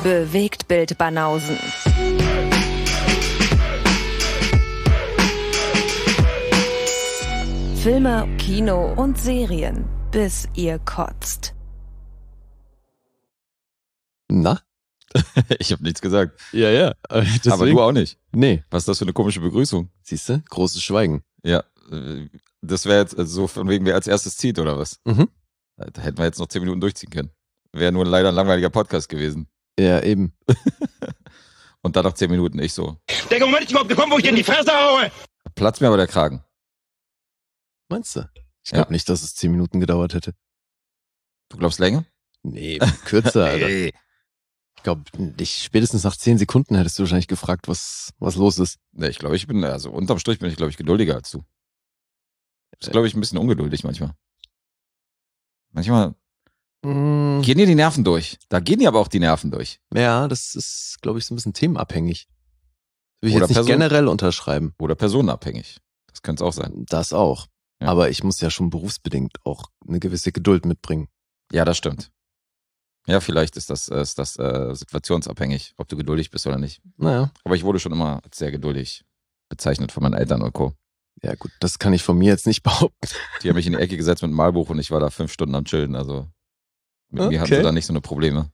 Bewegtbild Banausen. Filme, Kino und Serien, bis ihr kotzt. Na? Ich habe nichts gesagt. Ja. Deswegen. Aber du auch nicht. Nee. Was ist das für eine komische Begrüßung? Siehst du? Großes Schweigen. Ja, das wäre jetzt so von wegen, wer als erstes zieht oder was? Mhm. Da hätten wir jetzt noch 10 Minuten durchziehen können. Wäre nur leider ein langweiliger Podcast gewesen. Ja, eben. Und dann nach 10 Minuten ich so. Der Moment ist überhaupt gekommen, wo ich dir in die Fresse haue. Platzt mir aber der Kragen. Meinst du? Ich glaube nicht, dass es 10 Minuten gedauert hätte. Du glaubst länger? Nee, kürzer, Alter. Hey. Ich glaube, spätestens nach 10 Sekunden hättest du wahrscheinlich gefragt, was los ist. Nee, ich glaube, also unterm Strich bin ich, glaube ich, geduldiger als du. Ich bin, glaube ich, ein bisschen ungeduldig manchmal. Manchmal gehen dir die Nerven durch. Da gehen dir aber auch die Nerven durch. Ja, das ist, glaube ich, so ein bisschen themenabhängig. Will ich Oder jetzt nicht generell unterschreiben. Oder personenabhängig. Das könnte es auch sein. Das auch. Ja. Aber ich muss ja schon berufsbedingt auch eine gewisse Geduld mitbringen. Ja, das stimmt. Ja, vielleicht ist das situationsabhängig, ob du geduldig bist oder nicht. Naja. Aber ich wurde schon immer als sehr geduldig bezeichnet von meinen Eltern und Co. Ja gut, das kann ich von mir jetzt nicht behaupten. Die haben mich in die Ecke gesetzt mit einem Malbuch und ich war da 5 Stunden am Chillen. Also mit mir hatten sie da nicht so eine Probleme.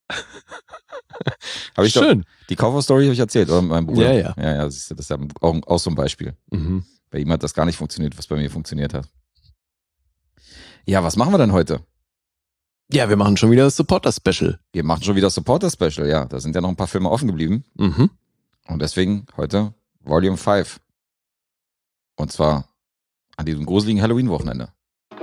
Hab ich Schön. Die Kaufhaus-Story habe ich erzählt, oder mit meinem Bruder? Ja. Ja, das ist ja auch so ein Beispiel. Mhm. Bei ihm hat das gar nicht funktioniert, was bei mir funktioniert hat. Ja, was machen wir denn heute? Ja, wir machen schon wieder das Supporter-Special. Wir machen schon wieder das Supporter-Special, ja. Da sind ja noch ein paar Filme offen geblieben. Mhm. Und deswegen heute Volume 5. Und zwar an diesem gruseligen Halloween-Wochenende.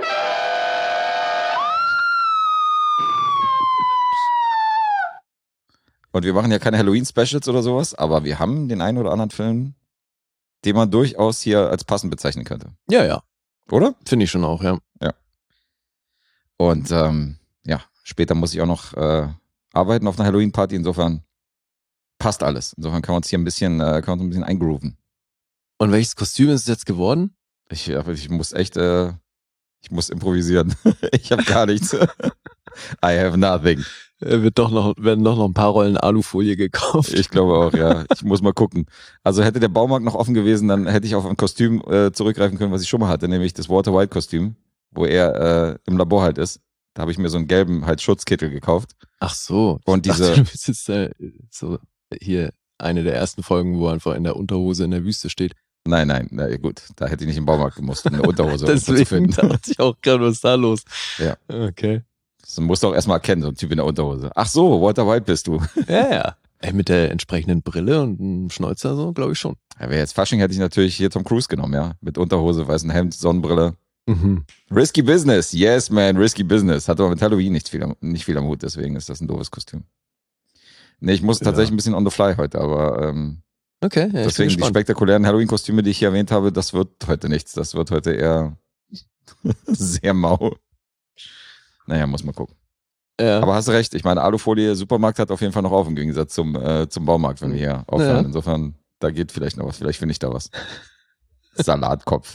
Und wir machen ja keine Halloween-Specials oder sowas, aber wir haben den einen oder anderen Film, den man durchaus hier als passend bezeichnen könnte. Ja. Oder? Finde ich schon auch, ja. Ja. Und später muss ich auch noch arbeiten auf einer Halloween-Party. Insofern passt alles. Insofern kann man uns hier ein bisschen eingrooven. Und welches Kostüm ist es jetzt geworden? Ich muss echt, ich muss improvisieren. Ich habe gar nichts. I have nothing. Werden doch noch ein paar Rollen Alufolie gekauft. Ich glaube auch, ja. Ich muss mal gucken. Also hätte der Baumarkt noch offen gewesen, dann hätte ich auf ein Kostüm zurückgreifen können, was ich schon mal hatte, nämlich das Walter White-Kostüm, wo er im Labor halt ist. Da habe ich mir so einen gelben halt Schutzkittel gekauft. Ach so. Und du bist jetzt so hier eine der ersten Folgen, wo er einfach in der Unterhose in der Wüste steht. Nein, gut, da hätte ich nicht im Baumarkt gemusst, um eine Unterhose zu Deswegen finden. dachte ich auch gerade, was ist da los? Ja. Okay. Das musst du auch erstmal erkennen, so ein Typ in der Unterhose. Ach so, Walter White bist du. Ja. Ey, mit der entsprechenden Brille und einem Schnäuzer so, glaube ich schon. Ja, wäre jetzt Fasching, hätte ich natürlich hier Tom Cruise genommen, ja. Mit Unterhose, weißen Hemd, Sonnenbrille. Mhm. Risky Business, yes man, risky business. Hat aber mit Halloween nicht viel am Hut, deswegen ist das ein doofes Kostüm. Nee, ich muss tatsächlich ein bisschen on the fly heute, aber okay, ja, deswegen die spektakulären Halloween-Kostüme, die ich hier erwähnt habe, das wird heute nichts. Das wird heute eher sehr mau. Naja, muss man gucken. Ja. Aber hast du recht, ich meine, Alufolie, Supermarkt hat auf jeden Fall noch auf, im Gegensatz zum Baumarkt, wenn wir hier aufhören. Ja. Insofern, da geht vielleicht noch was, vielleicht finde ich da was. Salatkopf.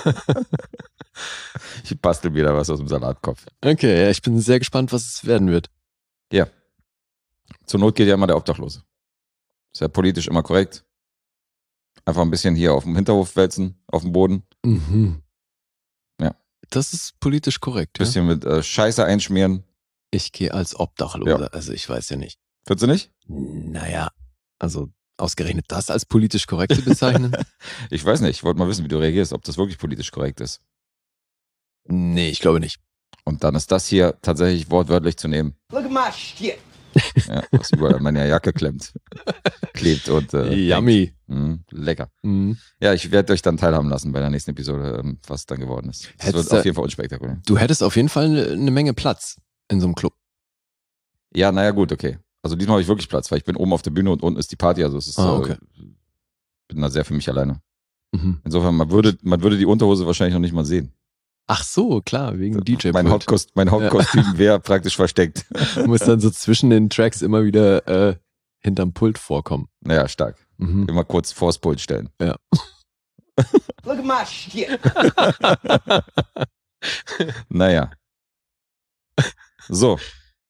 Ich bastel wieder was aus dem Salatkopf. Okay, ja, ich bin sehr gespannt, was es werden wird. Ja. Zur Not geht ja immer der Obdachlose. Ist ja politisch immer korrekt. Einfach ein bisschen hier auf dem Hinterhof wälzen, auf dem Boden. Mhm. Ja. Das ist politisch korrekt. Bisschen mit Scheiße einschmieren. Ich gehe als Obdachloser, Ja. also ich weiß ja nicht. Findest du nicht? Naja, also ausgerechnet das als politisch korrekt zu bezeichnen? Ich weiß nicht, ich wollte mal wissen, wie du reagierst, ob das wirklich politisch korrekt ist. Nee, ich glaube nicht. Und dann ist das hier tatsächlich wortwörtlich zu nehmen. Look at my shit. Ja, was überall an meiner Jacke klebt und Yummy. lecker. Mhm. Ja, ich werde euch dann teilhaben lassen bei der nächsten Episode, was dann geworden ist. Das Hättest wird auf jeden Fall unspektakulär. Du hättest auf jeden Fall eine Menge Platz in so einem Club. Ja, naja, gut, okay. Also diesmal habe ich wirklich Platz, weil ich bin oben auf der Bühne und unten ist die Party, also es ist okay. Bin da sehr für mich alleine. Mhm. Insofern, man würde die Unterhose wahrscheinlich noch nicht mal sehen. Ach so, klar, wegen DJ. Mein Hauptkostüm wäre praktisch versteckt. Du musst dann so zwischen den Tracks immer wieder hinterm Pult vorkommen. Naja, stark. Mhm. Immer kurz vors Pult stellen. Ja. Look at my shit. Naja. So.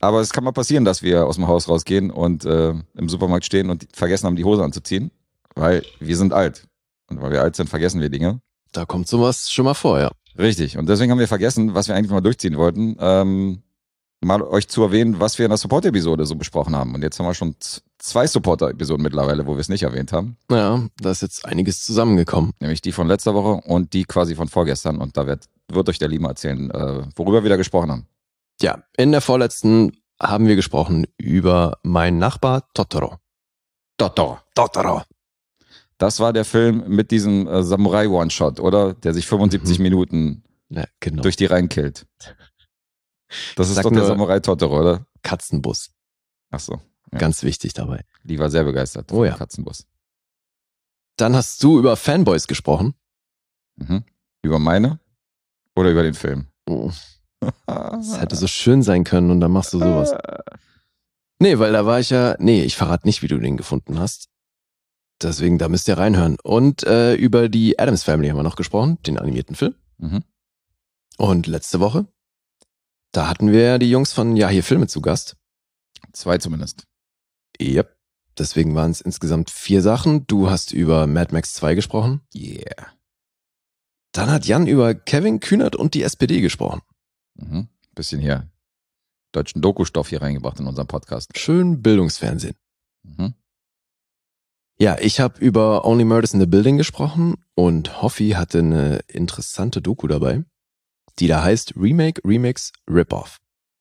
Aber es kann mal passieren, dass wir aus dem Haus rausgehen und im Supermarkt stehen und vergessen haben, die Hose anzuziehen, weil wir sind alt. Und weil wir alt sind, vergessen wir Dinge. Da kommt sowas schon mal vor, ja. Richtig. Und deswegen haben wir vergessen, was wir eigentlich mal durchziehen wollten, mal euch zu erwähnen, was wir in der Support-Episode so besprochen haben. Und jetzt haben wir schon 2 Supporter-Episoden mittlerweile, wo wir es nicht erwähnt haben. Ja, da ist jetzt einiges zusammengekommen. Nämlich die von letzter Woche und die quasi von vorgestern. Und da wird euch der Lima erzählen, worüber wir da gesprochen haben. Ja, in der vorletzten haben wir gesprochen über meinen Nachbar Totoro. Totoro. Das war der Film mit diesem Samurai-One-Shot, oder? Der sich 75 Minuten Ja, genau. durch die Reihen killt. Das ist Sag doch der nur- Samurai Totoro, oder? Katzenbus. Ach so. Ja. Ganz wichtig dabei. Die war sehr begeistert Oh vom ja. Katzenbus. Dann hast du über Fanboys gesprochen. Mhm. Über meine oder über den Film? Oh, das hätte so schön sein können und dann machst du sowas. Nee, weil da war ich ja... Nee, ich verrate nicht, wie du den gefunden hast. Deswegen, da müsst ihr reinhören. Und über die Addams Family haben wir noch gesprochen, den animierten Film. Mhm. Und letzte Woche, da hatten wir die Jungs von Ja, hier Filme zu Gast. 2 zumindest. Yep. Deswegen waren es insgesamt 4 Sachen. Du hast über Mad Max 2 gesprochen. Yeah. Dann hat Jan über Kevin Kühnert und die SPD gesprochen. Mhm. Bisschen hier deutschen Doku-Stoff hier reingebracht in unseren Podcast. Schön Bildungsfernsehen. Mhm. Ja, ich habe über Only Murders in the Building gesprochen und Hoffi hatte eine interessante Doku dabei, die da heißt Remake, Remix, Rip-Off.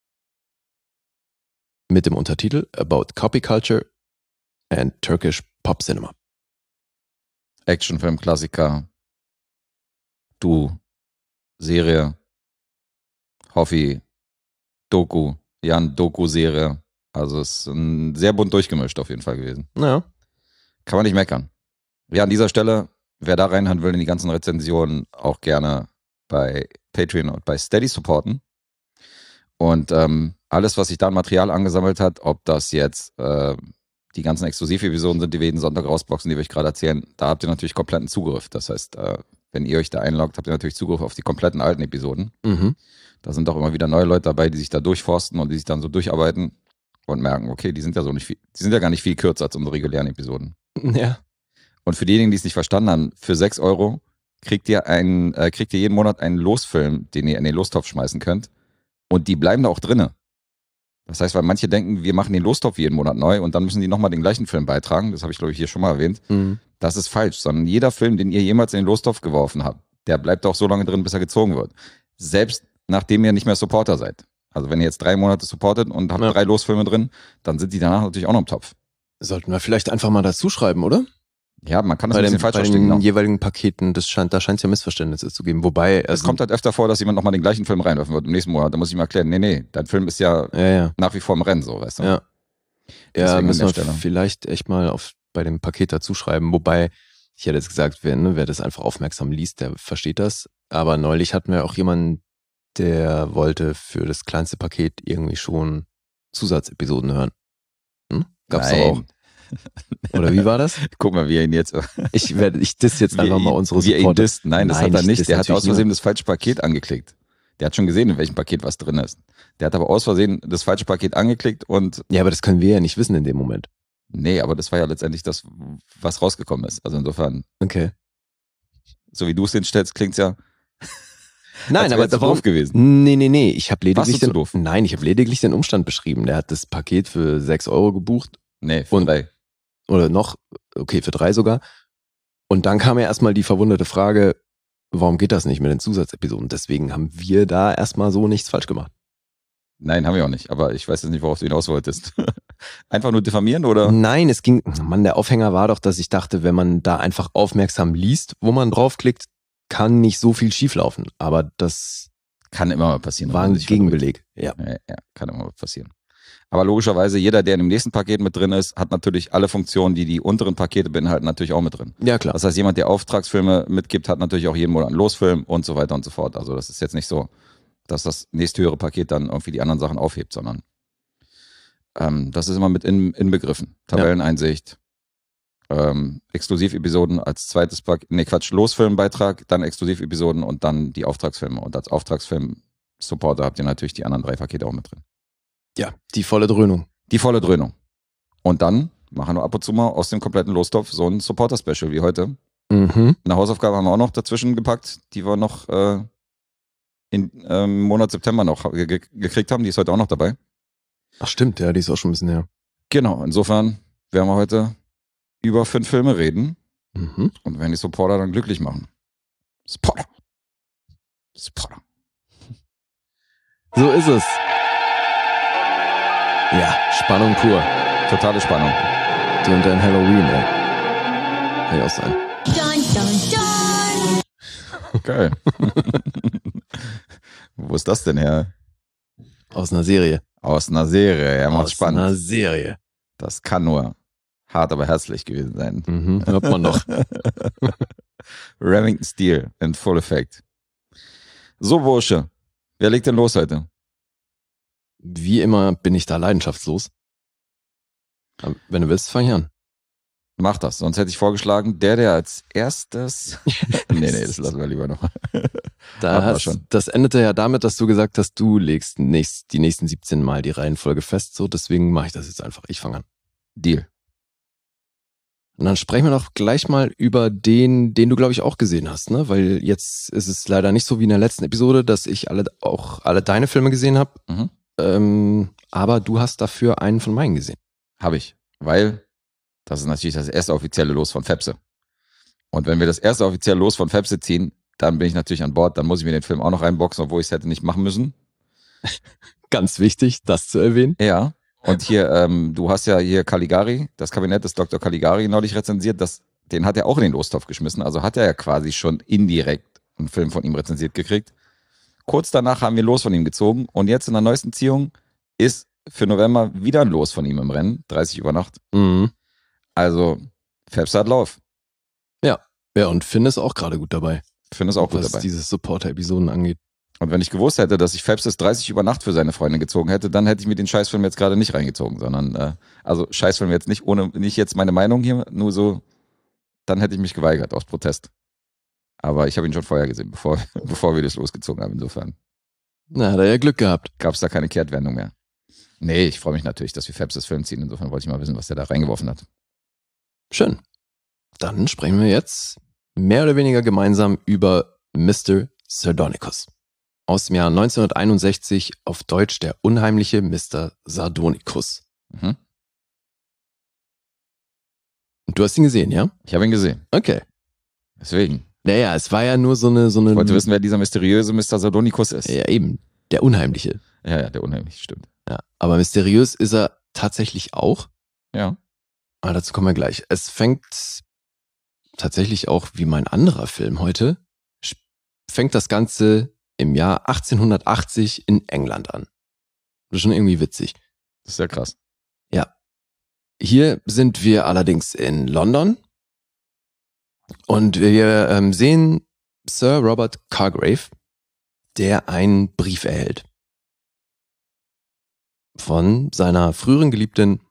Mit dem Untertitel About Copy Culture and Turkish Pop Cinema. Actionfilm-Klassiker. Du. Serie. Hoffi. Doku. Jan, Doku-Serie. Also es ist sehr bunt durchgemischt auf jeden Fall gewesen. Ja. Kann man nicht meckern. Ja, an dieser Stelle, wer da reinhören will in die ganzen Rezensionen, auch gerne bei Patreon und bei Steady supporten. Und alles, was sich da an Material angesammelt hat, ob das jetzt die ganzen Exklusiv-Episoden sind, die wir jeden Sonntag rausboxen, die wir euch gerade erzählen, da habt ihr natürlich kompletten Zugriff. Das heißt, wenn ihr euch da einloggt, habt ihr natürlich Zugriff auf die kompletten alten Episoden. Mhm. Da sind auch immer wieder neue Leute dabei, die sich da durchforsten und die sich dann so durcharbeiten und merken, okay, die sind ja gar nicht viel kürzer als unsere regulären Episoden. Ja. Und für diejenigen, die es nicht verstanden haben, für 6 € kriegt ihr jeden Monat einen Losfilm, den ihr in den Lostopf schmeißen könnt. Und die bleiben da auch drinne. Das heißt, weil manche denken, wir machen den Lostopf jeden Monat neu und dann müssen die nochmal den gleichen Film beitragen. Das habe ich, glaube ich, hier schon mal erwähnt. Mhm. Das ist falsch, sondern jeder Film, den ihr jemals in den Lostopf geworfen habt, der bleibt auch so lange drin, bis er gezogen wird. Selbst nachdem ihr nicht mehr Supporter seid. Also wenn ihr jetzt 3 Monate supportet und habt 3 Losfilme drin, dann sind die danach natürlich auch noch im Topf. Sollten wir vielleicht einfach mal dazu schreiben, oder? Ja, man kann das Bei ein den, bisschen falsch bei verstehen. den Genau. jeweiligen Paketen, da scheint es ja Missverständnisse zu geben. Wobei, Es kommt halt öfter vor, dass jemand nochmal den gleichen Film reinwerfen wird im nächsten Monat. Da muss ich ihm erklären, nee, dein Film ist ja ja. nach wie vor im Rennen, so, weißt du? Ja. Deswegen Ja, an müssen der wir Stelle. vielleicht echt mal bei dem Paket dazu schreiben. Wobei, ich hätte jetzt gesagt, wer das einfach aufmerksam liest, der versteht das. Aber neulich hatten wir auch jemanden, der wollte für das kleinste Paket irgendwie schon Zusatzepisoden hören. Gab's doch Nein. auch. Oder wie war das? Guck mal, wie er ihn jetzt. Ich diss jetzt einfach mal unsere wie er ihn Supporter. disst. Nein, das Nein, hat er ich nicht. diss Der hat natürlich aus Versehen das falsche Paket angeklickt. Der hat schon gesehen, in welchem Paket was drin ist. Der hat aber aus Versehen das falsche Paket angeklickt und Ja, aber das können wir ja nicht wissen in dem Moment. nee, aber das war ja letztendlich das, was rausgekommen ist. Also insofern, Okay. so wie du es hinstellst, klingt's ja. Nein, als aber wär's warum? doof gewesen. Nee. Ich habe Warst lediglich du zu doof? Nein, ich habe lediglich den Umstand beschrieben. Der hat das Paket für 6 € gebucht. Nee, für Und- 3. Oder noch, okay, für 3 sogar. Und dann kam ja erstmal die verwunderte Frage, warum geht das nicht mit den Zusatzepisoden? Deswegen haben wir da erstmal so nichts falsch gemacht. Nein, haben wir auch nicht. Aber ich weiß jetzt nicht, worauf du hinaus wolltest. Einfach nur diffamieren oder? Nein, es ging, Mann, der Aufhänger war doch, dass ich dachte, wenn man da einfach aufmerksam liest, wo man draufklickt, kann nicht so viel schieflaufen. Aber das Kann immer mal passieren. war wenn man ein sich verdrückt. Gegenbeleg. Ja. Ja, kann immer mal passieren. Aber logischerweise, jeder, der in dem nächsten Paket mit drin ist, hat natürlich alle Funktionen, die die unteren Pakete beinhalten, natürlich auch mit drin. Ja, klar. Das heißt, jemand, der Auftragsfilme mitgibt, hat natürlich auch jeden Monat einen Losfilm und so weiter und so fort. Also das ist jetzt nicht so, dass das nächsthöhere Paket dann irgendwie die anderen Sachen aufhebt, sondern das ist immer mit inbegriffen. Tabelleneinsicht, Exklusivepisoden als zweites Paket, Losfilmbeitrag, dann Exklusivepisoden und dann die Auftragsfilme. Und als Auftragsfilm-Supporter habt ihr natürlich die anderen 3 Pakete auch mit drin. Ja, die volle Dröhnung. Die volle Dröhnung. Und dann machen wir ab und zu mal aus dem kompletten Lostopf so ein Supporter-Special wie heute. Mhm. Eine Hausaufgabe haben wir auch noch dazwischen gepackt, die wir noch im Monat September noch gekriegt haben. Die ist heute auch noch dabei. Ach stimmt, ja, die ist auch schon ein bisschen her. Genau, insofern werden wir heute über 5 Filme reden Mhm. und werden die Supporter dann glücklich machen. Supporter. So ist es. Ja, Spannung pur. Totale Spannung. Du und dein Halloween, ey. Kann ja auch sein. Geil. Wo ist das denn her? Aus einer Serie. Aus einer Serie. Ja, macht Aus spannend. einer Serie. Das kann nur hart, aber herzlich gewesen sein. Mhm, hört man noch. Remington Steel in Full Effect. So, Bursche. Wer legt denn los heute? Wie immer bin ich da leidenschaftslos. Aber wenn du willst, fang ich an. Mach das. Sonst hätte ich vorgeschlagen, der als erstes... nee, das lassen wir lieber noch. Das endete ja damit, dass du gesagt hast, du legst die nächsten 17 Mal die Reihenfolge fest. So, deswegen mache ich das jetzt einfach. Ich fange an. Deal. Und dann sprechen wir doch gleich mal über den du, glaube ich, auch gesehen hast, ne? Weil jetzt ist es leider nicht so wie in der letzten Episode, dass ich alle deine Filme gesehen habe. Mhm. Aber du hast dafür einen von meinen gesehen. Habe ich. Weil das ist natürlich das erste offizielle Los von Fepse. Und wenn wir das erste offizielle Los von Fepse ziehen, dann bin ich natürlich an Bord. Dann muss ich mir den Film auch noch reinboxen, obwohl ich es hätte nicht machen müssen. Ganz wichtig, das zu erwähnen. Ja. Und hier, du hast ja hier Caligari, das Kabinett des Dr. Caligari neulich rezensiert. Den hat er auch in den Lostopf geschmissen. Also hat er ja quasi schon indirekt einen Film von ihm rezensiert gekriegt. Kurz danach haben wir Los von ihm gezogen. Und jetzt in der neuesten Ziehung ist für November wieder ein Los von ihm im Rennen. 30 über Nacht. Mhm. Also, Fepse hat Lauf. Ja, und Finn ist auch gerade gut dabei, Ich finde es auch gut was dabei. diese Supporter-Episoden angeht. Und wenn ich gewusst hätte, dass ich Fepses 30 über Nacht für seine Freundin gezogen hätte, dann hätte ich mir den Scheißfilm jetzt gerade nicht reingezogen, sondern, also Scheißfilm jetzt nicht jetzt meine Meinung hier, nur so, dann hätte ich mich geweigert aus Protest. Aber ich habe ihn schon vorher gesehen, bevor wir das losgezogen haben. Insofern Na, hat er ja Glück gehabt. gab es da keine Kehrtwendung mehr. Nee, ich freue mich natürlich, dass wir Fepses Film ziehen. Insofern wollte ich mal wissen, was der da reingeworfen hat. Schön. Dann sprechen wir jetzt mehr oder weniger gemeinsam über Mr. Sardonicus. Aus dem Jahr 1961, auf Deutsch der unheimliche Mr. Sardonicus. Mhm. Und du hast ihn gesehen, ja? Ich habe ihn gesehen. Okay. Deswegen. Naja, es war ja nur so eine... Ich wollte wissen, wer dieser mysteriöse Mr. Sardonicus ist. Ja, eben. Der Unheimliche. Ja, der unheimlich, stimmt. Ja. Aber mysteriös ist er tatsächlich auch. Ja. Aber dazu kommen wir gleich. Es fängt tatsächlich auch wie mein anderer Film heute, fängt das Ganze im Jahr 1880 in England an. Das ist schon irgendwie witzig. Das ist ja krass. Ja. Hier sind wir allerdings in London und wir sehen Sir Robert Cargrave, der einen Brief erhält von seiner früheren geliebten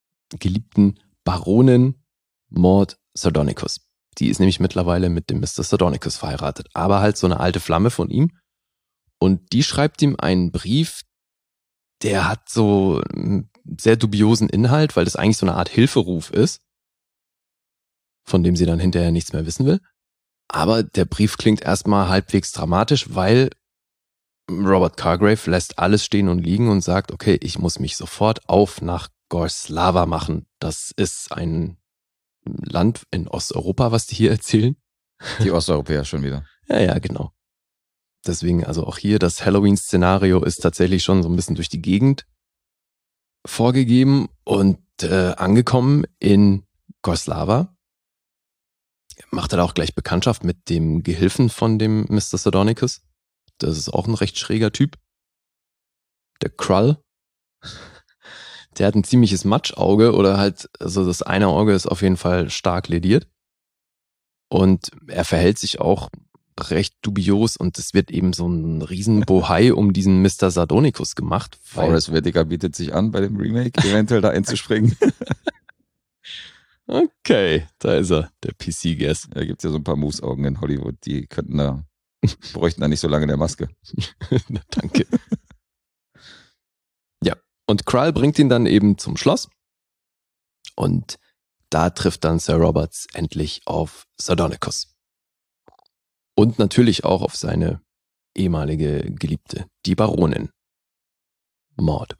Baronin Maud Sardonicus. Die ist nämlich mittlerweile mit dem Mr. Sardonicus verheiratet, aber halt so eine alte Flamme von ihm. Und die schreibt ihm einen Brief, der hat so einen sehr dubiosen Inhalt, weil das eigentlich so eine Art Hilferuf ist, von dem sie dann hinterher nichts mehr wissen will. Aber der Brief klingt erstmal halbwegs dramatisch, weil Robert Cargrave lässt alles stehen und liegen und sagt, okay, ich muss mich sofort auf nach Gorslava machen. Das ist ein Land in Osteuropa, was die hier erzählen. Die Osteuropäer schon wieder. Ja, genau. Deswegen, also auch hier, das Halloween-Szenario ist tatsächlich schon so ein bisschen durch die Gegend vorgegeben und angekommen in Gorslava. Macht er da auch gleich Bekanntschaft mit dem Gehilfen von dem Mr. Sardonicus. Das ist auch ein recht schräger Typ. Der Krull. Der hat ein ziemliches Matschauge oder halt, also das eine Auge ist auf jeden Fall stark lediert. Und er verhält sich auch recht dubios und es wird eben so ein riesen Bohai um diesen Mr. Sardonicus gemacht. Forrest Whitaker bietet sich an, bei dem Remake eventuell da einzuspringen. Okay, da ist er, der PC-Guest. Da gibt's ja so ein paar Moose-Augen in Hollywood, die bräuchten da nicht so lange in der Maske. Danke. Ja, Und Krull bringt ihn dann eben zum Schloss. Und da trifft dann Sir Roberts endlich auf Sardonicus. Und natürlich auch auf seine ehemalige Geliebte, die Baronin. Maud.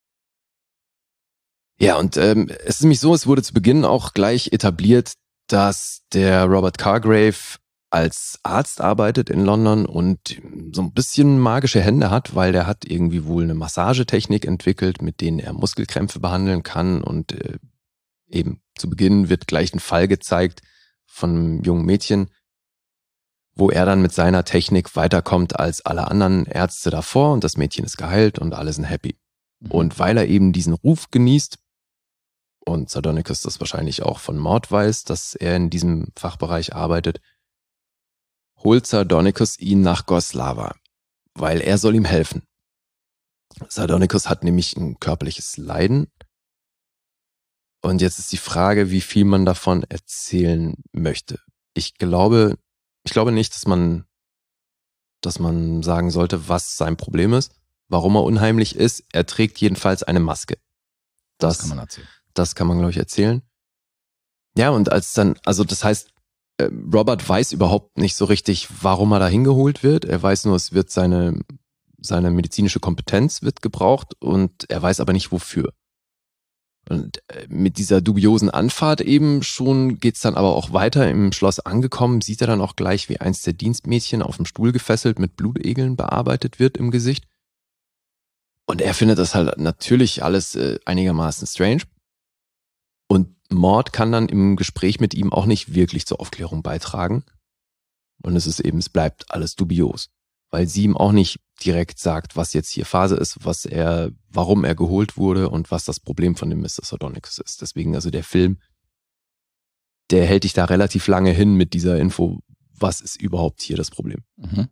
Ja, und es ist nämlich so, es wurde zu Beginn auch gleich etabliert, dass der Robert Cargrave als Arzt arbeitet in London und so ein bisschen magische Hände hat, weil der hat irgendwie wohl eine Massagetechnik entwickelt, mit denen er Muskelkrämpfe behandeln kann. Und eben zu Beginn wird gleich ein Fall gezeigt von einem jungen Mädchen, wo er dann mit seiner Technik weiterkommt als alle anderen Ärzte davor und das Mädchen ist geheilt und alle sind happy. Und weil er eben diesen Ruf genießt und Sardonicus das wahrscheinlich auch von Maud weiß, dass er in diesem Fachbereich arbeitet, holt Sardonicus ihn nach Goslava, weil er soll ihm helfen. Sardonicus hat nämlich ein körperliches Leiden. Und jetzt ist die Frage, wie viel man davon erzählen möchte. Ich glaube nicht, dass man sagen sollte, was sein Problem ist, warum er unheimlich ist. Er trägt jedenfalls eine Maske. Das kann man erzählen. Das kann man, glaube ich, erzählen. Ja, und das heißt, Robert weiß überhaupt nicht so richtig, warum er da hingeholt wird. Er weiß nur, es wird seine medizinische Kompetenz wird gebraucht und er weiß aber nicht wofür. Und mit dieser dubiosen Anfahrt eben schon geht's dann aber auch weiter. Im Schloss angekommen, sieht er dann auch gleich, wie eins der Dienstmädchen auf dem Stuhl gefesselt mit Blutegeln bearbeitet wird im Gesicht. Und er findet das halt natürlich alles einigermaßen strange. Und Maud kann dann im Gespräch mit ihm auch nicht wirklich zur Aufklärung beitragen. Und es bleibt alles dubios. Weil sie ihm auch nicht direkt sagt, was jetzt hier Phase ist, warum er geholt wurde und was das Problem von dem Mr. Sardonicus ist. Deswegen, also der Film, der hält dich da relativ lange hin mit dieser Info, was ist überhaupt hier das Problem. Mhm.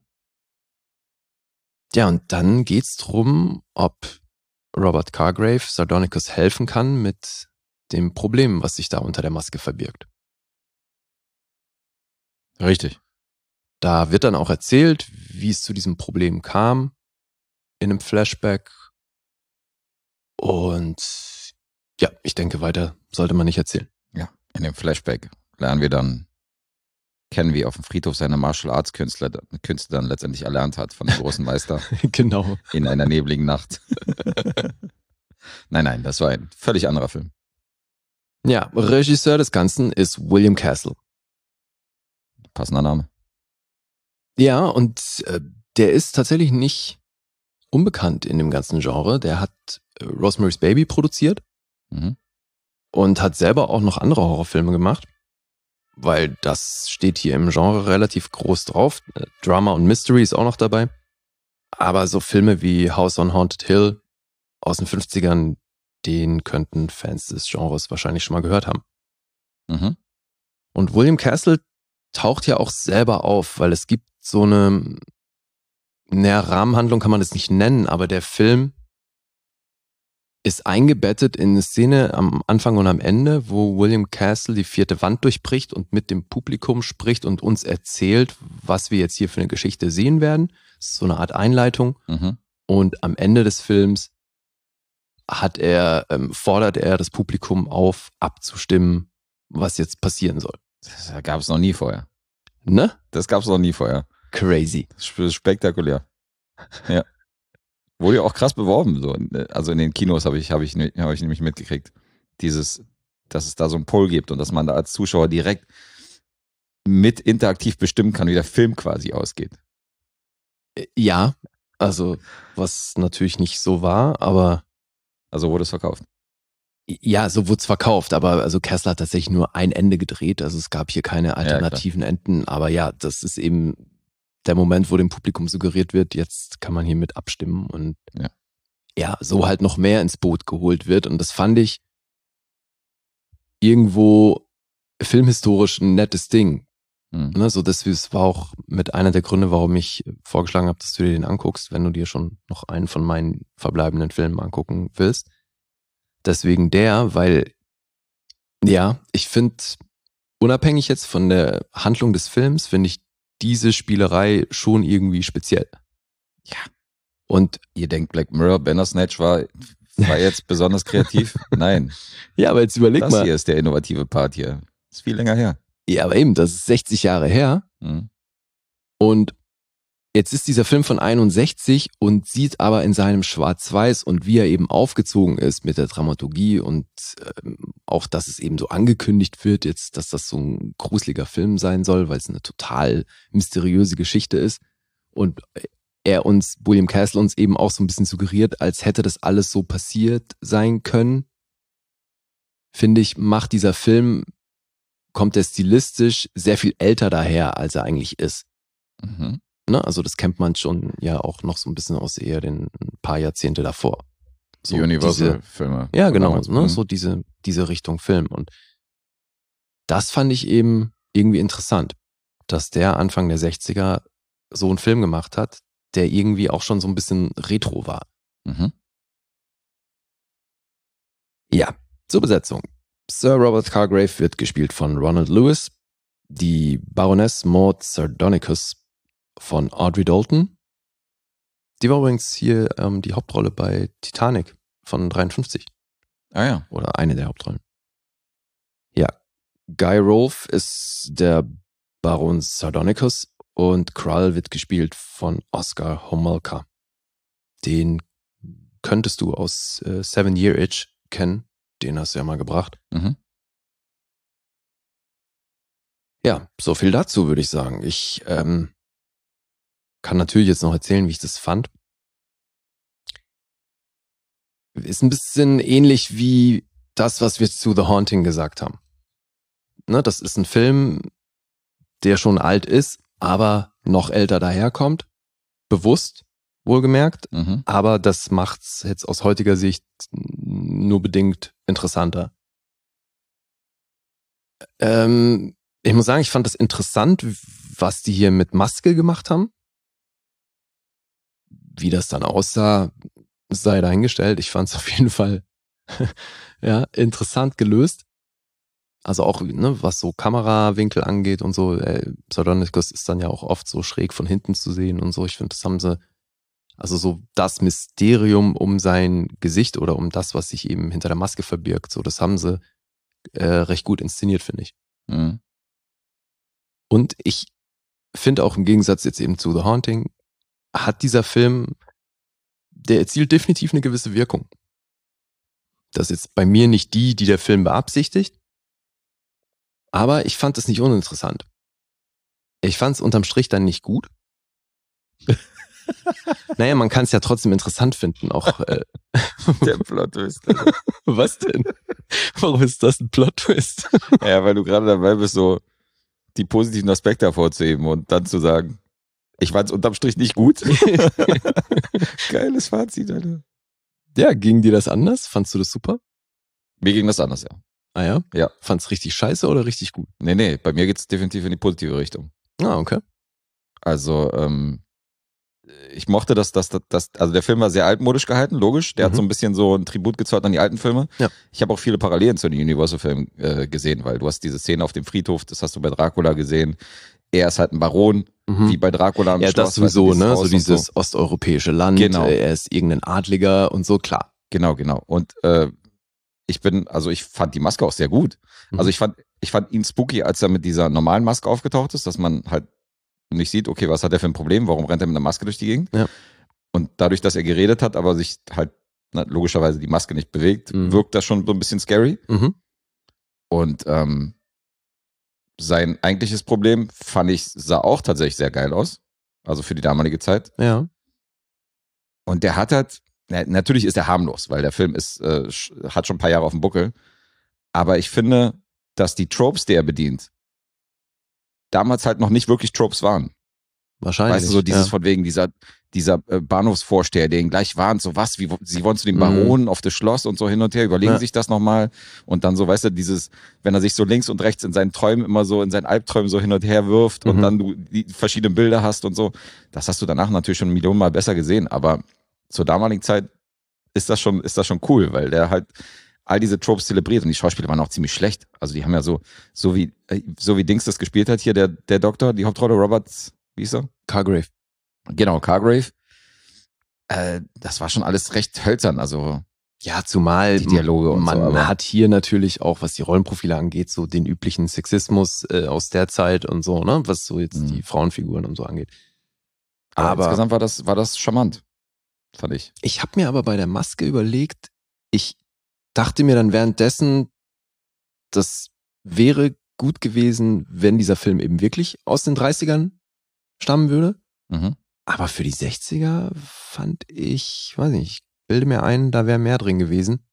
Ja, und dann geht's drum, ob Robert Cargrave Sardonicus helfen kann mit dem Problem, was sich da unter der Maske verbirgt. Richtig. Da wird dann auch erzählt, wie es zu diesem Problem kam, in einem Flashback. Und ja, ich denke, weiter sollte man nicht erzählen. Ja, in dem Flashback kennen wir auf dem Friedhof seine Martial Arts Künste dann letztendlich erlernt hat von dem großen Meister. Genau. In einer nebligen Nacht. Nein, das war ein völlig anderer Film. Ja, Regisseur des Ganzen ist William Castle. Passender Name. Ja, und der ist tatsächlich nicht unbekannt in dem ganzen Genre. Der hat Rosemary's Baby produziert und hat selber auch noch andere Horrorfilme gemacht, weil das steht hier im Genre relativ groß drauf. Drama und Mystery ist auch noch dabei. Aber so Filme wie House on Haunted Hill aus den 50ern, den könnten Fans des Genres wahrscheinlich schon mal gehört haben. Mhm. Und William Castle taucht ja auch selber auf, weil es gibt so eine Rahmenhandlung kann man das nicht nennen, aber der Film ist eingebettet in eine Szene am Anfang und am Ende, wo William Castle die 4. Wand durchbricht und mit dem Publikum spricht und uns erzählt, was wir jetzt hier für eine Geschichte sehen werden. Das ist so eine Art Einleitung. Mhm. Und am Ende des Films fordert er das Publikum auf, abzustimmen, was jetzt passieren soll. Das gab es noch nie vorher. Ne? Das gab es noch nie vorher. Crazy. Spektakulär. Ja. Wurde ja auch krass beworben. So. Also in den Kinos habe ich nämlich mitgekriegt, dass es da so einen Poll gibt und dass man da als Zuschauer direkt mit interaktiv bestimmen kann, wie der Film quasi ausgeht. Ja, also was natürlich nicht so war, aber also wurde es verkauft. Ja, so wurde es verkauft, aber also Kessler hat tatsächlich nur ein Ende gedreht, also es gab hier keine alternativen Enden, aber ja, das ist eben der Moment, wo dem Publikum suggeriert wird, jetzt kann man hier mit abstimmen und ja, so halt noch mehr ins Boot geholt wird und das fand ich irgendwo filmhistorisch ein nettes Ding. Ne, so das war auch mit einer der Gründe, warum ich vorgeschlagen habe, dass du dir den anguckst, wenn du dir schon noch einen von meinen verbleibenden Filmen angucken willst. Deswegen weil, ja, ich finde, unabhängig jetzt von der Handlung des Films, finde ich diese Spielerei schon irgendwie speziell. Ja. Und ihr denkt, Black Mirror, Bandersnatch war war jetzt besonders kreativ? Nein. Ja, aber jetzt überleg Das mal. hier ist der innovative Part hier. Ist viel länger her. Ja, aber eben, das ist 60 Jahre her. Mhm. Und jetzt ist dieser Film von 61 und sieht aber in seinem Schwarz-Weiß und wie er eben aufgezogen ist mit der Dramaturgie und auch, dass es eben so angekündigt wird jetzt, dass das so ein gruseliger Film sein soll, weil es eine total mysteriöse Geschichte ist. Und William Castle uns eben auch so ein bisschen suggeriert, als hätte das alles so passiert sein können. Finde ich, kommt der stilistisch sehr viel älter daher, als er eigentlich ist. Mhm. Ne? Also das kennt man schon ja auch noch so ein bisschen aus eher den paar Jahrzehnte davor. So Die Universal-Filme. ja, genau, damals. ne? Mhm. So diese Richtung Film. Und das fand ich eben irgendwie interessant, dass der Anfang der 60er so einen Film gemacht hat, der irgendwie auch schon so ein bisschen retro war. Mhm. Ja, zur Besetzung. Sir Robert Cargrave wird gespielt von Ronald Lewis, die Baroness Maud Sardonicus von Audrey Dalton. Die war übrigens hier die Hauptrolle bei Titanic von 53. Ah ja. Oder eine der Hauptrollen. Ja, Guy Rolfe ist der Baron Sardonicus und Krull wird gespielt von Oscar Homolka. Den könntest du aus 7 Year Itch kennen. Den hast du ja mal gebracht. Mhm. Ja, so viel dazu, würde ich sagen. Ich kann natürlich jetzt noch erzählen, wie ich das fand. Ist ein bisschen ähnlich wie das, was wir zu The Haunting gesagt haben. Ne, das ist ein Film, der schon alt ist, aber noch älter daherkommt. Bewusst, wohlgemerkt. Mhm. Aber das macht's jetzt aus heutiger Sicht nur bedingt interessanter. Ich muss sagen, ich fand das interessant, was die hier mit Maske gemacht haben. Wie das dann aussah, sei dahingestellt. Ich fand es auf jeden Fall ja, interessant gelöst. Also auch, ne, was so Kamerawinkel angeht und so. Sardonicus ist dann ja auch oft so schräg von hinten zu sehen und so. Ich finde, das haben sie, also so das Mysterium um sein Gesicht oder um das, was sich eben hinter der Maske verbirgt, so das haben sie recht gut inszeniert, finde ich. Mhm. Und ich finde auch im Gegensatz jetzt eben zu The Haunting, hat dieser Film, der erzielt definitiv eine gewisse Wirkung. Das ist jetzt bei mir nicht die der Film beabsichtigt, aber ich fand es nicht uninteressant. Ich fand es unterm Strich dann nicht gut. Naja, man kann es ja trotzdem interessant finden, auch. Der Plot-Twist. Was denn? Warum ist das ein Plot-Twist? Ja, weil du gerade dabei bist, so die positiven Aspekte hervorzuheben und dann zu sagen, ich fand es unterm Strich nicht gut. Geiles Fazit, Alter. Ja, ging dir das anders? Fandst du das super? Mir ging das anders, ja. Ah ja? Ja. Fand's richtig scheiße oder richtig gut? Nee, bei mir geht es definitiv in die positive Richtung. Ah, okay. Also, ich mochte also der Film war sehr altmodisch gehalten, logisch. Der hat so ein bisschen so ein Tribut gezollt an die alten Filme. Ja. Ich habe auch viele Parallelen zu den Universal-Filmen gesehen, weil du hast diese Szene auf dem Friedhof, das hast du bei Dracula gesehen. Er ist halt ein Baron, wie bei Dracula am Ja, Schloss. das sowieso, weißt du, ne? Haus So und dieses osteuropäische Land. Genau. Er ist irgendein Adliger und so, klar. Genau. Und ich fand die Maske auch sehr gut. Also ich fand ihn spooky, als er mit dieser normalen Maske aufgetaucht ist, dass man halt nicht sieht, okay, was hat er für ein Problem, warum rennt er mit einer Maske durch die Gegend? Ja. Und dadurch, dass er geredet hat, aber sich halt logischerweise die Maske nicht bewegt, wirkt das schon so ein bisschen scary. Mhm. Und sein eigentliches Problem, fand ich, sah auch tatsächlich sehr geil aus. Also für die damalige Zeit. Ja. Und der hat halt, natürlich ist er harmlos, weil der Film hat schon ein paar Jahre auf dem Buckel. Aber ich finde, dass die Tropes, die er bedient, damals halt noch nicht wirklich Tropes waren. Wahrscheinlich. Weißt du, so dieses von wegen dieser Bahnhofsvorsteher, der ihn gleich warnt, so was, wie sie wollen zu dem Baron auf das Schloss und so hin und her, überlegen sich das nochmal und dann so, weißt du, wenn er sich so links und rechts in seinen Träumen immer so, in seinen Albträumen so hin und her wirft und dann du die verschiedenen Bilder hast und so, das hast du danach natürlich schon Millionenmal besser gesehen, aber zur damaligen Zeit ist das schon cool, weil der halt all diese Tropes zelebriert und die Schauspieler waren auch ziemlich schlecht. Also die haben ja so wie Dings das gespielt hat hier, der Doktor, die Hauptrolle, Roberts, wie ist er? Cargrave. Genau, Cargrave. Das war schon alles recht hölzern. Also Ja, zumal Die Dialoge und man so, aber- hat hier natürlich auch, was die Rollenprofile angeht, so den üblichen Sexismus aus der Zeit und so, ne, was so jetzt die Frauenfiguren und so angeht. Aber insgesamt war das charmant, fand ich. Ich habe mir aber bei der Maske überlegt, ich dachte mir dann währenddessen, das wäre gut gewesen, wenn dieser Film eben wirklich aus den 30ern stammen würde. Mhm. Aber für die 60er fand ich, weiß nicht, ich bilde mir ein, da wäre mehr drin gewesen.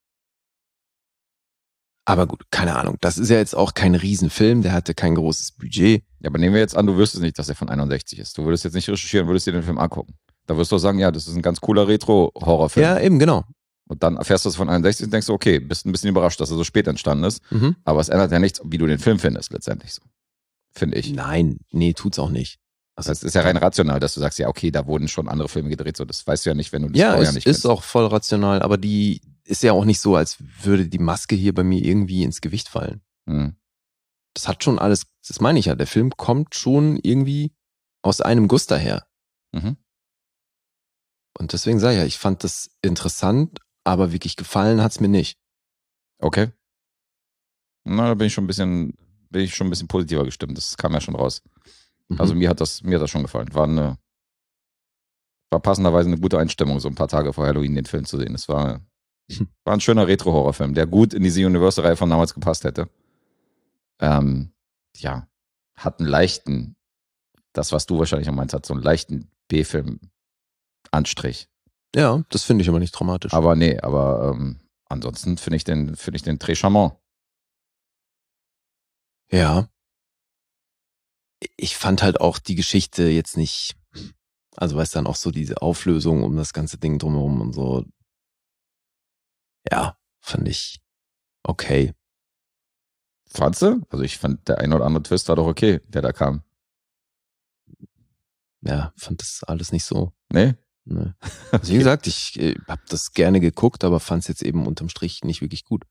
Aber gut, keine Ahnung. Das ist ja jetzt auch kein Riesenfilm, der hatte kein großes Budget. Ja, aber nehmen wir jetzt an, du wüsstest nicht, dass er von 61 ist. Du würdest jetzt nicht recherchieren, würdest dir den Film angucken. Da wirst du auch sagen, ja, das ist ein ganz cooler Retro-Horrorfilm. Ja, eben, genau. Und dann erfährst du es von 61 und denkst du, okay, bist ein bisschen überrascht, dass er so spät entstanden ist. Mhm. Aber es ändert ja nichts, wie du den Film findest, letztendlich so. Finde ich. Nein, nee, tut's auch nicht. Also, Das ist ja rein rational, dass du sagst, ja, okay, da wurden schon andere Filme gedreht. So, das weißt du ja nicht, wenn du das ja, vorher es nicht ist kennst. auch voll rational, aber die ist ja auch nicht so, als würde die Maske hier bei mir irgendwie ins Gewicht fallen. Mhm. Das hat schon alles, das meine ich ja, der Film kommt schon irgendwie aus einem Guss daher. Mhm. Und deswegen sage ich ja, ich fand das interessant, aber wirklich gefallen hat's mir nicht. Okay. Na, da bin ich schon ein bisschen positiver gestimmt. Das kam ja schon raus. Mhm. Also mir hat das schon gefallen. War passenderweise eine gute Einstimmung, so ein paar Tage vor Halloween den Film zu sehen. Es war ein schöner Retro-Horrorfilm, der gut in diese Universal-Reihe von damals gepasst hätte. Ja, hat einen leichten, das, was du wahrscheinlich auch meinst, hat so einen leichten B-Film-Anstrich. Ja, das finde ich aber nicht traumatisch. Aber ansonsten finde ich den très charmant. Ja. Ich fand halt auch die Geschichte jetzt nicht, also weißt dann auch so diese Auflösung um das ganze Ding drumherum und so. Ja, fand ich okay. Fandst du? Also ich fand, der ein oder andere Twist war doch okay, der da kam. Ja, fand das alles nicht so. Nee? Ne. Also wie gesagt, ich habe das gerne geguckt, aber fand es jetzt eben unterm Strich nicht wirklich gut.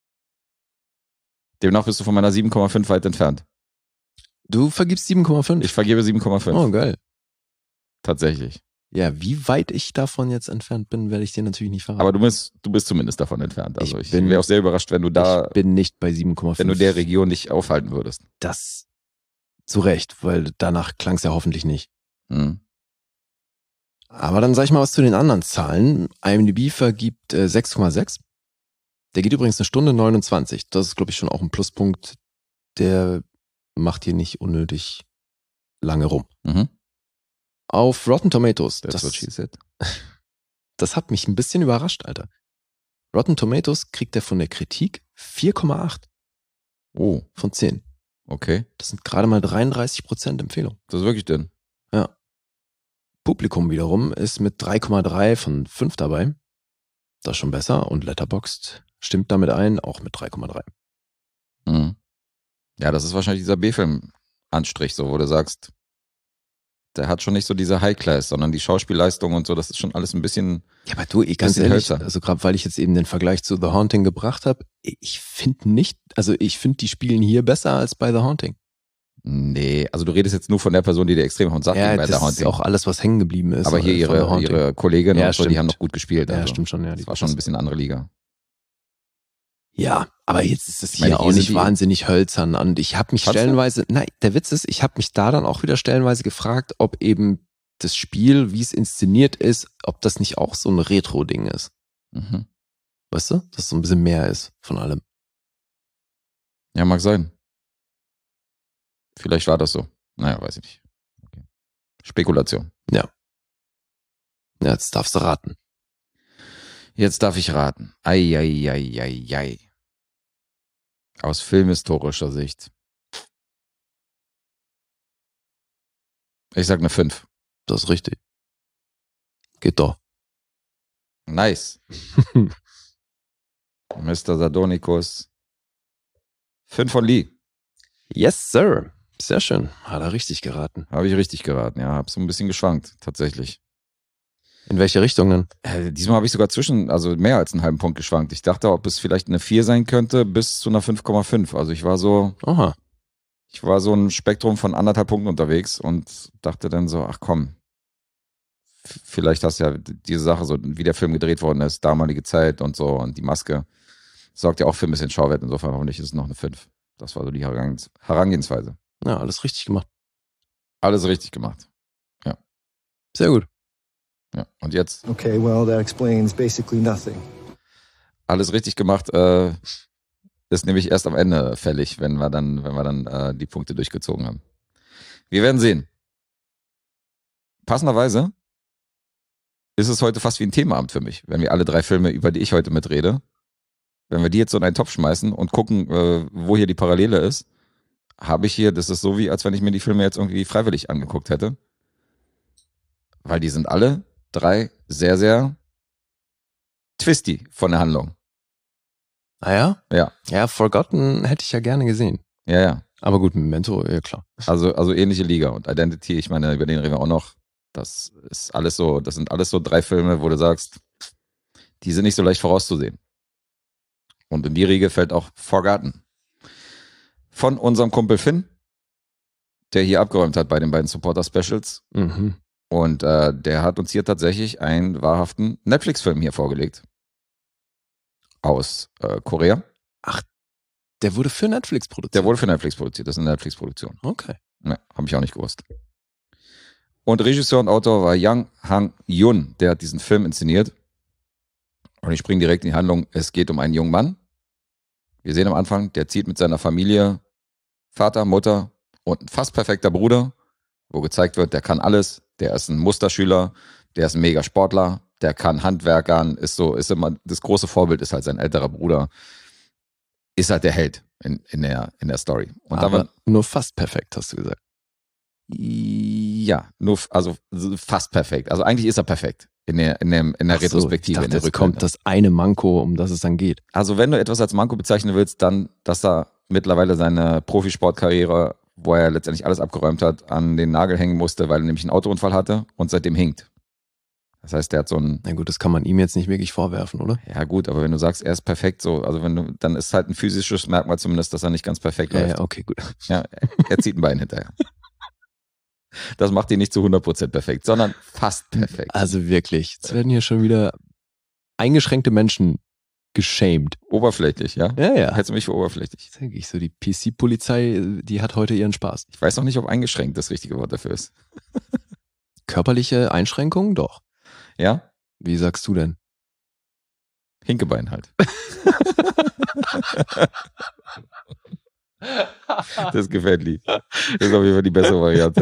Demnach bist du von meiner 7,5 weit entfernt. Du vergibst 7,5? Ich vergebe 7,5. Oh, geil. Tatsächlich. Ja, wie weit ich davon jetzt entfernt bin, werde ich dir natürlich nicht verraten. Aber du bist zumindest davon entfernt. Also ich bin- wäre auch sehr überrascht, wenn du ich bin nicht bei 7,5. wenn du der Region nicht aufhalten würdest. Das zu Recht, weil danach klang es ja hoffentlich nicht. Mhm. Aber dann sag ich mal was zu den anderen Zahlen. IMDb vergibt 6,6. Der geht übrigens 1 Stunde 29. Das ist, glaube ich, schon auch ein Pluspunkt. Der macht hier nicht unnötig lange rum. Mhm. Auf Rotten Tomatoes. That's what she said. Das hat mich ein bisschen überrascht, Alter. Rotten Tomatoes kriegt er von der Kritik 4,8 Oh, von 10. okay. Das sind gerade mal 33% Empfehlung. Das ist wirklich dünn. Ja. Publikum wiederum ist mit 3,3 von 5 dabei. Das ist schon besser. Und Letterboxd stimmt damit ein, auch mit 3,3. Mhm. Ja, das ist wahrscheinlich dieser B-Film-Anstrich, so, wo du sagst, der hat schon nicht so diese High-Class, sondern die Schauspielleistung und so, das ist schon alles ein bisschen. Ja, aber du, ganz Bisschen ehrlich, hölzer. also gerade weil ich jetzt eben den Vergleich zu The Haunting gebracht habe, ich finde nicht, also ich finde, die spielen hier besser als bei The Haunting. Nee, also du redest jetzt nur von der Person, die dir extrem und sagt Ja, bei das der ist Haunting. auch alles, was hängen geblieben ist. Aber hier von The Haunting. ihre Kollegin Ja, und so, die stimmt. haben noch gut gespielt. Ja, Also. stimmt schon. Ja, Das war schon ein bisschen eine andere Liga. Ja, aber jetzt ist es Ich meine, hier auch hier sind nicht die- wahnsinnig hölzern. Und ich habe mich Fandst du? stellenweise, nein, der Witz ist, ich habe mich da dann auch wieder stellenweise gefragt, ob eben das Spiel, wie es inszeniert ist, ob das nicht auch so ein Retro-Ding ist. Mhm. Weißt du? Dass es so ein bisschen mehr ist von allem. Ja, mag sein. Vielleicht war das so. Naja, weiß ich nicht. Okay. Spekulation. Ja, jetzt darfst du raten. Jetzt darf ich raten. Ei. Aus filmhistorischer Sicht. Ich sag eine 5. Das ist richtig. Geht doch. Nice. Mr. Sardonicus. 5 von Lee. Yes, sir. Sehr schön. Hat er richtig geraten. Habe ich richtig geraten, ja. Hab so ein bisschen geschwankt, tatsächlich. In welche Richtung denn? Diesmal habe ich sogar also mehr als einen halben Punkt geschwankt. Ich dachte, ob es vielleicht eine 4 sein könnte, bis zu einer 5,5. Also ich war so ein Spektrum von 1,5 Punkten unterwegs und dachte dann so, ach komm, vielleicht hast du ja diese Sache, so wie der Film gedreht worden ist, damalige Zeit und so und die Maske, sorgt ja auch für ein bisschen Schauwert. Insofern hoffentlich ist es noch eine 5. Das war so die Herangehensweise. Ja, alles richtig gemacht. Alles richtig gemacht. Sehr gut. Ja. Und jetzt Okay, well, that explains basically nothing. alles richtig gemacht, ist nämlich erst am Ende fällig, wenn wir dann die Punkte durchgezogen haben. Wir werden sehen. Passenderweise ist es heute fast wie ein Themaabend für mich, wenn wir alle 3 Filme, über die ich heute mitrede, wenn wir die jetzt so in einen Topf schmeißen und gucken, wo hier die Parallele ist, habe ich hier, das ist so wie, als wenn ich mir die Filme jetzt irgendwie freiwillig angeguckt hätte. Weil die sind alle 3 sehr, sehr twisty von der Handlung. Ah ja? Ja. Ja, Forgotten hätte ich ja gerne gesehen. Ja. Aber gut, Memento, ja klar. Also ähnliche Liga. Und Identity, ich meine, über den reden wir auch noch. Das sind alles so 3 Filme, wo du sagst, die sind nicht so leicht vorauszusehen. Und in die Riege fällt auch Forgotten. Von unserem Kumpel Finn, der hier abgeräumt hat bei den beiden Supporter-Specials. Mhm. Und der hat uns hier tatsächlich einen wahrhaften Netflix-Film hier vorgelegt. Aus Korea. Der wurde für Netflix produziert. Der wurde für Netflix produziert. Das ist eine Netflix-Produktion. Okay. Ja, habe ich auch nicht gewusst. Und Regisseur und Autor war Yang Hang-Yun. Der hat diesen Film inszeniert. Und ich springe direkt in die Handlung. Es geht um einen jungen Mann. Wir sehen am Anfang, der zieht mit seiner Familie Vater, Mutter und ein fast perfekter Bruder, wo gezeigt wird, der kann alles. Der ist ein Musterschüler, der ist ein Mega-Sportler, der kann Handwerkern, ist immer, das große Vorbild ist halt sein älterer Bruder. Ist halt der Held in der Story. Und Aber nur fast perfekt, hast du gesagt. Ja, also fast perfekt. Also eigentlich ist er perfekt in der Retrospektive. Ich dachte, er bekommt das eine Manko, um das es dann geht. Also wenn du etwas als Manko bezeichnen willst, dann, dass er mittlerweile seine Profisportkarriere, wo er letztendlich alles abgeräumt hat, an den Nagel hängen musste, weil er nämlich einen Autounfall hatte und seitdem hinkt. Das heißt, der hat so ein... Na gut, das kann man ihm jetzt nicht wirklich vorwerfen, oder? Ja gut, aber wenn du sagst, er ist perfekt, so, also dann ist halt ein physisches Merkmal zumindest, dass er nicht ganz perfekt läuft. Ja, okay, gut. Ja, er zieht ein Bein hinterher. Das macht ihn nicht zu 100% perfekt, sondern fast perfekt. Also wirklich, jetzt werden hier schon wieder eingeschränkte Menschen geshamed. Oberflächlich, ja? Ja. Hältst du mich für oberflächlich? Sag ich so, die PC-Polizei, die hat heute ihren Spaß. Ich weiß noch nicht, ob eingeschränkt das richtige Wort dafür ist. Körperliche Einschränkungen? Doch. Ja? Wie sagst du denn? Hinkebein halt. Das gefällt mir. Das ist auf jeden Fall die bessere Variante.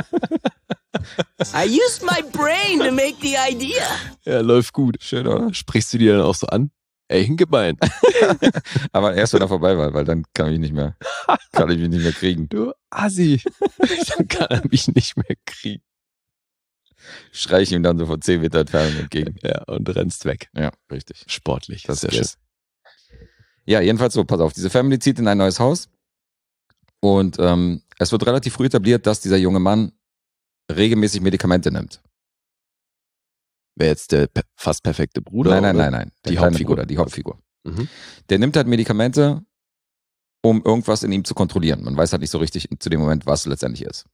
I used my brain to make the idea. Ja, läuft gut. Schön, oder? Sprichst du die dann auch so an? Ey, Hinkebein. Aber erst, wenn er vorbei war, weil dann kann ich mich nicht mehr kriegen. Du Assi. Dann kann er mich nicht mehr kriegen. Schrei ich ihm dann so von 10 Meter Entfernung entgegen. Ja, und rennst weg. Ja, richtig. Sportlich. Das Sehr ist schön. yes. Ja, jedenfalls so, pass auf, diese Family zieht in ein neues Haus und es wird relativ früh etabliert, dass dieser junge Mann regelmäßig Medikamente nimmt. Wer jetzt der fast perfekte Bruder? Nein. oder? Der Die kleine Hauptfigur. Bruder, die Hauptfigur. Mhm. Der nimmt halt Medikamente, um irgendwas in ihm zu kontrollieren. Man weiß halt nicht so richtig zu dem Moment, was letztendlich ist.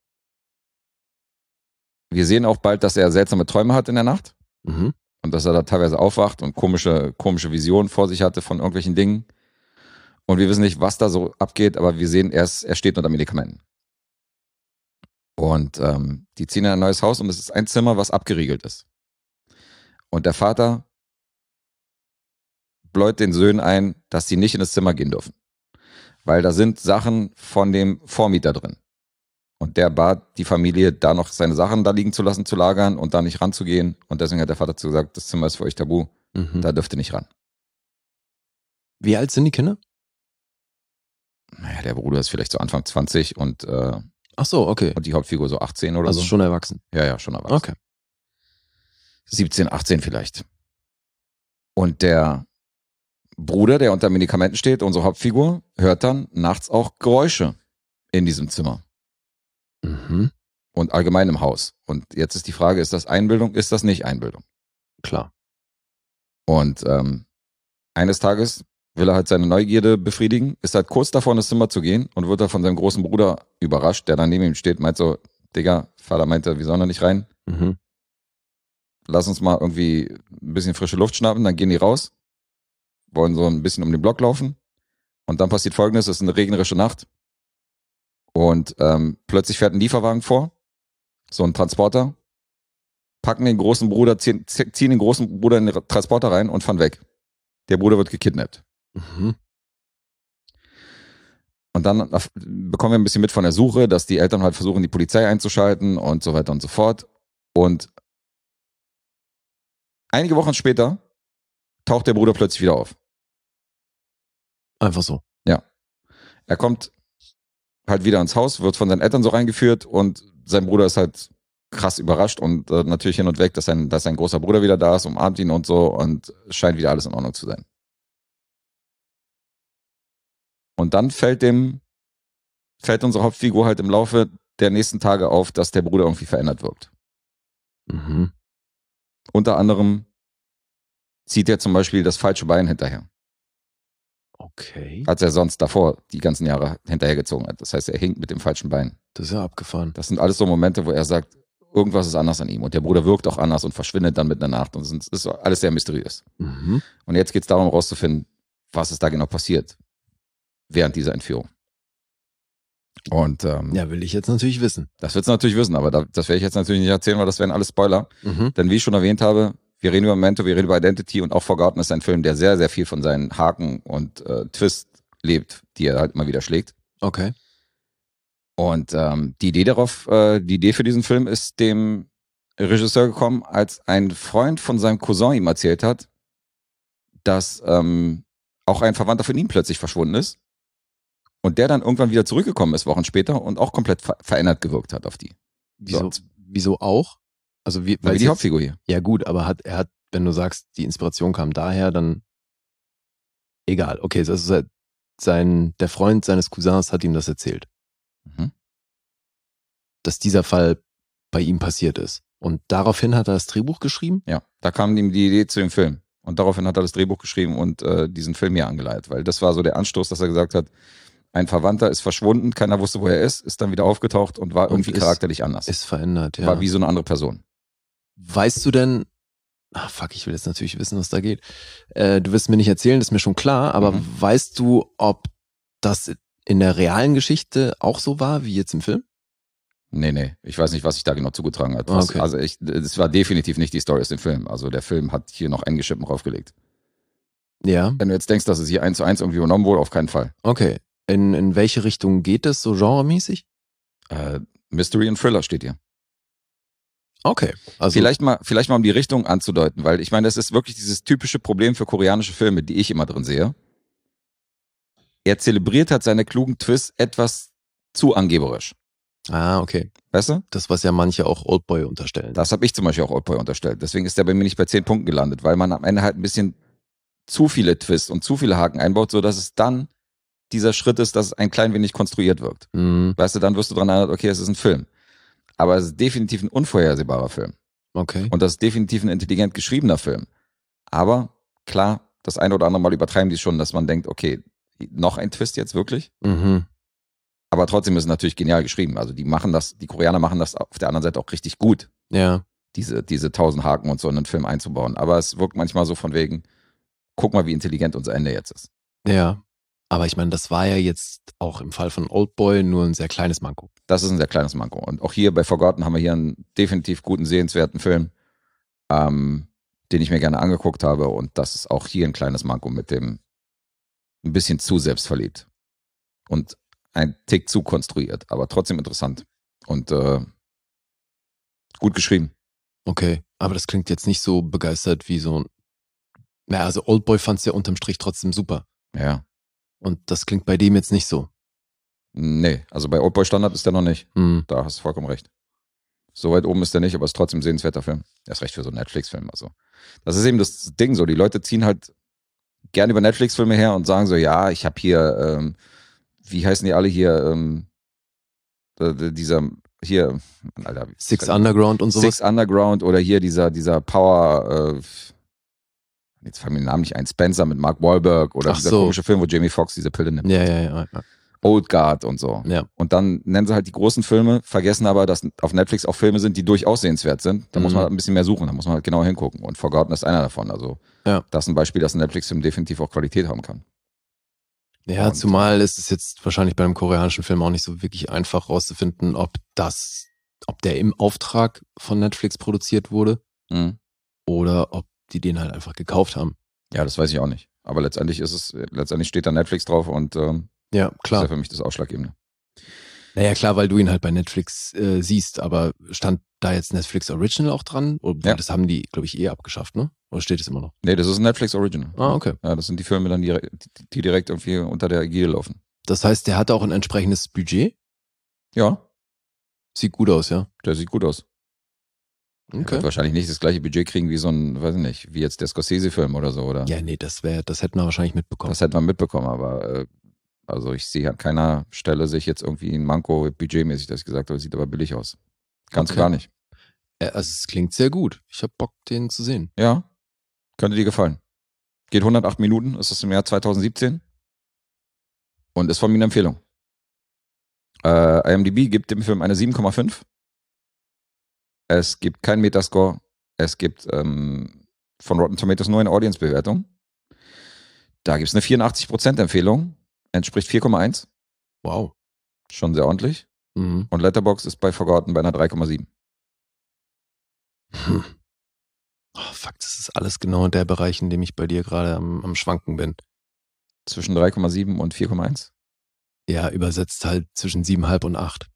Wir sehen auch bald, dass er seltsame Träume hat in der Nacht Mhm. und dass er da teilweise aufwacht und komische Visionen vor sich hatte von irgendwelchen Dingen. Und wir wissen nicht, was da so abgeht, aber wir sehen, er steht unter Medikamenten. Und die ziehen in ein neues Haus und es ist ein Zimmer, was abgeriegelt ist. Und der Vater bläut den Söhnen ein, dass sie nicht in das Zimmer gehen dürfen. Weil da sind Sachen von dem Vormieter drin. Und der bat die Familie, da noch seine Sachen da liegen zu lassen, zu lagern und da nicht ranzugehen. Und deswegen hat der Vater gesagt, das Zimmer ist für euch tabu, Mhm. da dürft ihr nicht ran. Wie alt sind die Kinder? Naja, der Bruder ist vielleicht so Anfang 20 und Ach so, okay. die Hauptfigur so 18 oder Also so. schon erwachsen. Ja, schon erwachsen. Okay. 17, 18 vielleicht. Und der Bruder, der unter Medikamenten steht, unsere Hauptfigur, hört dann nachts auch Geräusche in diesem Zimmer Mhm. und allgemein im Haus. Und jetzt ist die Frage, ist das Einbildung, ist das nicht Einbildung? Klar. Und eines Tages will er halt seine Neugierde befriedigen, ist halt kurz davor, in das Zimmer zu gehen und wird da von seinem großen Bruder überrascht, der dann neben ihm steht, meint so, Digga, Vater meinte, wir sollen da nicht rein. Mhm. lass uns mal irgendwie ein bisschen frische Luft schnappen, dann gehen die raus, wollen so ein bisschen um den Block laufen und dann passiert Folgendes, es ist eine regnerische Nacht und plötzlich fährt ein Lieferwagen vor, so ein Transporter, packen den großen Bruder, ziehen den großen Bruder in den Transporter rein und fahren weg. Der Bruder wird gekidnappt. Mhm. Und dann bekommen wir ein bisschen mit von der Suche, dass die Eltern halt versuchen, die Polizei einzuschalten und so weiter und so fort. Und einige Wochen später taucht der Bruder plötzlich wieder auf. Einfach so. Ja. Er kommt halt wieder ins Haus, wird von seinen Eltern so reingeführt und sein Bruder ist halt krass überrascht und natürlich hin und weg, dass sein großer Bruder wieder da ist, umarmt ihn und so und scheint wieder alles in Ordnung zu sein. Und dann fällt unsere Hauptfigur halt im Laufe der nächsten Tage auf, dass der Bruder irgendwie verändert wirkt. Mhm. Unter anderem zieht er zum Beispiel das falsche Bein hinterher, Okay. als er sonst davor die ganzen Jahre hinterhergezogen hat. Das heißt, er hinkt mit dem falschen Bein. Das ist ja abgefahren. Das sind alles so Momente, wo er sagt, irgendwas ist anders an ihm. Und der Bruder wirkt auch anders und verschwindet dann mit einer Nacht. Und es ist alles sehr mysteriös. Mhm. Und jetzt geht es darum, herauszufinden, was ist da genau passiert während dieser Entführung. Und Ja, will ich jetzt natürlich wissen. das willst du natürlich wissen, aber das werde ich jetzt natürlich nicht erzählen, weil das wären alles Spoiler. Mhm. Denn wie ich schon erwähnt habe, wir reden über Memento, wir reden über Identity und auch Forgotten ist ein Film, der sehr, sehr viel von seinen Haken und Twist lebt, die er halt immer wieder schlägt. Okay. Und die Idee für diesen Film ist dem Regisseur gekommen, als ein Freund von seinem Cousin ihm erzählt hat, dass auch ein Verwandter von ihm plötzlich verschwunden ist. Und der dann irgendwann wieder zurückgekommen ist, Wochen später, und auch komplett verändert gewirkt hat auf die. Wieso auch? Also Weil weil die Hauptfigur hier. Ja gut, aber er hat, wenn du sagst, die Inspiration kam daher, dann egal. Okay, das ist der Freund seines Cousins hat ihm das erzählt, Mhm. dass dieser Fall bei ihm passiert ist. Und daraufhin hat er das Drehbuch geschrieben? Ja, da kam ihm die Idee zu dem Film. Und daraufhin hat er das Drehbuch geschrieben und diesen Film hier angeleitet. Weil das war so der Anstoß, dass er gesagt hat, ein Verwandter ist verschwunden, keiner wusste, wo er ist dann wieder aufgetaucht und war irgendwie charakterlich anders. Ist verändert, ja. War wie so eine andere Person. Weißt du denn, ich will jetzt natürlich wissen, was da geht. Du wirst mir nicht erzählen, das ist mir schon klar, aber weißt du, ob das in der realen Geschichte auch so war, wie jetzt im Film? Nee. Ich weiß nicht, was sich da genau zugetragen hat. Okay. Also es war definitiv nicht die Story aus dem Film. Also der Film hat hier noch einige Schippen draufgelegt. Ja. Wenn du jetzt denkst, dass es hier 1:1 irgendwie übernommen wurde, auf keinen Fall. Okay. In welche Richtung geht es, so genremäßig? Mystery und Thriller steht hier. Okay. Also Vielleicht mal um die Richtung anzudeuten, weil ich meine, das ist wirklich dieses typische Problem für koreanische Filme, die ich immer drin sehe. Er zelebriert halt seine klugen Twists etwas zu angeberisch. okay. Weißt du? Das, was ja manche auch Oldboy unterstellen. Das habe ich zum Beispiel auch Oldboy unterstellt. Deswegen ist der bei mir nicht bei 10 Punkten gelandet, weil man am Ende halt ein bisschen zu viele Twists und zu viele Haken einbaut, sodass es dann dieser Schritt ist, dass es ein klein wenig konstruiert wirkt. Mhm. Weißt du, dann wirst du dran erinnert, okay, es ist ein Film. Aber es ist definitiv ein unvorhersehbarer Film. Okay. Und das ist definitiv ein intelligent geschriebener Film. Aber klar, das eine oder andere Mal übertreiben die schon, dass man denkt, okay, noch ein Twist jetzt wirklich? Mhm. Aber trotzdem ist es natürlich genial geschrieben. Also die Koreaner machen das auf der anderen Seite auch richtig gut, Ja. diese 1000 Haken und so in einen Film einzubauen. Aber es wirkt manchmal so von wegen, guck mal, wie intelligent unser Ende jetzt ist. Ja. Aber ich meine, das war ja jetzt auch im Fall von Oldboy nur ein sehr kleines Manko. Das ist ein sehr kleines Manko. Und auch hier bei Forgotten haben wir hier einen definitiv guten, sehenswerten Film, den ich mir gerne angeguckt habe. Und das ist auch hier ein kleines Manko mit dem ein bisschen zu selbstverliebt. Und ein Tick zu konstruiert, aber trotzdem interessant. Und gut geschrieben. Okay. Aber das klingt jetzt nicht so begeistert wie so ein. Naja, also Oldboy fand's ja unterm Strich trotzdem super. Ja. Und das klingt bei dem jetzt nicht so. Nee, also bei Oldboy Standard ist der noch nicht. Mhm. Da hast du vollkommen recht. So weit oben ist der nicht, aber ist trotzdem ein sehenswerter Film. Er ist recht für so einen Netflix-Film. Also. Das ist eben das Ding so. Die Leute ziehen halt gerne über Netflix-Filme her und sagen so, ja, ich habe hier, wie heißen die alle hier, dieser, hier, Alter. Six Underground und sowas. Six Underground oder hier dieser Power, jetzt fallen mir den Namen nicht ein, Spencer mit Mark Wahlberg oder Ach dieser so. komische Film, wo Jamie Foxx diese Pille nimmt. Ja. Old Guard und so. Ja. Und dann nennen sie halt die großen Filme, vergessen aber, dass auf Netflix auch Filme sind, die durchaus sehenswert sind. Da muss man halt ein bisschen mehr suchen, da muss man halt genau hingucken. Und Forgotten ist einer davon. Also das ist ein Beispiel, dass ein Netflix-Film definitiv auch Qualität haben kann. Ja, Und zumal ist es jetzt wahrscheinlich bei einem koreanischen Film auch nicht so wirklich einfach rauszufinden, ob der im Auftrag von Netflix produziert wurde oder ob die den halt einfach gekauft haben. Ja, das weiß ich auch nicht. Aber letztendlich steht da Netflix drauf und Ja, klar. das ist ja für mich das Ausschlaggebende. Naja, klar, weil du ihn halt bei Netflix siehst, aber stand da jetzt Netflix Original auch dran? Oder Ja. das haben die, glaube ich, abgeschafft, ne? Oder steht es immer noch? Nee, das ist ein Netflix Original. Ah, okay. Ja, das sind die Filme dann, die direkt irgendwie unter der Ägide laufen. Das heißt, der hat auch ein entsprechendes Budget? Ja, Sieht gut aus, ja? der sieht gut aus. Er wird wahrscheinlich nicht das gleiche Budget kriegen wie so ein, weiß ich nicht, wie jetzt der Scorsese-Film oder so, oder? Ja, nee, das hätten wir wahrscheinlich mitbekommen. Das hätte man mitbekommen, aber also ich sehe an keiner Stelle sich jetzt irgendwie ein Manko budgetmäßig, dass ich gesagt habe, sieht aber billig aus. Kannst du gar nicht. Also es klingt sehr gut. Ich habe Bock, den zu sehen. Ja, könnte dir gefallen. Geht 108 Minuten, ist das im Jahr 2017 und ist von mir eine Empfehlung. IMDb gibt dem Film eine 7,5. Es gibt keinen Metascore. Es gibt von Rotten Tomatoes nur eine Audience-Bewertung. Da gibt es eine 84% Empfehlung. Entspricht 4,1. Wow. Schon sehr ordentlich. Mhm. Und Letterboxd ist bei Forgotten bei einer 3,7. Oh, fuck, das ist alles genau der Bereich, in dem ich bei dir gerade am Schwanken bin. Zwischen 3,7 und 4,1? Ja, übersetzt halt zwischen 7,5 und 8.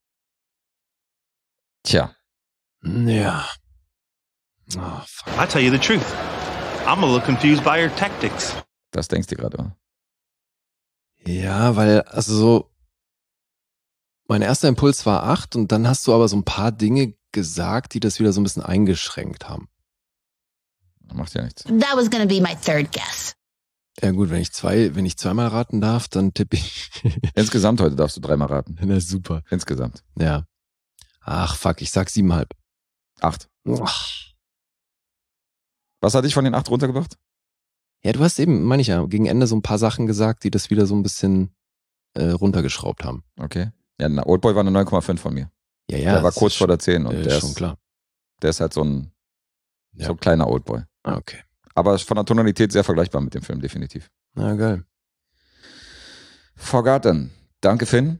Tja. Ja. Oh, fuck. I tell you the truth. I'm a little confused by your tactics. Das denkst du gerade, oder? Ja, weil, also so, mein erster Impuls war 8 und dann hast du aber so ein paar Dinge gesagt, die das wieder so ein bisschen eingeschränkt haben. Macht ja nichts. That was gonna be my third guess. Ja gut, wenn ich zweimal raten darf, dann tippe ich. Insgesamt heute darfst du 3-mal raten. Na super. Insgesamt. Ja. Ach fuck, ich sag 7,5. 8. Ach. Was hatte ich von den 8 runtergebracht? Ja, du hast eben, meine ich ja, gegen Ende so ein paar Sachen gesagt, die das wieder so ein bisschen runtergeschraubt haben. Okay. Ja, Oldboy war eine 9,5 von mir. Ja, ja. Der war kurz vor der 10 und der ist schon klar. Der ist halt so ein kleiner Oldboy. Ah, okay. Aber ist von der Tonalität sehr vergleichbar mit dem Film, definitiv. Na geil. Forgotten. Danke, Finn.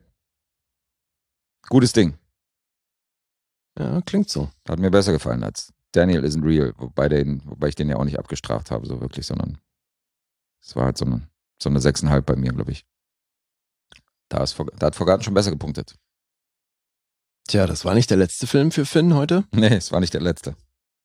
Gutes Ding. Ja, klingt so. Hat mir besser gefallen als Daniel Isn't Real, wobei ich den ja auch nicht abgestraft habe, so wirklich, sondern es war halt so eine 6,5 bei mir, glaube ich. Da hat Forgotten schon besser gepunktet. Tja, das war nicht der letzte Film für Finn heute. Nee, es war nicht der letzte.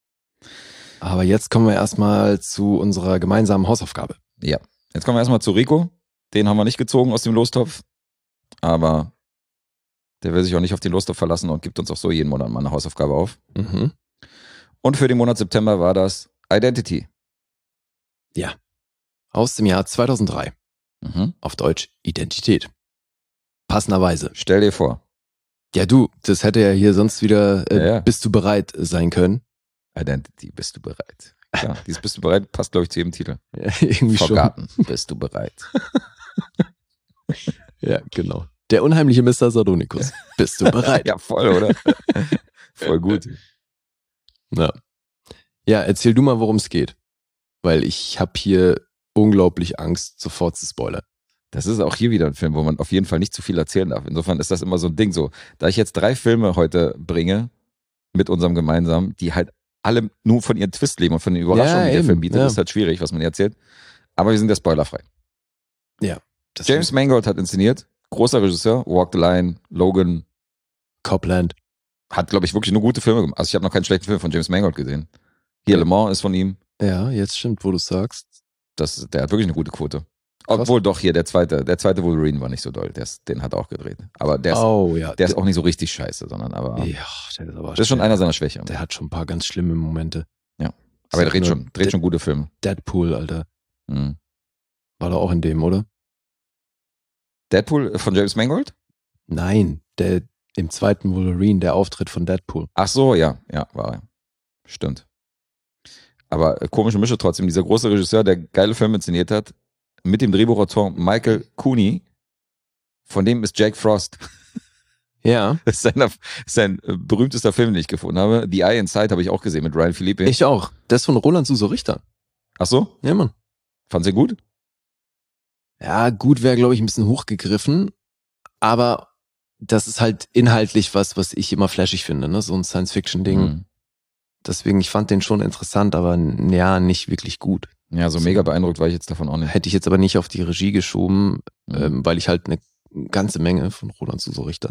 Aber jetzt kommen wir erstmal zu unserer gemeinsamen Hausaufgabe. Ja, jetzt kommen wir erstmal zu Rico. Den haben wir nicht gezogen aus dem Lostopf, aber der will sich auch nicht auf den Lostopf verlassen und gibt uns auch so jeden Monat mal eine Hausaufgabe auf. Mhm. Und für den Monat September war das Identity. Ja. Aus dem Jahr 2003. Mhm. Auf Deutsch Identität. Passenderweise. Stell dir vor. Ja, du, das hätte ja hier sonst wieder Ja. Bist du bereit sein können. Identity, bist du bereit? Klar, dieses Bist du bereit passt, glaube ich, zu jedem Titel. Ja, irgendwie Forgotten, bist du bereit? schon. Ja, genau. Der unheimliche Mr. Sardonicus. Bist du bereit? Ja, voll, oder? Voll gut. Ja. Ja, erzähl du mal, worum es geht. Weil ich habe hier unglaublich Angst, sofort zu spoilern. Das ist auch hier wieder ein Film, wo man auf jeden Fall nicht zu viel erzählen darf. Insofern ist das immer so ein Ding so. Da ich jetzt 3 Filme heute bringe, mit unserem gemeinsamen, die halt alle nur von ihren Twist leben und von den Überraschungen, die der Film bietet, ist halt schwierig, was man hier erzählt. Aber wir sind ja spoilerfrei. Ja. James Mangold hat inszeniert, großer Regisseur, Walk the Line, Logan. Copland. Hat, glaube ich, wirklich nur gute Filme gemacht. Also ich habe noch keinen schlechten Film von James Mangold gesehen. Hier Le Mans ist von ihm. Ja, jetzt stimmt, wo du sagst. Der hat wirklich eine gute Quote. Obwohl doch hier der zweite Wolverine war nicht so doll. Den hat er auch gedreht. Aber der ist auch nicht so richtig scheiße, sondern aber. Ja, der ist aber das ist schon einer seiner Schwächen. Der hat schon ein paar ganz schlimme Momente. Ja. Aber er dreht schon gute Filme. Deadpool, Alter. Mhm. War doch auch in dem, oder? Deadpool von James Mangold? Nein, im zweiten Wolverine, der Auftritt von Deadpool. Ach so, ja, war er. Stimmt. Aber komische Mische trotzdem. Dieser große Regisseur, der geile Filme inszeniert hat, mit dem Drehbuchautor Michael Cooney, Von dem ist Jake Frost. Ja. Das ist sein berühmtester Film, den ich gefunden habe. The Eye Inside habe ich auch gesehen mit Ryan Philippe. Ich auch. Das ist von Roland Suso Richter. Ach so? Ja, Mann. Fand sie gut? Ja, gut wäre, glaube ich, ein bisschen hochgegriffen. Aber das ist halt inhaltlich was ich immer flashig finde, ne? So ein Science-Fiction-Ding. Mhm. Deswegen, ich fand den schon interessant, aber ja, nicht wirklich gut. Ja, so mega beeindruckt war ich jetzt davon auch nicht. Hätte ich jetzt aber nicht auf die Regie geschoben, Mhm. weil ich halt eine ganze Menge von Roland Suso Richter.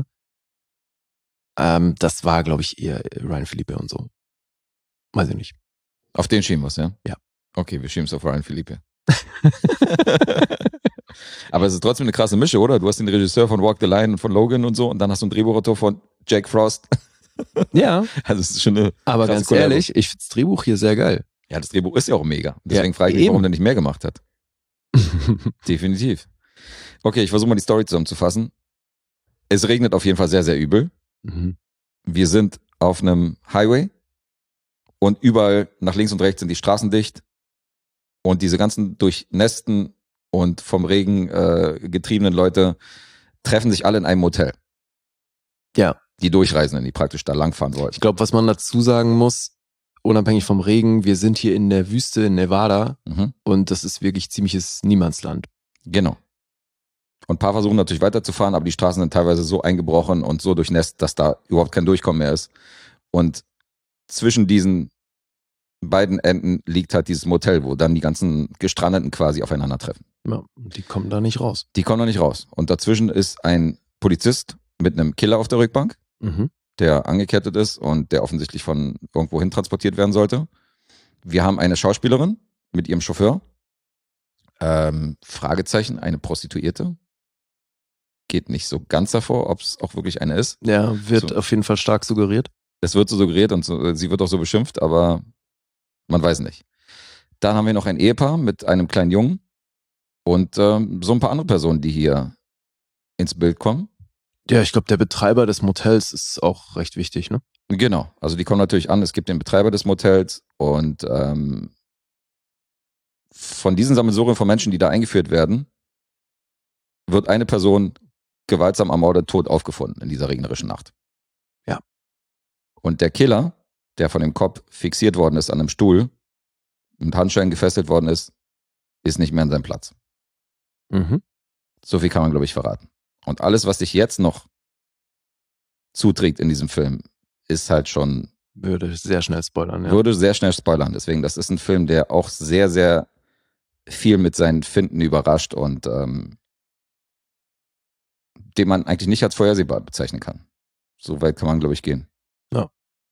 Das war, glaube ich, eher Ryan Philippe und so. Weiß ich nicht. Auf den schieben wir es, ja? Ja. Okay, wir schieben es auf Ryan Philippe. Aber es ist trotzdem eine krasse Mische, oder? Du hast den Regisseur von Walk the Line und von Logan und so und dann hast du einen Drehbuchautor von Jack Frost. Ja, Also es ist schon eine aber krasse ganz Kollabo. ehrlich, ich finde das Drehbuch hier sehr geil. Ja, das Drehbuch ist ja auch mega. Deswegen frage ich mich, eben. warum der nicht mehr gemacht hat. Definitiv. Okay, ich versuche mal die Story zusammenzufassen. Es regnet auf jeden Fall sehr, sehr übel. Mhm. Wir sind auf einem Highway und überall nach links und rechts sind die Straßen dicht und diese ganzen durchnässten und vom Regen getriebenen Leute treffen sich alle in einem Motel. Ja. Die Durchreisenden, die praktisch da langfahren wollten. Ich glaube, was man dazu sagen muss, unabhängig vom Regen, wir sind hier in der Wüste in Nevada Mhm. und das ist wirklich ziemliches Niemandsland. Genau. Und ein paar versuchen natürlich weiterzufahren, aber die Straßen sind teilweise so eingebrochen und so durchnässt, dass da überhaupt kein Durchkommen mehr ist. Und zwischen diesen beiden Enden liegt halt dieses Motel, wo dann die ganzen Gestrandeten quasi aufeinandertreffen. Ja, die kommen da nicht raus. Die kommen noch nicht raus. Und dazwischen ist ein Polizist mit einem Killer auf der Rückbank, Mhm. der angekettet ist und der offensichtlich von irgendwo hin transportiert werden sollte. Wir haben eine Schauspielerin mit ihrem Chauffeur. Fragezeichen, eine Prostituierte. Geht nicht so ganz davor, ob es auch wirklich eine ist. Ja, wird So. auf jeden Fall stark suggeriert. Es wird so suggeriert und so, sie wird auch so beschimpft, aber man weiß nicht. Dann haben wir noch ein Ehepaar mit einem kleinen Jungen und so ein paar andere Personen, die hier ins Bild kommen. Ja, ich glaube, der Betreiber des Motels ist auch recht wichtig, ne? Genau, also die kommen natürlich an, es gibt den Betreiber des Motels und von diesen Sammelsurium von Menschen, die da eingeführt werden, wird eine Person gewaltsam ermordet, tot aufgefunden in dieser regnerischen Nacht. Ja. Und der Killer, der von dem Cop fixiert worden ist an einem Stuhl, mit Handschellen gefesselt worden ist nicht mehr an seinem Platz. Mhm. So viel kann man, glaube ich, verraten. Und alles, was sich jetzt noch zuträgt in diesem Film, ist halt schon, Würde sehr schnell spoilern, ja. würde sehr schnell spoilern. Deswegen, das ist ein Film, der auch sehr, sehr viel mit seinen Finden überrascht und den man eigentlich nicht als vorhersehbar bezeichnen kann. So weit kann man, glaube ich, gehen. Ja.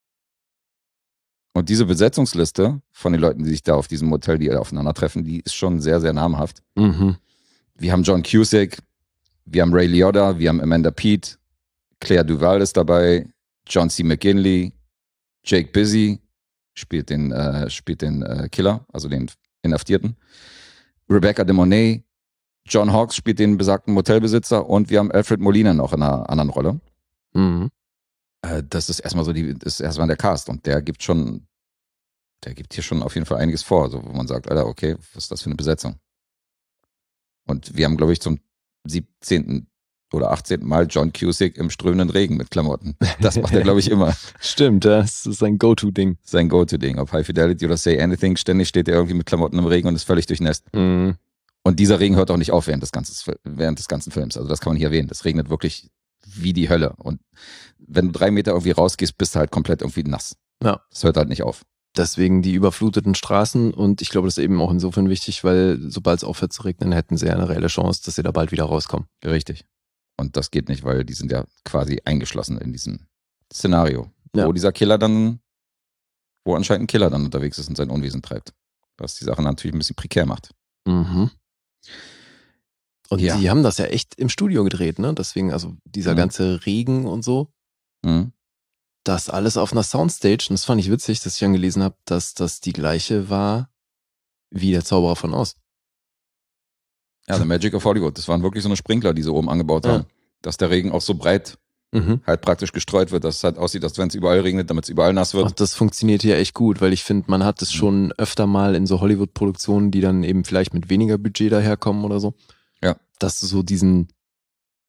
Und diese Besetzungsliste von den Leuten, die sich da auf diesem Motel, die aufeinandertreffen, die ist schon sehr, sehr namhaft. Mhm. Wir haben John Cusack, wir haben Ray Liotta, wir haben Amanda Peet, Claire Duval ist dabei, John C. McGinley, Jake Busy spielt den Killer, also den Inhaftierten, Rebecca De Mornay, John Hawkes spielt den besagten Motelbesitzer und wir haben Alfred Molina noch in einer anderen Rolle. Mhm. Das ist erstmal so das ist erstmal der Cast und der gibt hier schon auf jeden Fall einiges vor, so wo man sagt, Alter, okay, was ist das für eine Besetzung? Und wir haben, glaube ich, zum 17. oder 18. Mal John Cusack im strömenden Regen mit Klamotten. Das macht er, glaube ich, immer. Stimmt, das ist sein Go-To-Ding. Sein Go-To-Ding. Ob High Fidelity oder Say Anything, ständig steht er irgendwie mit Klamotten im Regen und ist völlig durchnässt. Mhm. Und dieser Regen hört auch nicht auf während des ganzen Films. Also das kann man hier erwähnen. Das regnet wirklich wie die Hölle. Und wenn du 3 Meter irgendwie rausgehst, bist du halt komplett irgendwie nass. Ja. Das hört halt nicht auf. Deswegen die überfluteten Straßen und ich glaube, das ist eben auch insofern wichtig, weil sobald es aufhört zu regnen, hätten sie ja eine reelle Chance, dass sie da bald wieder rauskommen. Richtig. Und das geht nicht, weil die sind ja quasi eingeschlossen in diesem Szenario, Ja. wo anscheinend ein Killer dann unterwegs ist und sein Unwesen treibt. Was die Sache natürlich ein bisschen prekär macht. Mhm. Und Ja. die haben das ja echt im Studio gedreht, ne? Deswegen, also dieser Mhm. ganze Regen und so, Mhm. das alles auf einer Soundstage. Und das fand ich witzig, dass ich dann gelesen habe, dass das die gleiche war wie der Zauberer von Oz. Ja, The Magic of Hollywood. Das waren wirklich so eine Sprinkler, die sie oben angebaut Ja. haben. Dass der Regen auch so breit Mhm. halt praktisch gestreut wird, dass es halt aussieht, als wenn es überall regnet, damit es überall nass wird. Und das funktioniert hier echt gut, weil ich finde, man hat es schon öfter mal in so Hollywood-Produktionen, die dann eben vielleicht mit weniger Budget daherkommen oder so. Ja. Dass du so diesen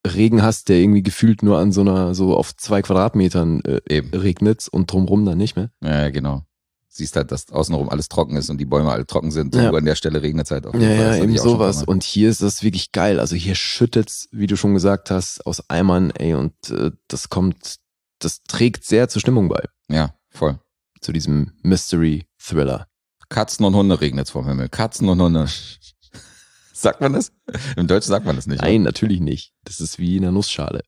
Regen hast, der irgendwie gefühlt nur an so auf 2 Quadratmetern regnet und drumrum dann nicht mehr. Ja, genau. Siehst halt, dass außenrum alles trocken ist und die Bäume alle trocken sind. Und an der Stelle regnet es halt auch. Ja, eben sowas. Und hier ist das wirklich geil. Also hier schüttet's, wie du schon gesagt hast, aus Eimern, und das trägt sehr zur Stimmung bei. Ja, voll. Zu diesem Mystery-Thriller. Katzen und Hunde regnet's vom Himmel. Katzen und Hunde. Sagt man das? Im Deutschen sagt man das nicht. Nein, natürlich nicht. Das ist wie in einer Nussschale.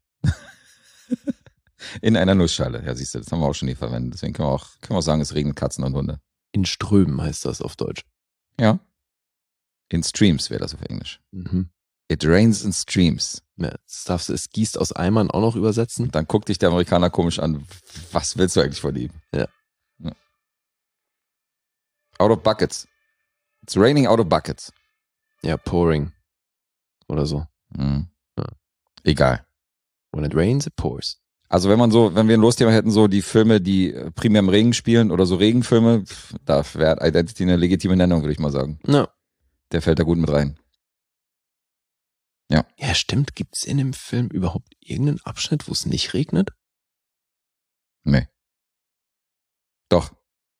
In einer Nussschale. Ja, siehst du, das haben wir auch schon nie verwendet. Deswegen können wir auch sagen, es regnet Katzen und Hunde. In Strömen heißt das auf Deutsch. Ja. In Streams wäre das auf Englisch. Mhm. It rains in streams. Ja, das darfst du, es gießt aus Eimern auch noch übersetzen. Dann guckt dich der Amerikaner komisch an. Was willst du eigentlich von ihm? Ja. Out of buckets. It's raining out of buckets. Ja, pouring. Oder so. Mhm. Ja. Egal. When it rains, it pours. Also wenn wir ein Losthema hätten, so die Filme, die primär im Regen spielen oder so Regenfilme, da wäre Identity eine legitime Nennung, würde ich mal sagen. Ja. Der fällt da gut mit rein. Ja. Ja, stimmt. Gibt es in dem Film überhaupt irgendeinen Abschnitt, wo es nicht regnet? Nee. Doch.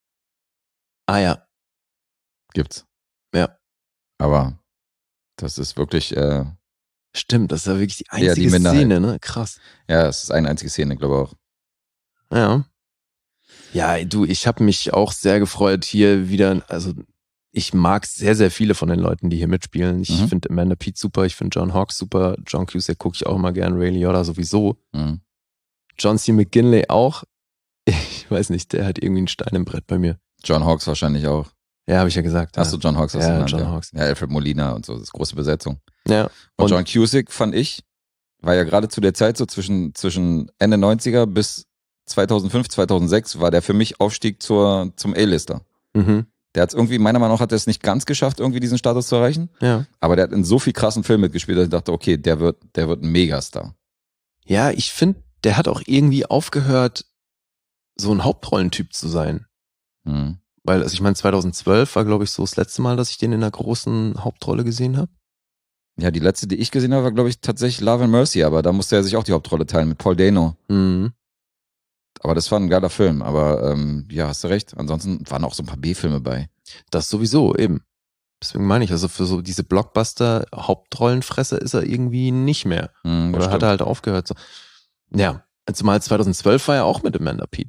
Ah ja. Gibt's. Ja. Aber das ist wirklich stimmt, das ist ja wirklich die einzige die Minderheit. Szene, ne? Krass. Ja, es ist eine einzige Szene, glaube ich auch. Ja. Ja, du, ich habe mich auch sehr gefreut hier wieder, also ich mag sehr, sehr viele von den Leuten, die hier mitspielen. Ich finde Amanda Peet super, ich finde John Hawkes super, John Cusack gucke ich auch immer gern, Ray Liotta sowieso. Mhm. John C. McGinley auch. Ich weiß nicht, der hat irgendwie einen Stein im Brett bei mir. John Hawkes wahrscheinlich auch. Ja, habe ich ja gesagt. Hast du John Hawkes? Hast du genannt, John Hawkes. Ja, Alfred Molina und so, das ist große Besetzung. Ja. Und John Cusack, fand ich, war ja gerade zu der Zeit so zwischen Ende 90er bis 2005, 2006 war der für mich Aufstieg zum A-Lister. Mhm. Der hat es irgendwie, meiner Meinung nach, hat er es nicht ganz geschafft, irgendwie diesen Status zu erreichen. Ja. Aber der hat in so viel krassen Filmen mitgespielt, dass ich dachte, okay, der wird ein Megastar. Ja, ich finde, der hat auch irgendwie aufgehört, so ein Hauptrollentyp zu sein. Mhm. Weil, also ich meine, 2012 war, glaube ich, so das letzte Mal, dass ich den in einer großen Hauptrolle gesehen habe. Ja, die letzte, die ich gesehen habe, war, glaube ich, tatsächlich Love and Mercy, aber da musste er sich auch die Hauptrolle teilen mit Paul Dano. Mhm. Aber das war ein geiler Film, aber ja, hast du recht. Ansonsten waren auch so ein paar B-Filme bei. Das sowieso, eben. Deswegen meine ich, also für so diese Blockbuster-Hauptrollenfresse ist er irgendwie nicht mehr. Oder hat er halt aufgehört. So. Ja, zumal 2012 war er auch mit Amanda Peet.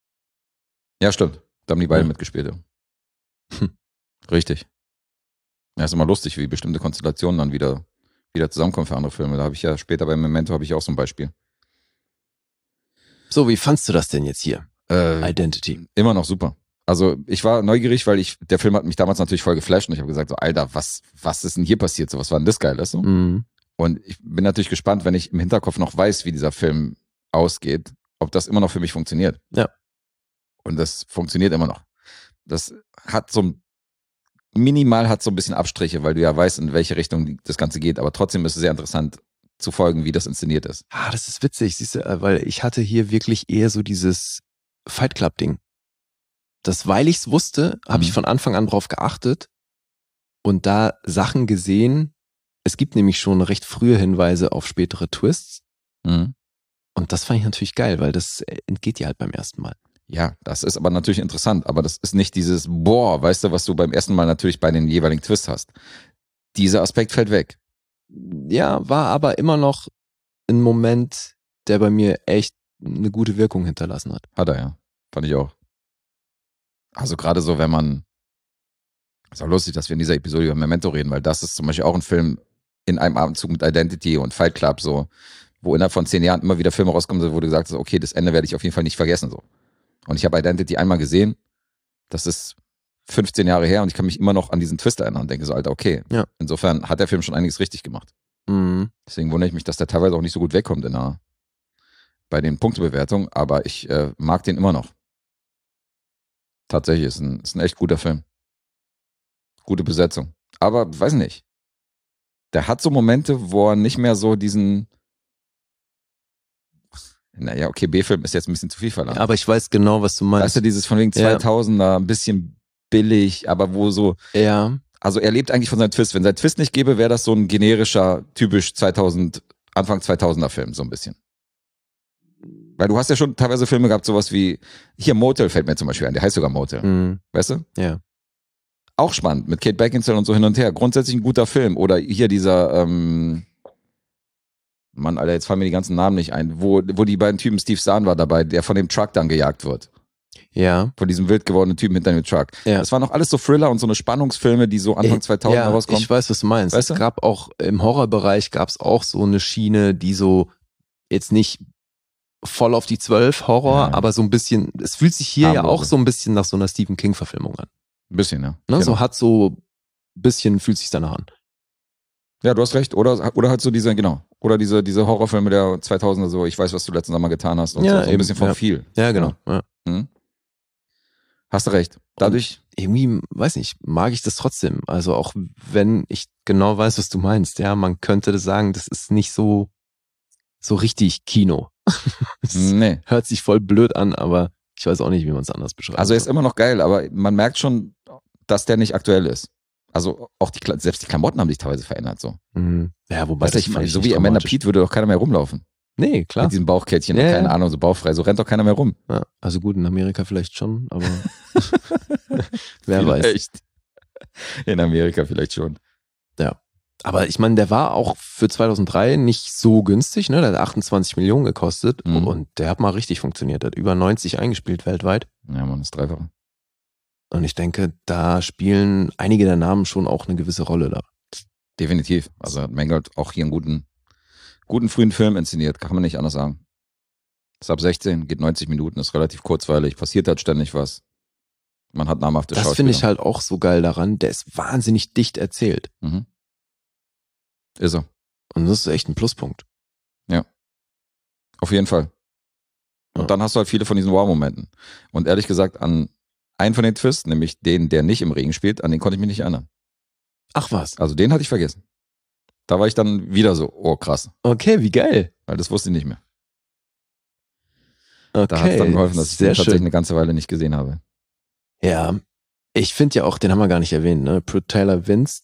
Ja, stimmt. Da haben die beiden mitgespielt. Ja. Richtig. Ja, ist immer lustig, wie bestimmte Konstellationen dann wieder zusammenkommen für andere Filme. Da habe ich ja später bei Memento habe ich auch so ein Beispiel. So, wie fandst du das denn jetzt hier? Identity. Immer noch super. Also ich war neugierig, weil der Film hat mich damals natürlich voll geflasht und ich habe gesagt, so Alter, was ist denn hier passiert? So, was war denn das geil, weißt du? Mhm. Und ich bin natürlich gespannt, wenn ich im Hinterkopf noch weiß, wie dieser Film ausgeht, ob das immer noch für mich funktioniert. Ja. Und das funktioniert immer noch. Das hat so minimal so ein bisschen Abstriche, weil du ja weißt, in welche Richtung das Ganze geht, aber trotzdem ist es sehr interessant zu folgen, wie das inszeniert ist. Ah, das ist witzig, siehst du, weil ich hatte hier wirklich eher so dieses Fight Club-Ding. Das, weil ich es wusste, habe ich von Anfang an drauf geachtet und da Sachen gesehen. Es gibt nämlich schon recht frühe Hinweise auf spätere Twists. Mhm. Und das fand ich natürlich geil, weil das entgeht dir halt beim ersten Mal. Ja, das ist aber natürlich interessant, aber das ist nicht dieses Boah, weißt du, was du beim ersten Mal natürlich bei den jeweiligen Twists hast. Dieser Aspekt fällt weg. Ja, war aber immer noch ein Moment, der bei mir echt eine gute Wirkung hinterlassen hat. Hat er, ja. Fand ich auch. Also gerade so, wenn man, ist auch lustig, dass wir in dieser Episode über Memento reden, weil das ist zum Beispiel auch ein Film in einem Abendzug mit Identity und Fight Club, so, wo innerhalb von 10 Jahren immer wieder Filme rauskommen, wo du gesagt hast, okay, das Ende werde ich auf jeden Fall nicht vergessen, so. Und ich habe Identity einmal gesehen, das ist 15 Jahre her und ich kann mich immer noch an diesen Twist erinnern und denke so, Alter, okay. Ja. Insofern hat der Film schon einiges richtig gemacht. Mhm. Deswegen wundere ich mich, dass der teilweise auch nicht so gut wegkommt bei den Punktebewertungen, aber ich mag den immer noch. Tatsächlich, ist ein echt guter Film. Gute Besetzung. Aber, weiß nicht. Der hat so Momente, wo er nicht mehr so diesen, naja, okay, B-Film ist jetzt ein bisschen zu viel verlangt. Ja, aber ich weiß genau, was du meinst. Weißt du, dieses von wegen 2000er, ein bisschen billig, aber wo so, ja. Also er lebt eigentlich von seinem Twist. Wenn sein Twist nicht gäbe, wäre das so ein generischer, typisch 2000 Anfang 2000er Film, so ein bisschen. Weil du hast ja schon teilweise Filme gehabt, sowas wie, hier Motel fällt mir zum Beispiel ein, der heißt sogar Motel. Weißt du? Ja. Auch spannend, mit Kate Beckinsale und so hin und her. Grundsätzlich ein guter Film. Oder hier dieser, Mann, Alter, jetzt fallen mir die ganzen Namen nicht ein, wo die beiden Typen, Steve Zahn war dabei, der von dem Truck dann gejagt wird. Ja. Von diesem wild gewordenen Typen hinter dem Truck. Ja. Das waren noch alles so Thriller und so eine Spannungsfilme, die so Anfang 2000 rauskommen. Ich weiß, was du meinst. Weißt du? Es gab auch, im Horrorbereich gab es auch so eine Schiene, die so jetzt nicht voll auf die 12 Horror, aber so ein bisschen, es fühlt sich hier ja auch so ein bisschen nach so einer Stephen King-Verfilmung an. Ein bisschen, ja. Ne? Genau. So hat so ein bisschen, fühlt sich danach an. Ja, du hast recht. Oder halt so diese, genau. Oder diese Horrorfilme der 2000er, so, ich weiß, was du letzten Sommer getan hast. Und Ja, so ein eben, bisschen von ja. viel. Ja, genau. Ja. Hast du recht. Dadurch. Und irgendwie, weiß nicht, mag ich das trotzdem. Also auch wenn ich genau weiß, was du meinst. Ja, man könnte sagen, das ist nicht so richtig Kino. Nee. Hört sich voll blöd an, aber ich weiß auch nicht, wie man es anders beschreibt. Also er ist immer noch geil, aber man merkt schon, dass der nicht aktuell ist. Also auch selbst die Klamotten haben sich teilweise verändert. So. Ja, wobei Weißt du, ich meine, so wie Amanda Peet würde doch keiner mehr rumlaufen. Nee, klar. Mit diesem Bauchkettchen, Ja, keine ja. Ahnung, so bauchfrei, so rennt doch keiner mehr rum. Ja, also gut, in Amerika vielleicht schon, aber wer weiß. Echt? In Amerika vielleicht schon. Ja. Aber ich meine, der war auch für 2003 nicht so günstig, ne? Der hat 28 Millionen gekostet und der hat mal richtig funktioniert. Der hat über 90 eingespielt weltweit. Ja, man, das Dreifache. Und ich denke, da spielen einige der Namen schon auch eine gewisse Rolle da. Definitiv. Also hat Mangold auch hier einen guten frühen Film inszeniert, kann man nicht anders sagen. Ist ab 16, geht 90 Minuten, ist relativ kurzweilig, passiert halt ständig was. Man hat namhafte Schauspieler. Das finde ich halt auch so geil daran, der ist wahnsinnig dicht erzählt. Ist er. Und das ist echt ein Pluspunkt. Ja. Auf jeden Fall. Und dann hast du halt viele von diesen Wow-Momenten. Und ehrlich gesagt, an einen von den Twists, nämlich den, der nicht im Regen spielt, an den konnte ich mich nicht erinnern. Ach was. Also den hatte ich vergessen. Da war ich dann wieder so, oh krass. Okay, wie geil. Weil das wusste ich nicht mehr. Okay, Da hat es dann geholfen, dass ich den sehr tatsächlich schön. eine ganze Weile nicht gesehen habe. Ja, ich finde ja auch, den haben wir gar nicht erwähnt, ne? Pruitt Taylor Vince,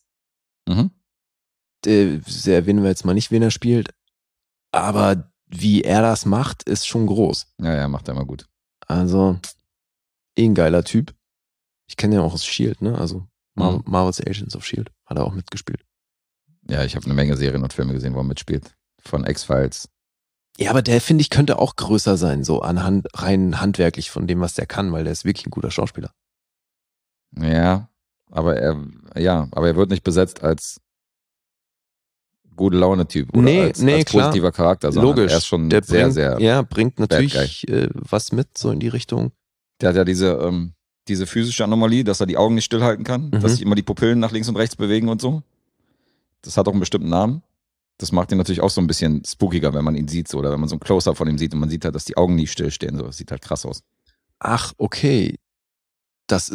erwähnen wir jetzt mal nicht, wen er spielt, aber wie er das macht, ist schon groß. Ja, macht er immer gut. Also, ein geiler Typ. Ich kenne ihn auch aus S.H.I.E.L.D., ne? Also Marvel's Agents of S.H.I.E.L.D. hat er auch mitgespielt. Ja, ich habe eine Menge Serien und Filme gesehen, wo er mitspielt. Von X-Files. Ja, aber der, finde ich, könnte auch größer sein, so rein handwerklich von dem, was der kann, weil der ist wirklich ein guter Schauspieler. Ja, aber er wird nicht besetzt als gute Laune-Typ oder als positiver Charakter, sondern Logisch. er ist schon der sehr bringt natürlich was mit, so in die Richtung. Der hat ja diese physische Anomalie, dass er die Augen nicht stillhalten kann, dass sich immer die Pupillen nach links und rechts bewegen und so. Das hat auch einen bestimmten Namen. Das macht ihn natürlich auch so ein bisschen spookiger, wenn man ihn sieht, so, oder wenn man so ein Close-Up von ihm sieht und man sieht halt, dass die Augen nie stillstehen. So. Das sieht halt krass aus. Ach, okay. Das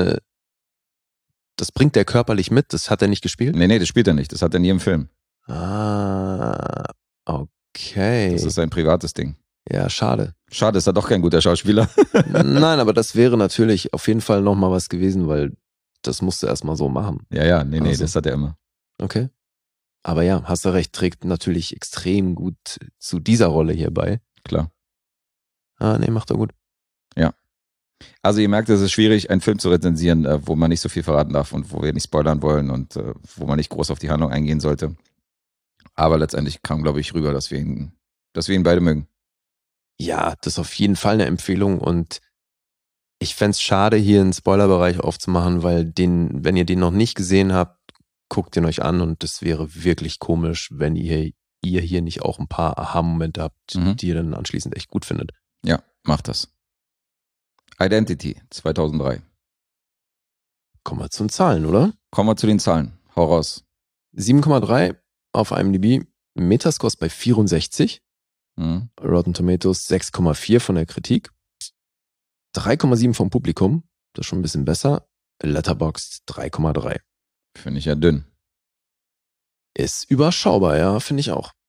bringt der körperlich mit, das hat er nicht gespielt? Nee, das spielt er nicht. Das hat er nie im Film. Ah, okay. Das ist sein privates Ding. Ja, schade. Schade, ist er doch kein guter Schauspieler. Nein, aber das wäre natürlich auf jeden Fall nochmal was gewesen, weil das musst du erstmal so machen. Ja, nee, Also. das hat er immer. Okay. Aber ja, hast du recht, trägt natürlich extrem gut zu dieser Rolle hier bei. Klar. Ah, nee, macht er gut. Ja. Also ihr merkt, es ist schwierig, einen Film zu rezensieren, wo man nicht so viel verraten darf und wo wir nicht spoilern wollen und wo man nicht groß auf die Handlung eingehen sollte. Aber letztendlich kam, glaube ich, rüber, dass wir ihn beide mögen. Ja, das ist auf jeden Fall eine Empfehlung und ich fände es schade, hier einen Spoilerbereich aufzumachen, weil wenn ihr den noch nicht gesehen habt, guckt ihn euch an und das wäre wirklich komisch, wenn ihr hier nicht auch ein paar Aha-Momente habt, die ihr dann anschließend echt gut findet. Ja, macht das. Identity 2003. Kommen wir zu den Zahlen, oder? Kommen wir zu den Zahlen. Hau raus. 7,3 auf IMDb, Metascore bei 64, Rotten Tomatoes 6,4 von der Kritik, 3,7 vom Publikum, das ist schon ein bisschen besser, Letterboxd 3,3. Finde ich ja dünn. Ist überschaubar, ja, finde ich auch.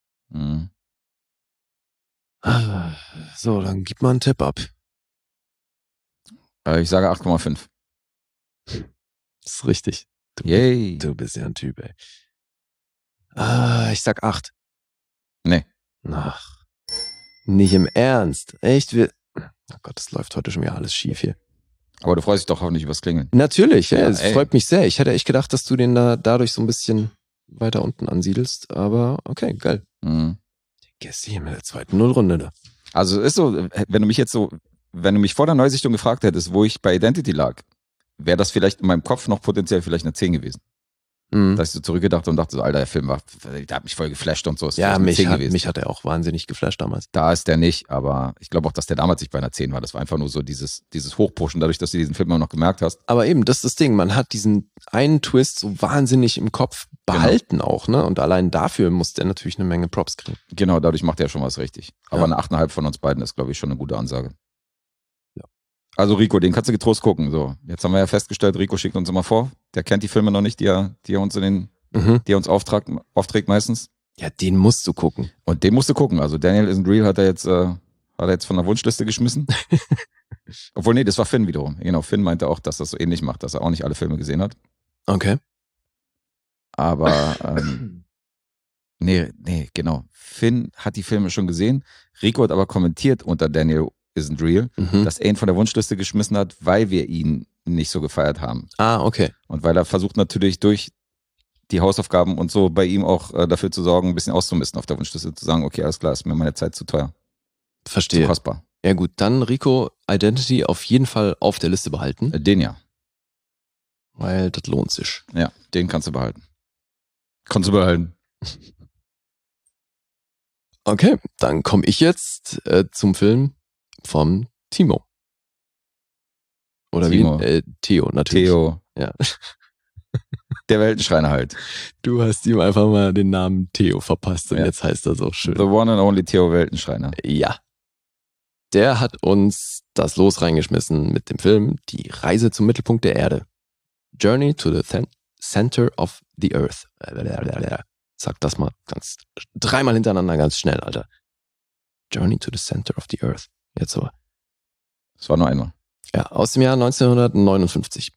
So, dann gib mal einen Tipp ab. Ich sage 8,5. Das ist richtig. Yay. Du bist ja ein Typ, ey. Ich sag 8. Nee. Ach, nicht im Ernst. Echt? Oh Gott, das läuft heute schon wieder alles schief hier. Aber du freust dich doch hoffentlich übers Klingeln. Natürlich, ja, es ey. freut mich sehr. Ich hätte echt gedacht, dass du den da dadurch so ein bisschen weiter unten ansiedelst, aber okay, geil. Mhm. Gehst hier mit der zweiten Nullrunde da. Also ist so, wenn du mich vor der Neusichtung gefragt hättest, wo ich bei Identity lag, wäre das vielleicht in meinem Kopf noch potenziell vielleicht eine 10 gewesen. Mhm. Dass ich so zurückgedacht und dachte, so, Alter, der Film der hat mich voll geflasht und so. Ist Ja, vielleicht eine 10 gewesen. mich hat er auch wahnsinnig geflasht damals. Da ist der nicht, aber ich glaube auch, dass der damals nicht bei einer 10 war. Das war einfach nur so dieses Hochpushen, dadurch, dass du diesen Film immer noch gemerkt hast. Aber eben, das ist das Ding. Man hat diesen einen Twist so wahnsinnig im Kopf behalten auch, ne? Und allein dafür muss der natürlich eine Menge Props kriegen. Genau, dadurch macht er schon was richtig. Aber Ja. eine 8,5 von uns beiden ist, glaube ich, schon eine gute Ansage. Ja. Also Rico, den kannst du getrost gucken. So, jetzt haben wir ja festgestellt, Rico schickt uns immer vor. Der kennt die Filme noch nicht, die er uns die er uns aufträgt meistens. Ja, den musst du gucken. Und den musst du gucken. Also Daniel Isn't Real hat er jetzt von der Wunschliste geschmissen. Obwohl, nee, das war Finn wiederum. Genau, Finn meinte auch, dass das so ähnlich macht, dass er auch nicht alle Filme gesehen hat. Okay. Aber nee, genau. Finn hat die Filme schon gesehen. Rico hat aber kommentiert unter Daniel Isn't Real, dass er ihn von der Wunschliste geschmissen hat, weil wir ihn nicht so gefeiert haben. Ah, okay. Und weil er versucht natürlich durch die Hausaufgaben und so bei ihm auch dafür zu sorgen, ein bisschen auszumisten auf der Wunschliste, zu sagen, okay, alles klar, ist mir meine Zeit zu teuer. Verstehe. Zu kostbar. Ja gut, dann Rico, Identity auf jeden Fall auf der Liste behalten, Den ja. weil das lohnt sich. Ja, den kannst du behalten. Kannst du behalten. Okay, dann komme ich jetzt zum Film vom Timo. Oder Timo. wie? Theo, natürlich. Theo, Ja. der Weltenschreiner halt. Du hast ihm einfach mal den Namen Theo verpasst und Ja. jetzt heißt er so schön. The one and only Theo Weltenschreiner. Ja. Der hat uns das Los reingeschmissen mit dem Film Die Reise zum Mittelpunkt der Erde. Journey to the Center of the Earth. Sag das mal dreimal hintereinander ganz schnell, Alter. Journey to the Center of the Earth. Jetzt aber. Das war nur einmal. Ja, aus dem Jahr 1959.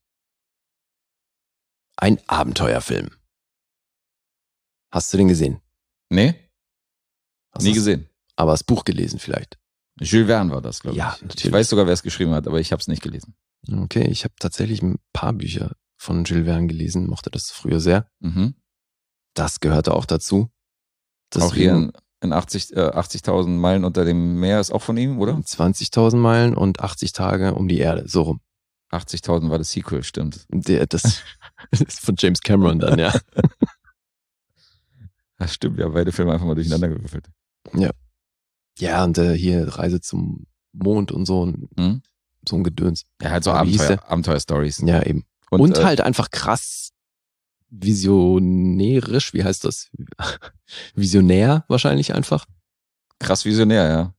Ein Abenteuerfilm. Hast du den gesehen? Nee, Hast nie du's- gesehen. Aber das Buch gelesen vielleicht. Jules Verne war das, glaube ich. Ja, natürlich. Ich weiß sogar, wer es geschrieben hat, aber ich habe es nicht gelesen. Okay, ich habe tatsächlich ein paar Bücher von Jules Verne gelesen, mochte das früher sehr. Mhm. Das gehörte auch dazu. Auch hier in 80.000 Meilen unter dem Meer ist auch von ihm, oder? 20.000 Meilen und 80 Tage um die Erde, so rum. 80.000 war das Sequel, stimmt. Das ist von James Cameron dann, ja. Das stimmt, wir haben beide Filme einfach mal durcheinander gewürfelt. Ja, und hier Reise zum Mond und so, Hm? so ein Gedöns. Ja, halt so Wie hieß der? Abenteuer-Stories. Ja, eben. Und halt einfach krass visionärisch, wie heißt das? Visionär wahrscheinlich einfach. krass visionär, ja.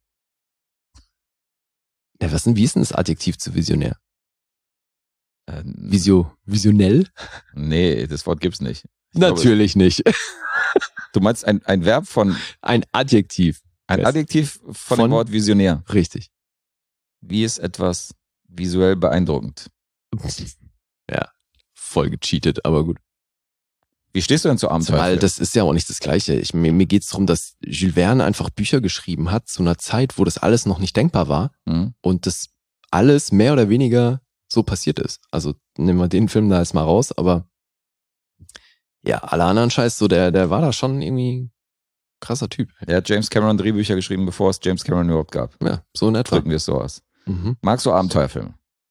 Ja, wie ist denn das Adjektiv zu visionär? Ähm, Visionell? Nee, das Wort gibt's nicht. Ich glaube, Natürlich nicht. du meinst ein Verb von, Ein Adjektiv. ein Yes. Adjektiv von dem Von- Wort visionär. Richtig. Wie ist etwas visuell beeindruckend? Ja, voll gecheatet, aber gut. Wie stehst du denn zu Abenteuer? Weil das ist ja auch nicht das Gleiche. Mir geht's darum, dass Jules Verne einfach Bücher geschrieben hat zu einer Zeit, wo das alles noch nicht denkbar war und das alles mehr oder weniger so passiert ist. Also nehmen wir den Film da jetzt mal raus, aber ja, alle anderen Scheiß, so der war da schon irgendwie krasser Typ. Er hat James Cameron Drehbücher geschrieben, bevor es James Cameron überhaupt gab. Ja, so in etwa. Drücken wir es so aus. Mhm. Magst du Abenteuerfilme?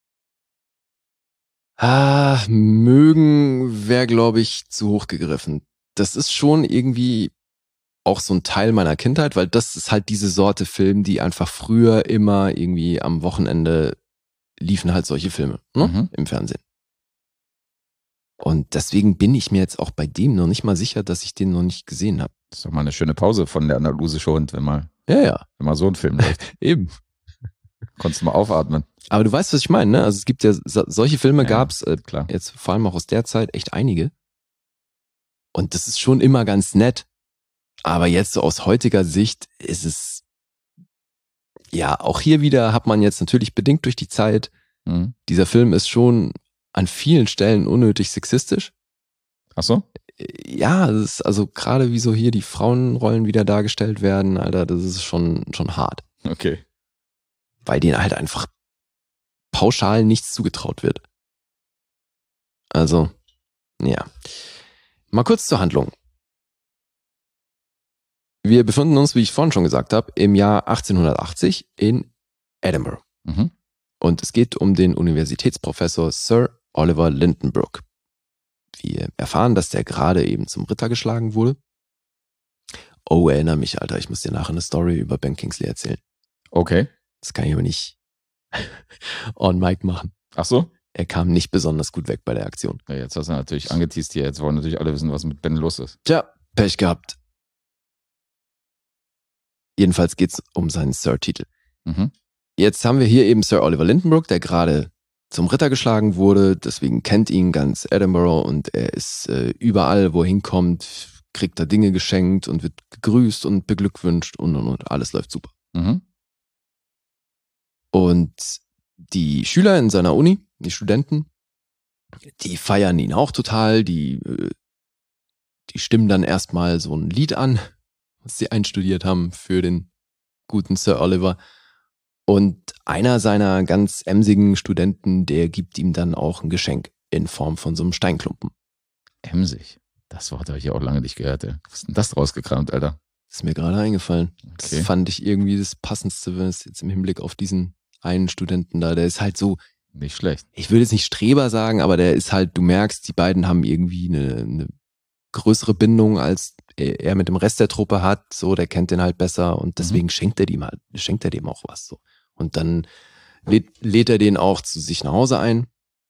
Mögen wäre, glaube ich, zu hoch gegriffen. Das ist schon irgendwie auch so ein Teil meiner Kindheit, weil das ist halt diese Sorte Film, die einfach früher immer irgendwie am Wochenende liefen halt solche Filme, ne? Mhm. Im Fernsehen. Und deswegen bin ich mir jetzt auch bei dem noch nicht mal sicher, dass ich den noch nicht gesehen habe. Das ist doch mal eine schöne Pause von der andalusische Hund, wenn mal Ja, so ein Film läuft. eben. Konntest du mal aufatmen. Aber du weißt, was ich meine, ne? Also es gibt ja solche Filme Ja, gab's klar. jetzt vor allem auch aus der Zeit echt einige. Und das ist schon immer ganz nett. Aber jetzt so aus heutiger Sicht ist es, ja, auch hier wieder hat man jetzt natürlich bedingt durch die Zeit, Mhm. dieser Film ist schon an vielen Stellen unnötig sexistisch. Ach so? Ja, das ist also gerade wie so hier die Frauenrollen wieder dargestellt werden, Alter, das ist schon hart. Okay. Weil denen halt einfach pauschal nichts zugetraut wird. Also, ja. Mal kurz zur Handlung. Wir befinden uns, wie ich vorhin schon gesagt habe, im Jahr 1880 in Edinburgh. Mhm. Und es geht um den Universitätsprofessor Sir Oliver Lindenbrook. Wir erfahren, dass der gerade eben zum Ritter geschlagen wurde. Oh, erinnere mich, Alter, ich muss dir nachher eine Story über Ben Kingsley erzählen. Okay. Das kann ich aber nicht on mic machen. Ach so? Er kam nicht besonders gut weg bei der Aktion. Ja, jetzt hast du natürlich angeteased hier. Jetzt wollen natürlich alle wissen, was mit Ben los ist. Tja, Pech gehabt. Jedenfalls geht's um seinen Sir-Titel. Mhm. Jetzt haben wir hier eben Sir Oliver Lindenbrook, der gerade zum Ritter geschlagen wurde. Deswegen kennt ihn ganz Edinburgh und er ist überall, wo er hinkommt, kriegt er Dinge geschenkt und wird gegrüßt und beglückwünscht und alles läuft super. Mhm. Und die Schüler in seiner Uni, die Studenten, die feiern ihn auch total. Die stimmen dann erstmal so ein Lied an, was sie einstudiert haben für den guten Sir Oliver. Und einer seiner ganz emsigen Studenten, der gibt ihm dann auch ein Geschenk in Form von so einem Steinklumpen. Emsig. Das Wort habe ich ja auch lange nicht gehört. Ey. Was ist denn das rausgekramt, Alter? Das ist mir gerade eingefallen. Okay. Das fand ich irgendwie das Passendste, wenn es jetzt im Hinblick auf diesen einen Studenten da, der ist halt so, Nicht schlecht. ich will jetzt nicht Streber sagen, aber der ist halt, du merkst, die beiden haben irgendwie eine größere Bindung, als er mit dem Rest der Truppe hat, so, der kennt den halt besser und deswegen schenkt er dem auch was, so. Und dann lädt er den auch zu sich nach Hause ein.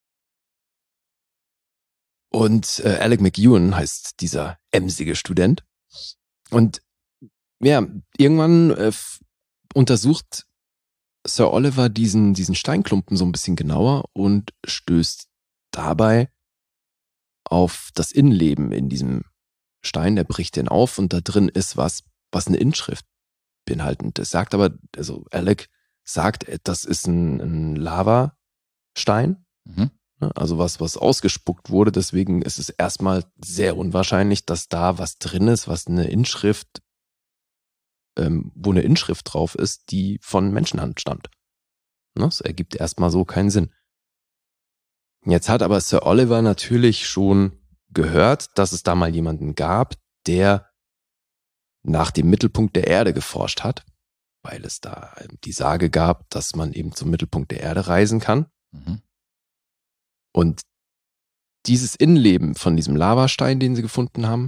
Und Alec McEwan heißt dieser emsige Student. Und ja, irgendwann untersucht Sir Oliver diesen Steinklumpen so ein bisschen genauer und stößt dabei auf das Innenleben in diesem Stein. Der bricht den auf und da drin ist was eine Inschrift beinhaltet. Das sagt aber, also Alec sagt, das ist ein Lavastein, also was ausgespuckt wurde. Deswegen ist es erstmal sehr unwahrscheinlich, dass da was drin ist, was eine Inschrift, wo eine Inschrift drauf ist, die von Menschenhand stammt. Das ergibt erstmal so keinen Sinn. Jetzt hat aber Sir Oliver natürlich schon gehört, dass es da mal jemanden gab, der nach dem Mittelpunkt der Erde geforscht hat, weil es da die Sage gab, dass man eben zum Mittelpunkt der Erde reisen kann. Mhm. Und dieses Innenleben von diesem Lavastein, den sie gefunden haben,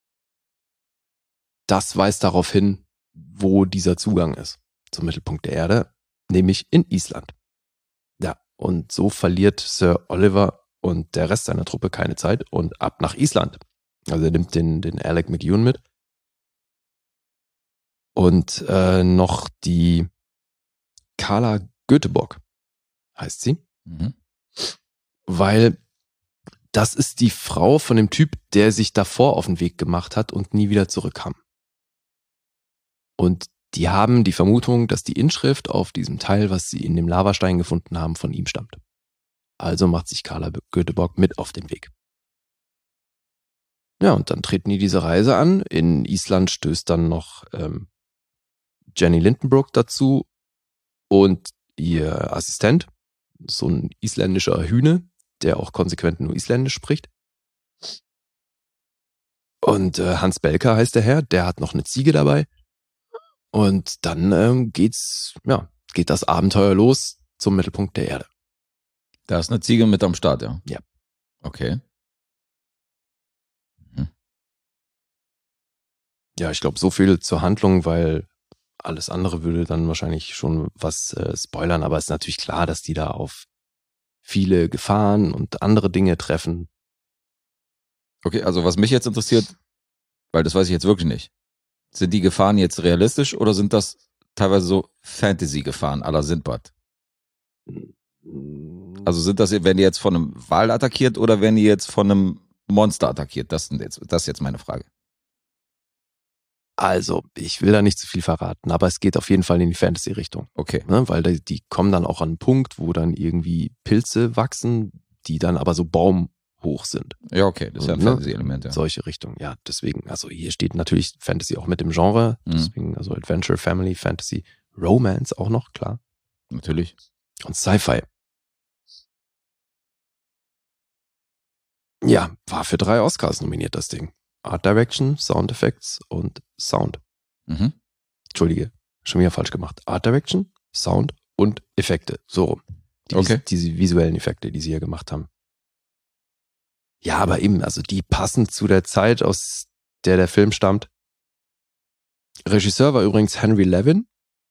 das weist darauf hin, wo dieser Zugang ist zum Mittelpunkt der Erde, nämlich in Island. Ja, und so verliert Sir Oliver und der Rest seiner Truppe keine Zeit und ab nach Island. Also er nimmt den Alec McEwan mit. Und noch die Carla Göteborg heißt sie. Mhm. Weil das ist die Frau von dem Typ, der sich davor auf den Weg gemacht hat und nie wieder zurückkam. Und die haben die Vermutung, dass die Inschrift auf diesem Teil, was sie in dem Lavastein gefunden haben, von ihm stammt. Also macht sich Carla Göteborg mit auf den Weg. Ja, und dann treten die diese Reise an. In Island stößt dann noch Jenny Lindenbrook dazu und ihr Assistent, so ein isländischer Hühne, der auch konsequent nur Isländisch spricht. Und Hans Belker heißt der Herr, der hat noch eine Ziege dabei. Und dann geht das Abenteuer los zum Mittelpunkt der Erde. Da ist eine Ziege mit am Start, ja? Ja. Okay. Mhm. Ja, ich glaube, so viel zur Handlung, weil alles andere würde dann wahrscheinlich schon was spoilern. Aber es ist natürlich klar, dass die da auf viele Gefahren und andere Dinge treffen. Okay, also was mich jetzt interessiert, weil das weiß ich jetzt wirklich nicht. Sind die Gefahren jetzt realistisch oder sind das teilweise so Fantasy-Gefahren à la Sindbad? Also werden die jetzt von einem Wal attackiert oder werden die jetzt von einem Monster attackiert? Das ist jetzt meine Frage. Also, ich will da nicht zu viel verraten, aber es geht auf jeden Fall in die Fantasy-Richtung. Okay. Ne? Weil die kommen dann auch an einen Punkt, wo dann irgendwie Pilze wachsen, die dann aber so baumhoch hoch sind. Ja, okay, das ist ja ein Und, ne, Fantasy-Element, ja. Solche Richtungen, ja, deswegen, also hier steht natürlich Fantasy auch mit dem Genre, deswegen also Adventure, Family, Fantasy, Romance auch noch, klar. Natürlich. Und Sci-Fi. Ja, war für 3 Oscars nominiert, das Ding. Art Direction, Sound Effects und Sound. Mhm. Entschuldige, schon wieder falsch gemacht. Art Direction, Sound und Effekte. So rum. Okay. Diese visuellen Effekte, die sie hier gemacht haben. Ja, aber eben, also die passen zu der Zeit, aus der Film stammt. Regisseur war übrigens Henry Levin.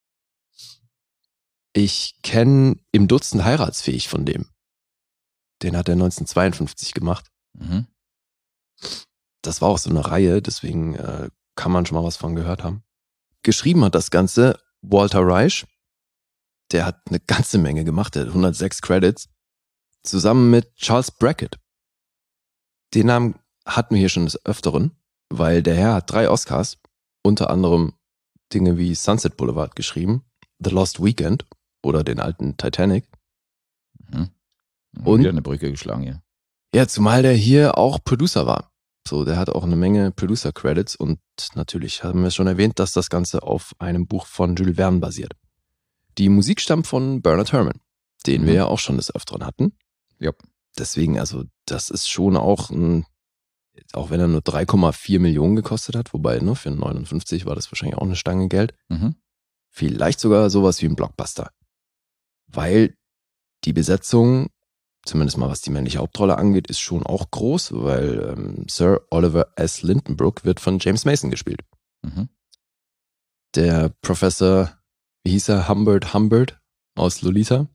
Ich kenne Im Dutzend heiratsfähig von dem. Den hat er 1952 gemacht. Mhm. Das war auch so eine Reihe, deswegen kann man schon mal was von gehört haben. Geschrieben hat das Ganze Walter Reich. Der hat eine ganze Menge gemacht, der hat 106 Credits. Zusammen mit Charles Brackett. Den Namen hatten wir hier schon des Öfteren, weil der Herr hat 3 Oscars, unter anderem Dinge wie Sunset Boulevard geschrieben, The Lost Weekend oder den alten Titanic. Mhm. Und wieder eine Brücke geschlagen hier. ja, zumal der hier auch Producer war. So, der hat auch eine Menge Producer-Credits und natürlich haben wir schon erwähnt, dass das Ganze auf einem Buch von Jules Verne basiert. Die Musik stammt von Bernard Herrmann, den wir ja auch schon des Öfteren hatten. Ja. Deswegen, also das ist schon auch auch wenn er nur 3,4 Millionen gekostet hat, wobei ne, für 59 war das wahrscheinlich auch eine Stange Geld. Mhm. Vielleicht sogar sowas wie ein Blockbuster. Weil die Besetzung, zumindest mal was die männliche Hauptrolle angeht, ist schon auch groß, weil Sir Oliver S. Lindenbrook wird von James Mason gespielt. Mhm. Der Professor, wie hieß er, Humbert aus Lolita.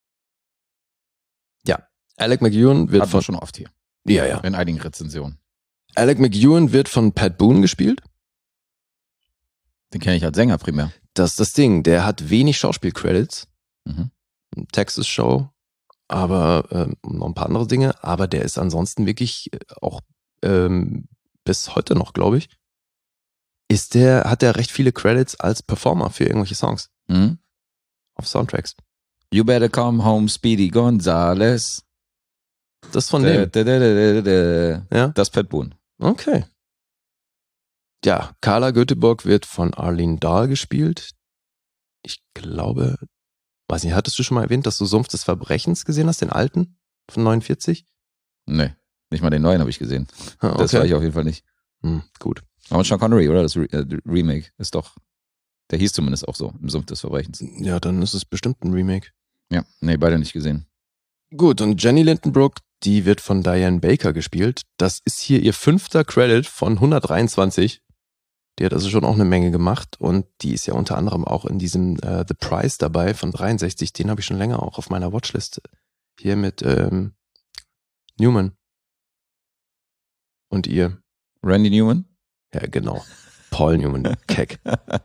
Ja, Alec McEwan wird Hatten wir schon oft hier. Ja. In einigen Rezensionen. Alec McEwan wird von Pat Boone gespielt. Den kenne ich als Sänger primär. Das ist das Ding, der hat wenig Schauspielcredits. Mhm. Texas Show, aber noch ein paar andere Dinge, aber der ist ansonsten wirklich auch bis heute noch, glaube ich, hat er recht viele Credits als Performer für irgendwelche Songs Mhm. auf Soundtracks. You better come home, Speedy Gonzales. Das von dem. Ja? Das Pat Boone. Okay. Ja, Carla Göteborg wird von Arlene Dahl gespielt. Ich glaube, weiß nicht, hattest du schon mal erwähnt, dass du Sumpf des Verbrechens gesehen hast, den alten von 49? Nee, nicht mal den neuen habe ich gesehen. Ah, okay. Das war ich auf jeden Fall nicht. Gut. Aber Sean Connery, oder? Das Remake ist doch, der hieß zumindest auch so, im Sumpf des Verbrechens. Ja, dann ist es bestimmt ein Remake. Ja, nee, beide nicht gesehen. Gut, und Jenny Lindenbrook, die wird von Diane Baker gespielt. Das ist hier ihr 5. Credit von 123. Die hat also schon auch eine Menge gemacht und die ist ja unter anderem auch in diesem The Price dabei von 63. Den habe ich schon länger auch auf meiner Watchlist. Hier mit Newman. Und ihr. Randy Newman? Ja, genau. Paul Newman, Keck.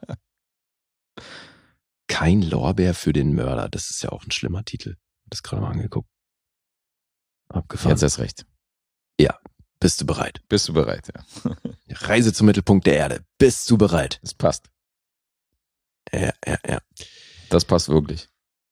Kein Lorbeer für den Mörder. Das ist ja auch ein schlimmer Titel. Das gerade mal angeguckt. Abgefahren. Jetzt erst recht. Ja. Bist du bereit? Bist du bereit, ja. Reise zum Mittelpunkt der Erde. Bist du bereit? Das passt. Ja. Das passt wirklich.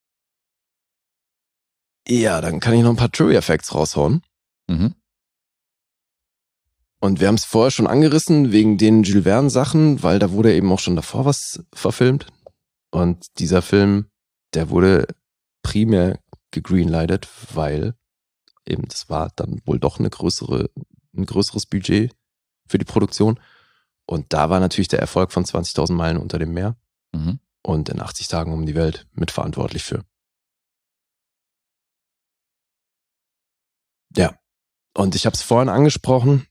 Ja, dann kann ich noch ein paar Trivia-Facts raushauen. Mhm. Und wir haben es vorher schon angerissen, wegen den Jules Verne-Sachen, weil da wurde eben auch schon davor was verfilmt. Und dieser Film, der wurde primär gegreenlightet, weil eben das war dann wohl doch ein größeres Budget für die Produktion. Und da war natürlich der Erfolg von 20.000 Meilen unter dem Meer und in 80 Tagen um die Welt mitverantwortlich für. Ja, und ich habe es vorhin angesprochen,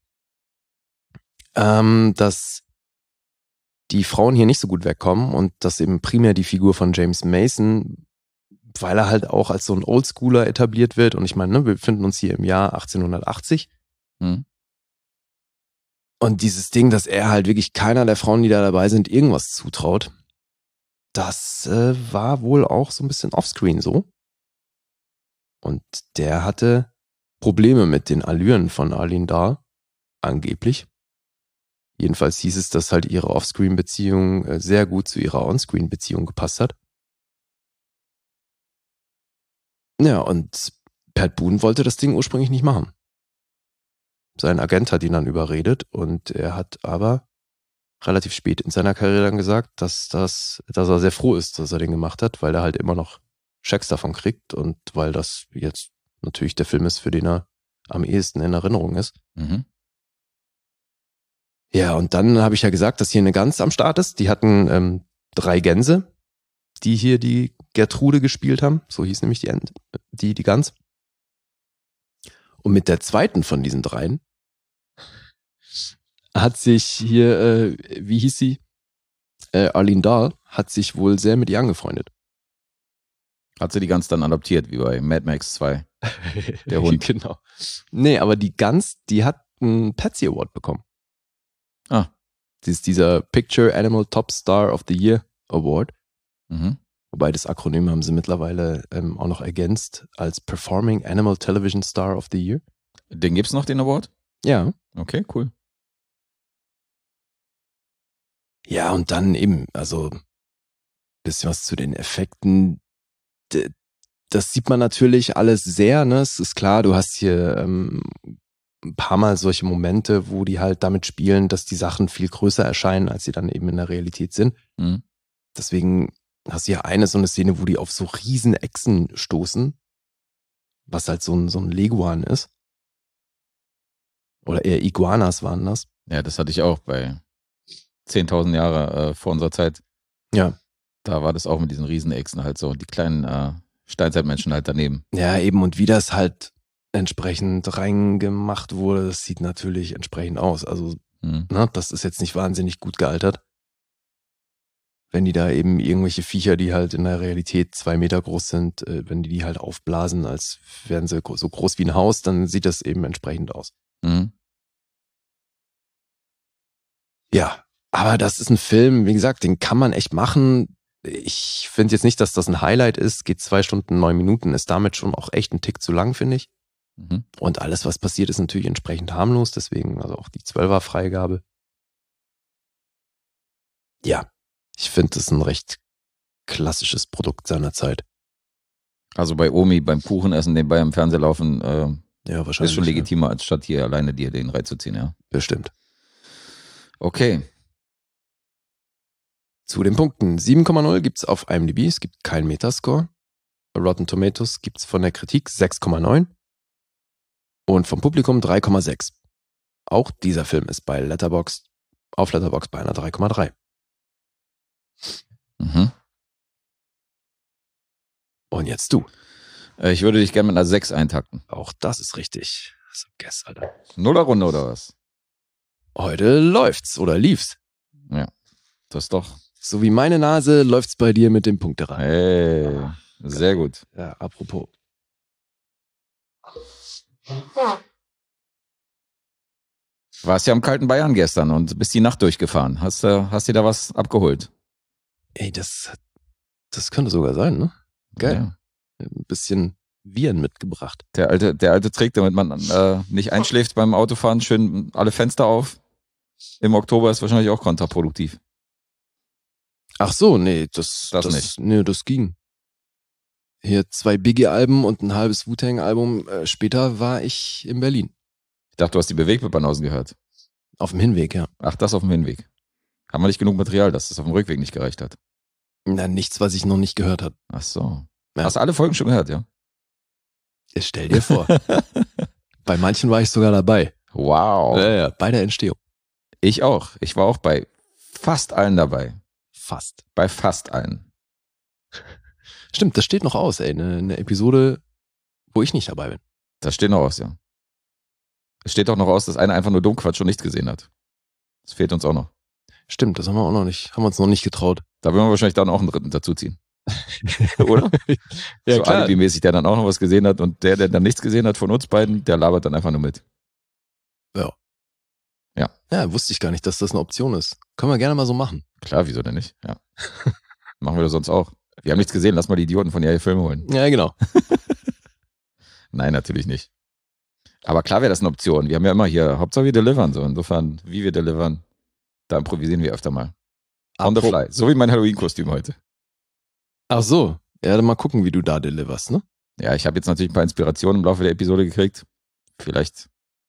dass die Frauen hier nicht so gut wegkommen und dass eben primär die Figur von James Mason, weil er halt auch als so ein Oldschooler etabliert wird. Und ich meine, ne, wir befinden uns hier im Jahr 1880. Mhm. Und dieses Ding, dass er halt wirklich keiner der Frauen, die da dabei sind, irgendwas zutraut, das war wohl auch so ein bisschen offscreen so. Und der hatte Probleme mit den Allüren von Arlene Dahl, angeblich. Jedenfalls hieß es, dass halt ihre Offscreen-Beziehung sehr gut zu ihrer Onscreen-Beziehung gepasst hat. Ja, und Pat Boone wollte das Ding ursprünglich nicht machen. Sein Agent hat ihn dann überredet und er hat aber relativ spät in seiner Karriere dann gesagt, dass er sehr froh ist, dass er den gemacht hat, weil er halt immer noch Schecks davon kriegt und weil das jetzt natürlich der Film ist, für den er am ehesten in Erinnerung ist. Mhm. Ja, und dann habe ich ja gesagt, dass hier eine Gans am Start ist. Die hatten 3 Gänse, die hier die Gertrude gespielt haben. So hieß nämlich die Gans. Und mit der zweiten von diesen 3 hat sich hier, wie hieß sie? Arlene Dahl hat sich wohl sehr mit ihr angefreundet. Hat sie die Gans dann adoptiert, wie bei Mad Max 2? Der Hund. Genau. Nee, aber die Gans, die hat einen Patsy Award bekommen. Ah. Das ist dieser Picture Animal Top Star of the Year Award. Mhm. Wobei das Akronym haben sie mittlerweile auch noch ergänzt als Performing Animal Television Star of the Year. Den gibt's noch, den Award? Ja. Okay, cool. Ja, und dann eben, also bisschen was zu den Effekten. Das sieht man natürlich alles sehr, ne? Es ist klar, du hast hier ein paar Mal solche Momente, wo die halt damit spielen, dass die Sachen viel größer erscheinen, als sie dann eben in der Realität sind. Mhm. Deswegen hast du ja so eine Szene, wo die auf so riesen Echsen stoßen, was halt so ein Leguan ist. Oder eher Iguanas waren das. Ja, das hatte ich auch bei 10.000 Jahre vor unserer Zeit. Ja. Da war das auch mit diesen Riesenechsen halt so. Die kleinen Steinzeitmenschen halt daneben. Ja, eben. Und wie das halt entsprechend reingemacht wurde, das sieht natürlich entsprechend aus. Also, ne, das ist jetzt nicht wahnsinnig gut gealtert. Wenn die da eben irgendwelche Viecher, die halt in der Realität 2 Meter groß sind, wenn die halt aufblasen, als wären sie so groß wie ein Haus, dann sieht das eben entsprechend aus. Mhm. Ja, aber das ist ein Film, wie gesagt, den kann man echt machen. Ich finde jetzt nicht, dass das ein Highlight ist. Geht 2 Stunden, 9 Minuten, ist damit schon auch echt ein Tick zu lang, finde ich. Mhm. Und alles, was passiert, ist natürlich entsprechend harmlos, deswegen also auch die 12er Freigabe. Ja, ich finde das ein recht klassisches Produkt seiner Zeit. Also bei Omi beim Kuchenessen nebenbei im Fernsehen laufen, Ja, wahrscheinlich. ist schon legitimer, als statt hier alleine dir den reinzuziehen, ja. Bestimmt. Okay. Zu den Punkten. 7,0 gibt's auf IMDb, es gibt keinen Metascore. Rotten Tomatoes gibt's von der Kritik 6,9 und vom Publikum 3,6. Auch dieser Film ist bei Letterboxd bei einer 3,3. Mhm. Und jetzt du. Ich würde dich gerne mit einer 6 eintakten. Auch das ist richtig. Das ist ein Guess, Alter. Nullerrunde oder was? Heute läuft's oder lief's. Ja, das ist doch. So wie meine Nase läuft's bei dir mit dem Punkterei. Hey, sehr gut. Ja, apropos. Warst ja am kalten Bayern gestern und bist die Nacht durchgefahren. Hast dir da was abgeholt? Ey, das könnte sogar sein, ne? Geil. Ja. Ein bisschen Viren mitgebracht. Der alte Trick, damit man nicht einschläft beim Autofahren, schön alle Fenster auf. Im Oktober ist wahrscheinlich auch kontraproduktiv. Ach so, nee, das nicht. Nee, das ging. Hier 2 Biggie-Alben und ein halbes Wu-Tang-Album später war ich in Berlin. Ich dachte, du hast die Bewegtbanausen gehört. Auf dem Hinweg, ja. Ach, das auf dem Hinweg. Haben wir nicht genug Material, dass das auf dem Rückweg nicht gereicht hat? Na, nichts, was ich noch nicht gehört habe. Ach so. Ja. Hast du alle Folgen schon gehört, ja? Ja, stell dir vor. Bei manchen war ich sogar dabei. Wow. Ja, bei der Entstehung. Ich auch. Ich war auch bei fast allen dabei. Fast. Bei fast allen. Stimmt, das steht noch aus, ey. Eine Episode, wo ich nicht dabei bin. Das steht noch aus, ja. Es steht auch noch aus, dass einer einfach nur Dummquatsch und nichts gesehen hat. Das fehlt uns auch noch. Stimmt, das haben wir uns noch nicht getraut. Da will man wahrscheinlich dann auch einen dritten dazuziehen. Oder? Ja, so klar. alibimäßig, der dann auch noch was gesehen hat und der dann nichts gesehen hat von uns beiden, der labert dann einfach nur mit. Ja. Ja. Ja, wusste ich gar nicht, dass das eine Option ist. Können wir gerne mal so machen. Klar, wieso denn nicht? Ja. Machen wir das sonst auch. Wir haben nichts gesehen, lass mal die Idioten von ihre Filme holen. Ja, genau. Nein, natürlich nicht. Aber klar wäre das eine Option. Wir haben ja immer hier, Hauptsache wir delivern so. Insofern, wie wir delivern, da improvisieren wir öfter mal. On the fly. So wie mein Halloween-Kostüm heute. Ach so. Ja, dann mal gucken, wie du da deliverst, ne? Ja, ich habe jetzt natürlich ein paar Inspirationen im Laufe der Episode gekriegt. Vielleicht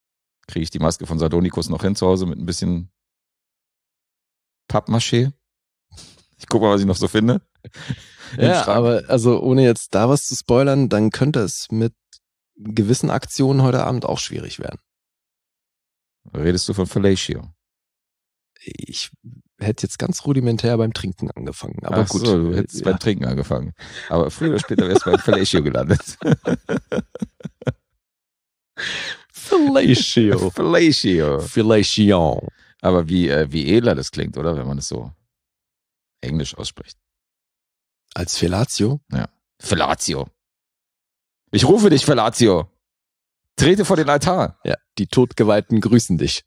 Kriege ich die Maske von Sardonicus noch hin zu Hause mit ein bisschen Pappmaché? Ich gucke mal, was ich noch so finde. Ja, aber also ohne jetzt da was zu spoilern, dann könnte es mit gewissen Aktionen heute Abend auch schwierig werden. Redest du von Fellatio? Ich hätte jetzt ganz rudimentär beim Trinken angefangen, aber Ach gut. so, du hättest beim Trinken angefangen. Aber früher oder später wärst du beim Fellatio gelandet. Fellatio. Fellatio. Fellatio. Aber wie edler das klingt, oder? Wenn man es so englisch ausspricht. Als Fellatio? Ja. Fellatio. Ich rufe dich, Fellatio. Trete vor den Altar. Ja, die Todgeweihten grüßen dich.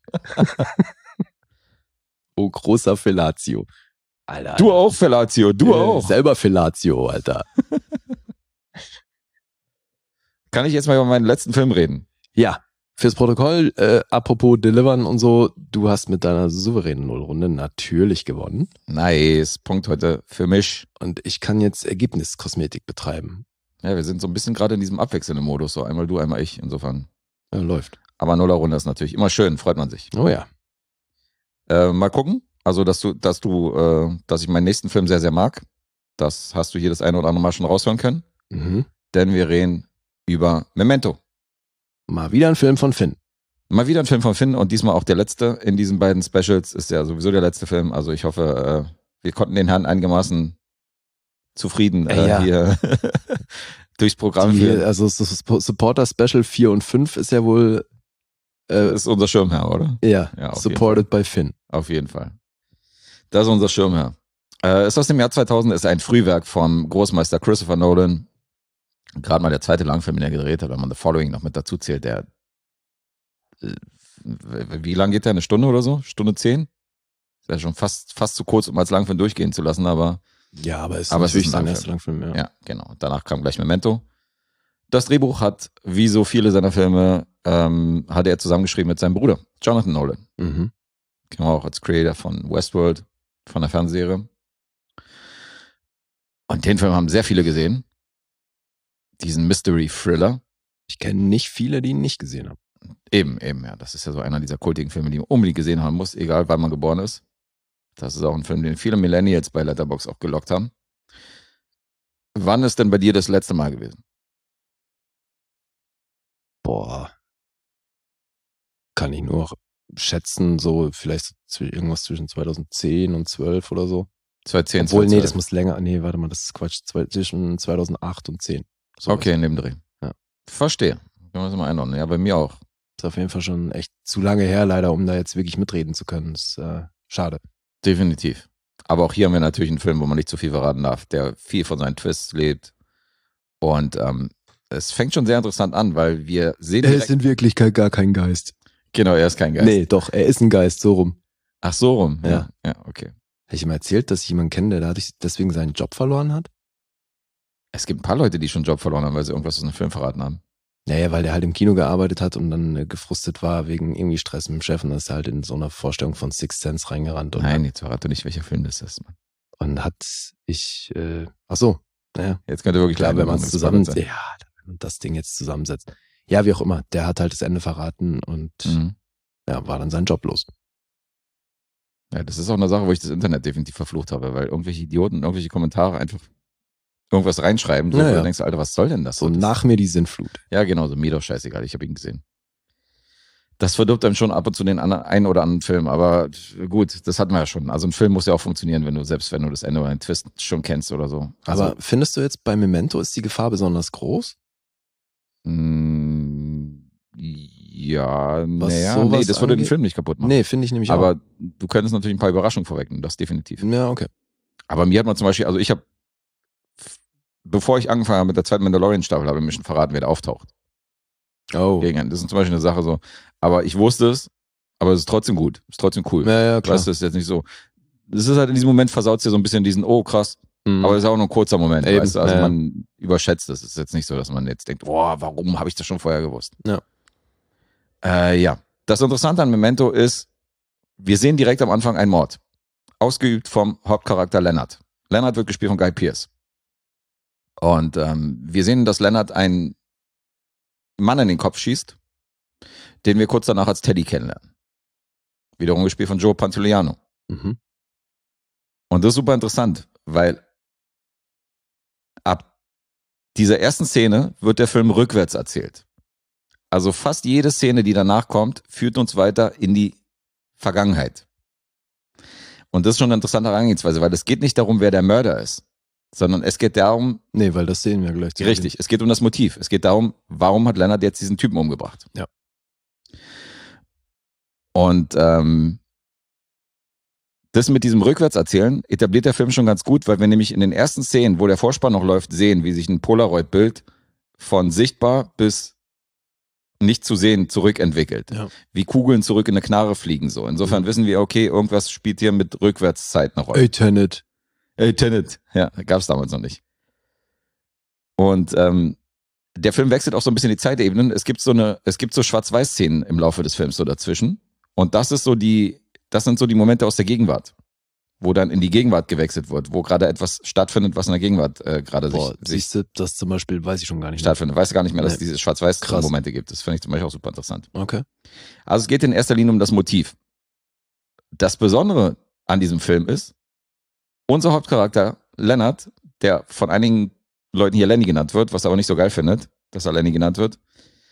Oh, großer Fellatio. Alter. Du auch, Fellatio, du auch. Selber Fellatio, Alter. Kann ich jetzt mal über meinen letzten Film reden? Ja, fürs Protokoll, apropos Delivern und so, du hast mit deiner souveränen Nullrunde natürlich gewonnen. Nice, Punkt heute für mich. Und ich kann jetzt Ergebniskosmetik betreiben. Ja, wir sind so ein bisschen gerade in diesem abwechselnden Modus, so einmal du, einmal ich, insofern. Ja, läuft. Aber Nullerrunde ist natürlich immer schön, freut man sich. Oh ja. Mal gucken, also dass ich meinen nächsten Film sehr, sehr mag. Das hast du hier das eine oder andere Mal schon raushören können. Mhm. Denn wir reden über Memento. Mal wieder ein Film von Finn. Mal wieder ein Film von Finn und diesmal auch der letzte in diesen beiden Specials. Ist ja sowieso der letzte Film. Also ich hoffe, wir konnten den Herrn einigermaßen zufrieden hier durchs Programm führen. Also Supporter Special 4 und 5 ist ja wohl ist unser Schirmherr, oder? Ja, auf supported by Finn. Auf jeden Fall. Das ist unser Schirmherr. Ist aus dem Jahr 2000, ist ein Frühwerk vom Großmeister Christopher Nolan. Gerade mal der zweite Langfilm, den er gedreht hat, wenn man The Following noch mit dazu zählt, der wie lang geht der? Eine Stunde oder so? Stunde 10? Ist ja schon fast zu kurz, um als Langfilm durchgehen zu lassen, aber ja, aber es ist natürlich sein erster Langfilm, ja. Ja, genau. Danach kam gleich Memento. Das Drehbuch hat, wie so viele seiner Filme, hat er zusammengeschrieben mit seinem Bruder, Jonathan Nolan. Mhm. Kennen wir auch als Creator von Westworld, von der Fernsehserie. Und den Film haben sehr viele gesehen. Diesen Mystery-Thriller. Ich kenne nicht viele, die ihn nicht gesehen haben. Eben, ja. Das ist ja so einer dieser kultigen Filme, die man unbedingt gesehen haben muss, egal wann man geboren ist. Das ist auch ein Film, den viele Millennials bei Letterboxd auch gelockt haben. Wann ist denn bei dir das letzte Mal gewesen? Boah. Kann ich nur schätzen, so vielleicht irgendwas zwischen 2010 und 12 oder so. 2010, Obwohl, 2012. nee, das muss länger. Nee, warte mal, das ist Quatsch. Zwischen 2008 und 10. Sowas. Okay, in dem Dreh. Ja. Verstehe. Können wir das mal einordnen. Ja, bei mir auch. Ist auf jeden Fall schon echt zu lange her, leider, um da jetzt wirklich mitreden zu können. Das ist schade. Definitiv. Aber auch hier haben wir natürlich einen Film, wo man nicht zu viel verraten darf, der viel von seinen Twists lebt. Und es fängt schon sehr interessant an, weil wir sehen. Er ist in Wirklichkeit gar kein Geist. Genau, er ist kein Geist. Nee, doch, er ist ein Geist, so rum. Ach, so rum. Ja. Ja, okay. Habe ich ihm erzählt, dass ich jemanden kenne, der dadurch deswegen seinen Job verloren hat? Es gibt ein paar Leute, die schon Job verloren haben, weil sie irgendwas aus einem Film verraten haben. Naja, weil der halt im Kino gearbeitet hat und dann gefrustet war wegen irgendwie Stress mit dem Chef und dann ist er halt in so einer Vorstellung von Sixth Sense reingerannt. Und Nein, jetzt verrate nicht, welcher Film das ist. Mann. Und ach so, naja. Jetzt könnte wirklich Klar, wenn man es zusammen, sein. ja, wenn man das Ding jetzt zusammensetzt. Ja, wie auch immer, der hat halt das Ende verraten und ja, war dann sein Job los. Ja, das ist auch eine Sache, wo ich das Internet definitiv verflucht habe, weil irgendwelche Idioten, irgendwelche Kommentare einfach irgendwas reinschreiben, so, wo du denkst, Alter, was soll denn das? So nach mir die Sinnflut. Ja, genau, so mir doch scheißegal, ich habe ihn gesehen. Das verdirbt einem schon ab und zu den einen oder anderen Film, aber gut, das hatten wir ja schon. Also ein Film muss ja auch funktionieren, selbst wenn du das Ende oder einen Twist schon kennst oder so. Also, aber findest du jetzt bei Memento, ist die Gefahr besonders groß? Ja, nee, das würde den Film nicht kaputt machen. Nee, finde ich nämlich auch. Aber du könntest natürlich ein paar Überraschungen vorwegnehmen, das definitiv. Ja, okay. Aber mir hat man zum Beispiel, also ich habe, bevor ich angefangen habe mit der zweiten Mandalorian-Staffel, habe ich mir schon verraten, wer da auftaucht. Oh. Das ist zum Beispiel eine Sache so, aber ich wusste es, aber es ist trotzdem gut, ist trotzdem cool. Ja, klar. Weißt du, es ist jetzt nicht so, es ist halt in diesem Moment versaut es dir so ein bisschen diesen, oh krass, aber es ist auch nur ein kurzer Moment, Eben, weißt du, also man überschätzt es. Es ist jetzt nicht so, dass man jetzt denkt, boah, warum habe ich das schon vorher gewusst? Ja. Ja. Das Interessante an Memento ist, wir sehen direkt am Anfang einen Mord. Ausgeübt vom Hauptcharakter Leonard. Leonard wird gespielt von Guy Pearce. Und wir sehen, dass Leonard einen Mann in den Kopf schießt den wir kurz danach als Teddy kennenlernen. Wiederum gespielt von Joe Pantoliano. Mhm. Und das ist super interessant, weil ab dieser ersten Szene wird der Film rückwärts erzählt. Also fast jede Szene, die danach kommt, führt uns weiter in die Vergangenheit. Und das ist schon eine interessante Herangehensweise, weil es geht nicht darum, wer der Mörder ist, sondern es geht darum... Nee, weil das sehen wir gleich. Richtig, es geht um das Motiv. Es geht darum, warum hat Leonard jetzt diesen Typen umgebracht? Ja. Und das mit diesem Rückwärtserzählen etabliert der Film schon ganz gut, weil wir nämlich in den ersten Szenen, wo der Vorspann noch läuft, sehen, wie sich ein Polaroid-Bild von sichtbar bis nicht zu sehen zurückentwickelt. Ja. Wie Kugeln zurück in eine Knarre fliegen. So. Insofern wissen wir, okay, irgendwas spielt hier mit Rückwärtszeit eine Rolle. Ey, Tenet. Ja, gab es damals noch nicht. Und der Film wechselt auch so ein bisschen die Zeitebenen. Es gibt so Schwarz-Weiß-Szenen im Laufe des Films so dazwischen. Und das sind so die Momente aus der Gegenwart, wo dann in die Gegenwart gewechselt wird, wo gerade etwas stattfindet, was in der Gegenwart gerade sich Siehst du, das zum Beispiel weiß ich schon gar nicht stattfindet. Weißt du gar nicht mehr, dass es Nee. diese Schwarz-Weiß-Momente gibt. Das finde ich zum Beispiel auch super interessant. Okay. Also es geht in erster Linie um das Motiv. Das Besondere an diesem Film ist, unser Hauptcharakter Leonard, der von einigen Leuten hier Lenny genannt wird, was er aber nicht so geil findet, dass er Lenny genannt wird,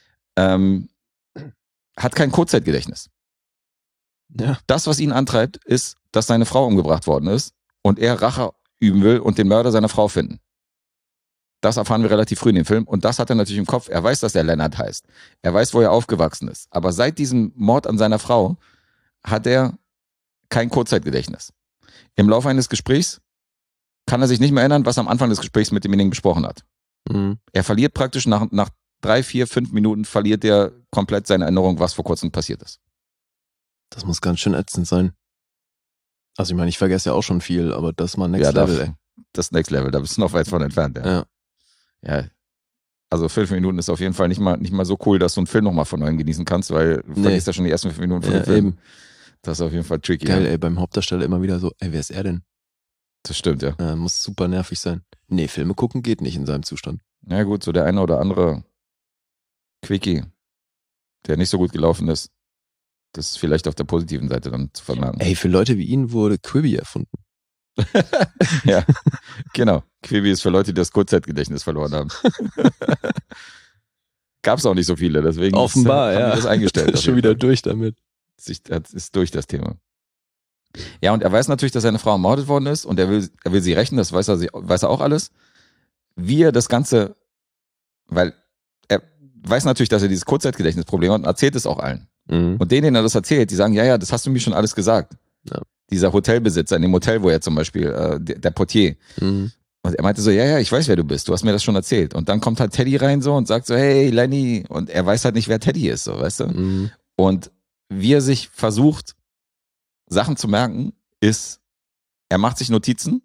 hat kein Kurzzeitgedächtnis. Ja. Das, was ihn antreibt, ist, dass seine Frau umgebracht worden ist und er Rache üben will und den Mörder seiner Frau finden. Das erfahren wir relativ früh in dem Film und das hat er natürlich im Kopf. Er weiß, dass er Leonard heißt. Er weiß, wo er aufgewachsen ist. Aber seit diesem Mord an seiner Frau hat er kein Kurzzeitgedächtnis. Im Laufe eines Gesprächs kann er sich nicht mehr erinnern, was er am Anfang des Gesprächs mit demjenigen besprochen hat. Mhm. Er verliert praktisch nach 3, 4, 5 Minuten verliert er komplett seine Erinnerung, was vor kurzem passiert ist. Das muss ganz schön ätzend sein. Also ich meine, ich vergesse ja auch schon viel, aber das ist mal Next Level, ey. Das Next Level, da bist du noch weit von entfernt. Ja. Also 5 Minuten ist auf jeden Fall nicht mal so cool, dass du einen Film nochmal von neuem genießen kannst, weil du vergisst ja schon die ersten 5 Minuten von dem Film. Eben. Das ist auf jeden Fall tricky. Geil, ey, beim Hauptdarsteller immer wieder so, ey, wer ist er denn? Das stimmt, ja. Muss super nervig sein. Nee, Filme gucken geht nicht in seinem Zustand. Ja gut, so der eine oder andere Quickie, der nicht so gut gelaufen ist, das ist vielleicht auf der positiven Seite dann zu vermerken. Ey, für Leute wie ihn wurde Quibi erfunden. Ja, genau. Quibi ist für Leute, die das Kurzzeitgedächtnis verloren haben. Gab's auch nicht so viele, deswegen Offenbar, haben wir das eingestellt. Ist schon wieder durch damit. Ist durch das Thema. Ja, und er weiß natürlich, dass seine Frau ermordet worden ist und er will sie rächen, das weiß er auch alles. Wie er das Ganze, weil er weiß natürlich, dass er dieses Kurzzeitgedächtnisproblem hat und erzählt es auch allen. Mhm. Und denen er das erzählt, die sagen, ja, das hast du mir schon alles gesagt. Ja. Dieser Hotelbesitzer in dem Hotel, wo er zum Beispiel, der Portier. Mhm. Und er meinte so, ja, ich weiß, wer du bist, du hast mir das schon erzählt. Und dann kommt halt Teddy rein so und sagt so, hey, Lenny. Und er weiß halt nicht, wer Teddy ist, so, weißt du? Mhm. Und wie er sich versucht, Sachen zu merken, ist, er macht sich Notizen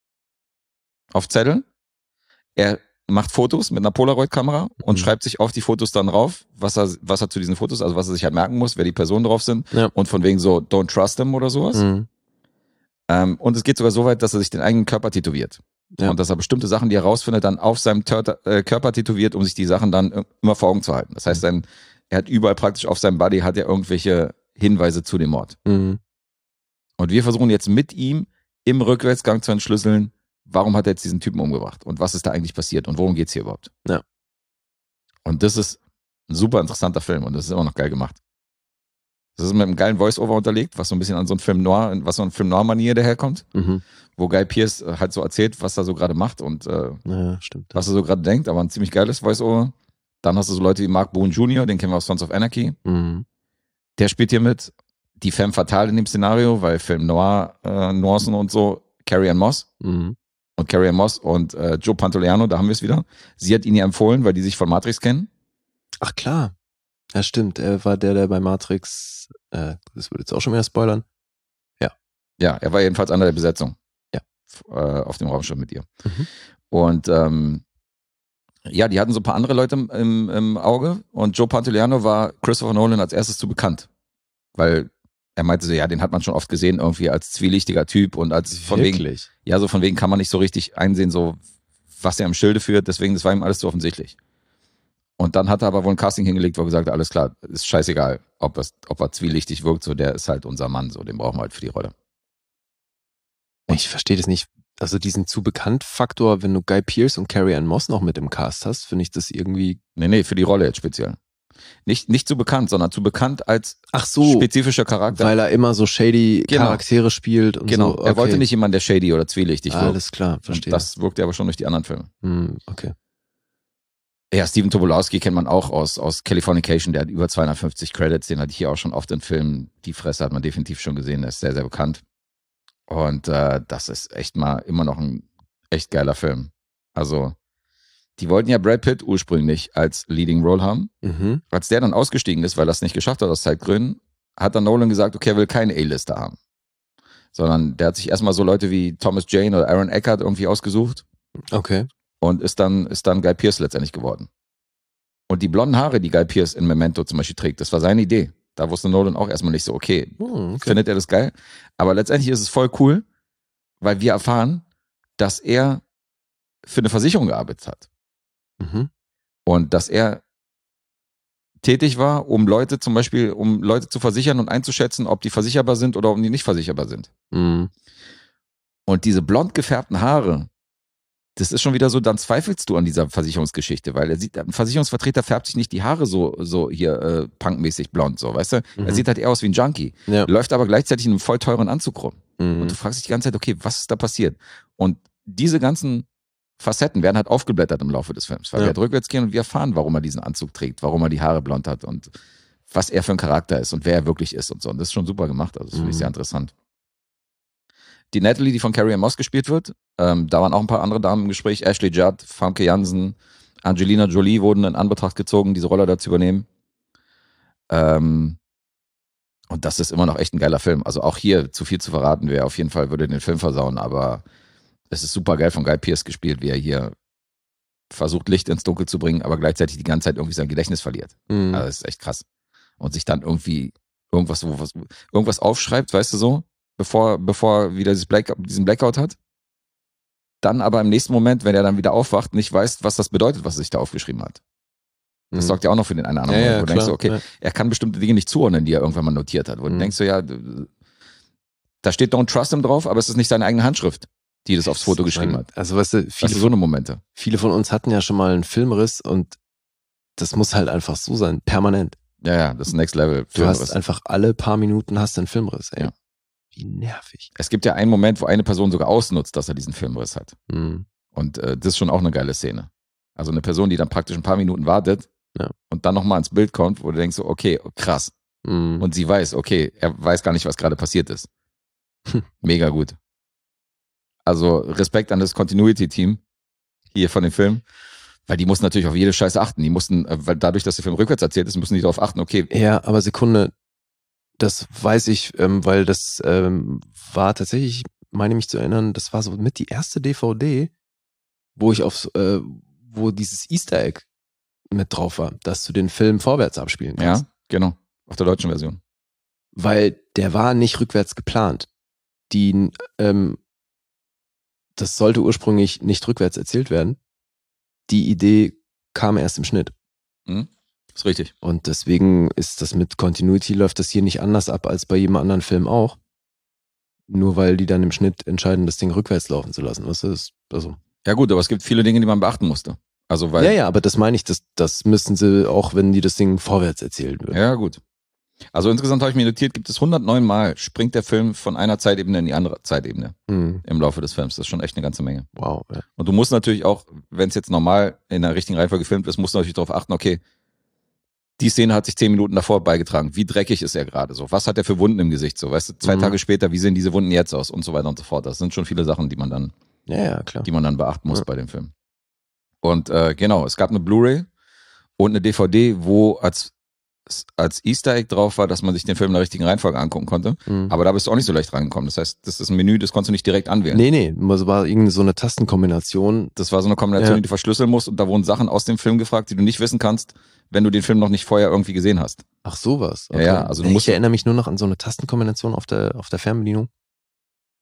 auf Zetteln, er macht Fotos mit einer Polaroid-Kamera und schreibt sich auf die Fotos dann rauf, was er zu diesen Fotos, also was er sich halt merken muss, wer die Personen drauf sind und von wegen so, don't trust them oder sowas. Mhm. Und es geht sogar so weit, dass er sich den eigenen Körper tätowiert. Ja. Und dass er bestimmte Sachen, die er rausfindet, dann auf seinem Körper tätowiert, um sich die Sachen dann immer vor Augen zu halten. Das heißt, er hat überall praktisch auf seinem Body hat er irgendwelche Hinweise zu dem Mord. Mhm. Und wir versuchen jetzt mit ihm im Rückwärtsgang zu entschlüsseln, warum hat er jetzt diesen Typen umgebracht und was ist da eigentlich passiert und worum geht's hier überhaupt? Ja. Und das ist ein super interessanter Film und das ist immer noch geil gemacht. Das ist mit einem geilen Voice-Over unterlegt, was so ein bisschen an so eine Film-Noir-Manier daherkommt, wo Guy Pearce halt so erzählt, was er so gerade macht und stimmt. was er so gerade denkt, aber ein ziemlich geiles Voice-Over. Dann hast du so Leute wie Mark Boone Jr., den kennen wir aus Sons of Anarchy. Mhm. Der spielt hier mit. Die Femme Fatale in dem Szenario, weil Film Noir, Nuancen und so, Carrie-Anne Moss. Mhm. Und Carrie-Anne Moss und Joe Pantoliano, da haben wir es wieder. Sie hat ihn ja empfohlen, weil die sich von Matrix kennen. Ach klar. Ja, stimmt. Er war der bei Matrix, das würde jetzt auch schon wieder spoilern. Ja, er war jedenfalls einer der Besetzung. Ja. Auf dem Raumschiff mit ihr. Mhm. Und ja, die hatten so ein paar andere Leute im Auge und Joe Pantoliano war Christopher Nolan als erstes zu bekannt. Weil er meinte so, ja, den hat man schon oft gesehen, irgendwie als zwielichtiger Typ und als von wegen, ja, so von wegen kann man nicht so richtig einsehen, so was er im Schilde führt, deswegen, das war ihm alles so offensichtlich. Und dann hat er aber wohl ein Casting hingelegt, wo er gesagt hat, alles klar, ist scheißegal, ob er zwielichtig wirkt, so, der ist halt unser Mann, so, den brauchen wir halt für die Rolle. Ich verstehe das nicht. Also diesen zu bekannt Faktor, wenn du Guy Pearce und Carrie-Anne Moss noch mit im Cast hast, finde ich das irgendwie... Nee, für die Rolle jetzt speziell. Nicht zu bekannt, sondern zu bekannt als spezifischer Charakter. Weil er immer so shady Charaktere spielt und so. Er wollte nicht jemanden, der shady oder zwielichtig wirkt. Alles klar, verstehe. Und das wirkt er aber schon durch die anderen Filme. Okay. Ja, Steven Tobolowsky kennt man auch aus Californication, der hat über 250 Credits, den hatte ich hier auch schon oft in Filmen. Die Fresse hat man definitiv schon gesehen, der ist sehr, sehr bekannt. Und das ist echt mal immer noch ein echt geiler Film. Also, die wollten ja Brad Pitt ursprünglich als Leading Role haben. Mhm. Als der dann ausgestiegen ist, weil er es nicht geschafft hat aus Zeitgründen, hat dann Nolan gesagt, okay, er will keinen A-Lister haben. Sondern der hat sich erstmal so Leute wie Thomas Jane oder Aaron Eckhart irgendwie ausgesucht. Okay. Und ist dann Guy Pearce letztendlich geworden. Und die blonden Haare, die Guy Pearce in Memento zum Beispiel trägt, das war seine Idee. Da wusste Nolan auch erstmal nicht so, okay, findet er das geil? Aber letztendlich ist es voll cool, weil wir erfahren, dass er für eine Versicherung gearbeitet hat. Mhm. Und dass er tätig war, um Leute zu versichern und einzuschätzen, ob die versicherbar sind oder ob die nicht versicherbar sind. Mhm. Und diese blond gefärbten Haare, das ist schon wieder so, dann zweifelst du an dieser Versicherungsgeschichte, weil ein Versicherungsvertreter färbt sich nicht die Haare so hier punkmäßig blond, so, weißt du? Mhm. Er sieht halt eher aus wie ein Junkie, läuft aber gleichzeitig in einem voll teuren Anzug rum. Und du fragst dich die ganze Zeit, okay, was ist da passiert? Und diese ganzen Facetten werden halt aufgeblättert im Laufe des Films, weil wir halt rückwärts gehen und wir erfahren, warum er diesen Anzug trägt, warum er die Haare blond hat und was er für ein Charakter ist und wer er wirklich ist und so. Und das ist schon super gemacht, also das finde ich sehr interessant. Die Natalie, die von Carrie-Anne Moss gespielt wird, da waren auch ein paar andere Damen im Gespräch. Ashley Judd, Famke Janssen, Angelina Jolie wurden in Anbetracht gezogen, diese Rolle da zu übernehmen. Und das ist immer noch echt ein geiler Film. Also auch hier, zu viel zu verraten wäre, auf jeden Fall würde den Film versauen, aber es ist super geil von Guy Pearce gespielt, wie er hier versucht, Licht ins Dunkel zu bringen, aber gleichzeitig die ganze Zeit irgendwie sein Gedächtnis verliert. Also das ist echt krass. Und sich dann irgendwie irgendwas aufschreibt, weißt du so, bevor er wieder diesen Blackout hat. Dann aber im nächsten Moment, wenn er dann wieder aufwacht, nicht weiß, was das bedeutet, was er sich da aufgeschrieben hat. Das sorgt ja auch noch für den einen oder anderen Moment, wo du denkst, okay, er kann bestimmte Dinge nicht zuordnen, die er irgendwann mal notiert hat. Wo du denkst so, ja, da steht Don't Trust him drauf, aber es ist nicht seine eigene Handschrift, die das aufs Foto geschrieben hat. Also weißt du, so eine Momente. Viele von uns hatten ja schon mal einen Filmriss und das muss halt einfach so sein, permanent. Ja, das ist Next Level. Du hast einfach alle paar Minuten einen Filmriss, ey. Ja. Wie nervig. Es gibt ja einen Moment, wo eine Person sogar ausnutzt, dass er diesen Filmriss hat. Mhm. Und das ist schon auch eine geile Szene. Also eine Person, die dann praktisch ein paar Minuten wartet und dann nochmal ins Bild kommt, wo du denkst so, okay, krass. Mhm. Und sie weiß, okay, er weiß gar nicht, was gerade passiert ist. Mega gut. Also Respekt an das Continuity-Team hier von dem Film, weil die mussten natürlich auf jede Scheiße achten. Die mussten, weil dadurch, dass der Film rückwärts erzählt ist, müssen die darauf achten, okay. Ja, aber Sekunde, das weiß ich, weil das war tatsächlich, meine mich zu erinnern, das war so mit die erste DVD, wo ich wo dieses Easter Egg mit drauf war, dass du den Film vorwärts abspielen kannst. Ja, genau. Auf der deutschen Version. Weil der war nicht rückwärts geplant. Das sollte ursprünglich nicht rückwärts erzählt werden. Die Idee kam erst im Schnitt. Ist richtig. Und deswegen ist das mit Continuity, läuft das hier nicht anders ab als bei jedem anderen Film auch. Nur weil die dann im Schnitt entscheiden, das Ding rückwärts laufen zu lassen. Was ist also? Ja gut, aber es gibt viele Dinge, die man beachten musste. Also weil ja, aber das meine ich, das müssen sie auch, wenn die das Ding vorwärts erzählen würden. Ja, gut. Also insgesamt habe ich mir notiert, gibt es 109 Mal springt der Film von einer Zeitebene in die andere Zeitebene im Laufe des Films. Das ist schon echt eine ganze Menge. Wow. Ja. Und du musst natürlich auch, wenn es jetzt normal in der richtigen Reihenfolge gefilmt ist, musst du natürlich darauf achten, okay, die Szene hat sich 10 Minuten davor beigetragen. Wie dreckig ist er gerade so? Was hat er für Wunden im Gesicht so? Weißt du, 2 Tage später, wie sehen diese Wunden jetzt aus? Und so weiter und so fort. Das sind schon viele Sachen, die man dann, die man dann beachten muss bei dem Film. Und genau, es gab eine Blu-ray und eine DVD, wo als Easter Egg drauf war, dass man sich den Film in der richtigen Reihenfolge angucken konnte. Aber da bist du auch nicht so leicht reingekommen. Das heißt, das ist ein Menü, das konntest du nicht direkt anwählen. Nee, das war irgendwie so eine Tastenkombination. Das war so eine Kombination, die du verschlüsseln musst und da wurden Sachen aus dem Film gefragt, die du nicht wissen kannst, wenn du den Film noch nicht vorher irgendwie gesehen hast. Ach, sowas. Okay. Ja, also ich erinnere mich nur noch an so eine Tastenkombination auf der Fernbedienung.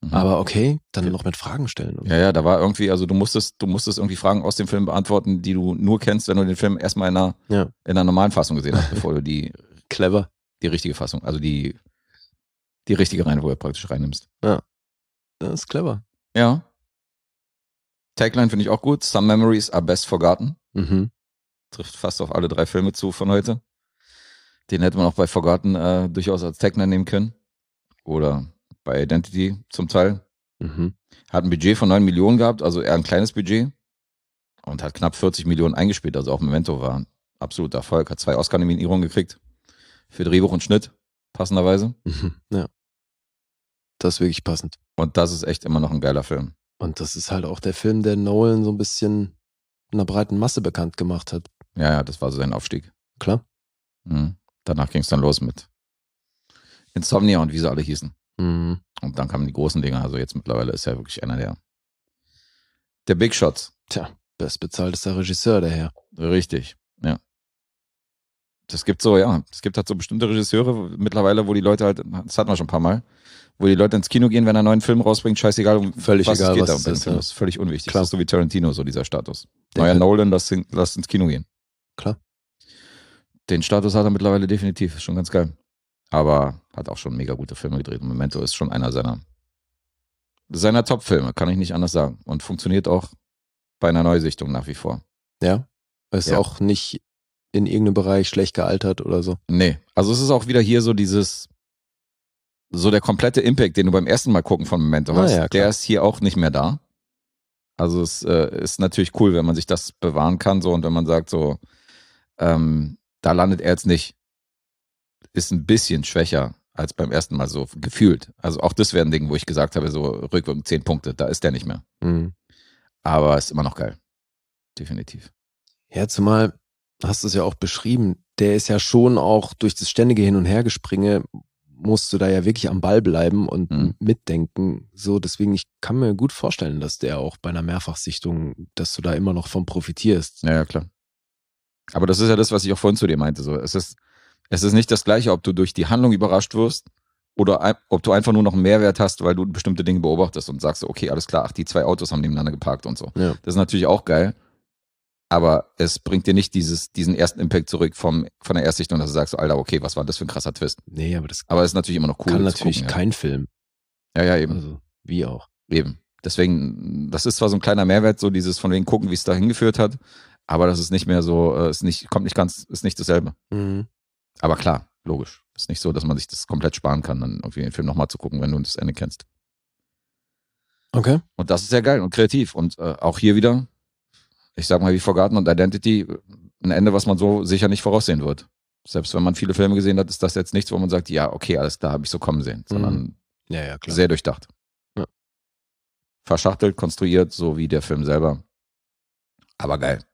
Aber okay, dann noch mit Fragen stellen. Ja, da war irgendwie, also du musstest irgendwie Fragen aus dem Film beantworten, die du nur kennst, wenn du den Film erstmal in einer normalen Fassung gesehen hast, bevor du die Clever. Die richtige Fassung, also die richtige Reihenfolge praktisch reinnimmst. Ja, das ist clever. Ja. Tagline finde ich auch gut. Some memories are best forgotten. Trifft fast auf alle 3 Filme zu von heute. Den hätte man auch bei Forgotten durchaus als Tagline nehmen können. Oder bei Identity zum Teil. Hat ein Budget von 9 Millionen gehabt, also eher ein kleines Budget. Und hat knapp 40 Millionen eingespielt. Also auch Memento war ein absoluter Erfolg. Hat 2 Oscar-Nominierungen gekriegt. Für Drehbuch und Schnitt, passenderweise. Ja. Das ist wirklich passend. Und das ist echt immer noch ein geiler Film. Und das ist halt auch der Film, der Nolan so ein bisschen einer breiten Masse bekannt gemacht hat. Ja, das war so sein Aufstieg. Klar. Danach ging es dann los mit Insomnia und wie sie alle hießen. Und dann kamen die großen Dinge. Also jetzt mittlerweile ist er wirklich einer der Big Shots. Tja, bestbezahltester Regisseur der Herr. Richtig, ja. Es gibt halt so bestimmte Regisseure mittlerweile, wo die Leute halt, das hatten wir schon ein paar Mal, wo die Leute ins Kino gehen, wenn er einen neuen Film rausbringt, scheißegal, völlig was egal, es geht. was es ist. Das ist völlig unwichtig. Klar. Das ist so wie Tarantino, so dieser Status. Neuer Nolan, lass ins Kino gehen. Klar. Den Status hat er mittlerweile definitiv, ist schon ganz geil. Aber hat auch schon mega gute Filme gedreht. Memento ist schon einer seiner Top-Filme, kann ich nicht anders sagen. Und funktioniert auch bei einer Neusichtung nach wie vor. Ja, ist auch nicht in irgendeinem Bereich schlecht gealtert oder so. Nee, also es ist auch wieder hier so der komplette Impact, den du beim ersten Mal gucken von Memento hast, ja, der ist hier auch nicht mehr da. Also es ist natürlich cool, wenn man sich das bewahren kann so und wenn man sagt so, da landet er jetzt nicht. Ist ein bisschen schwächer als beim ersten Mal so gefühlt. Also auch das wäre ein Ding, wo ich gesagt habe, so rückwirkend 10 Punkte, da ist der nicht mehr. Aber ist immer noch geil. Definitiv. Ja, zumal, hast du es ja auch beschrieben, der ist ja schon auch durch das ständige Hin- und Hergespringe, musst du da ja wirklich am Ball bleiben und mitdenken. So, deswegen, ich kann mir gut vorstellen, dass der auch bei einer Mehrfachsichtung, dass du da immer noch von profitierst. Ja, klar. Aber das ist ja das, was ich auch vorhin zu dir meinte. So, es ist nicht das Gleiche, ob du durch die Handlung überrascht wirst oder ob du einfach nur noch einen Mehrwert hast, weil du bestimmte Dinge beobachtest und sagst, okay, alles klar, die 2 Autos haben nebeneinander geparkt und so. Ja. Das ist natürlich auch geil, aber es bringt dir nicht diesen ersten Impact zurück von der Erstsichtung, dass du sagst, so, Alter, okay, was war das für ein krasser Twist? Nee, aber es ist natürlich immer noch cool. Kann natürlich gucken, kein Film. Ja, eben. Also, wie auch. Eben. Deswegen, das ist zwar so ein kleiner Mehrwert, so dieses von wegen gucken, wie es da hingeführt hat, aber das ist nicht mehr so, ist nicht dasselbe. Aber klar, logisch. Ist nicht so, dass man sich das komplett sparen kann, dann irgendwie den Film nochmal zu gucken, wenn du das Ende kennst. Okay. Und das ist sehr geil und kreativ. Und auch hier wieder, ich sag mal wie Forgotten und Identity, ein Ende, was man so sicher nicht voraussehen wird. Selbst wenn man viele Filme gesehen hat, ist das jetzt nichts, wo man sagt, ja, okay, alles klar, habe ich so kommen sehen. Sondern ja, klar. sehr durchdacht. Ja. Verschachtelt, konstruiert, so wie der Film selber. Aber geil.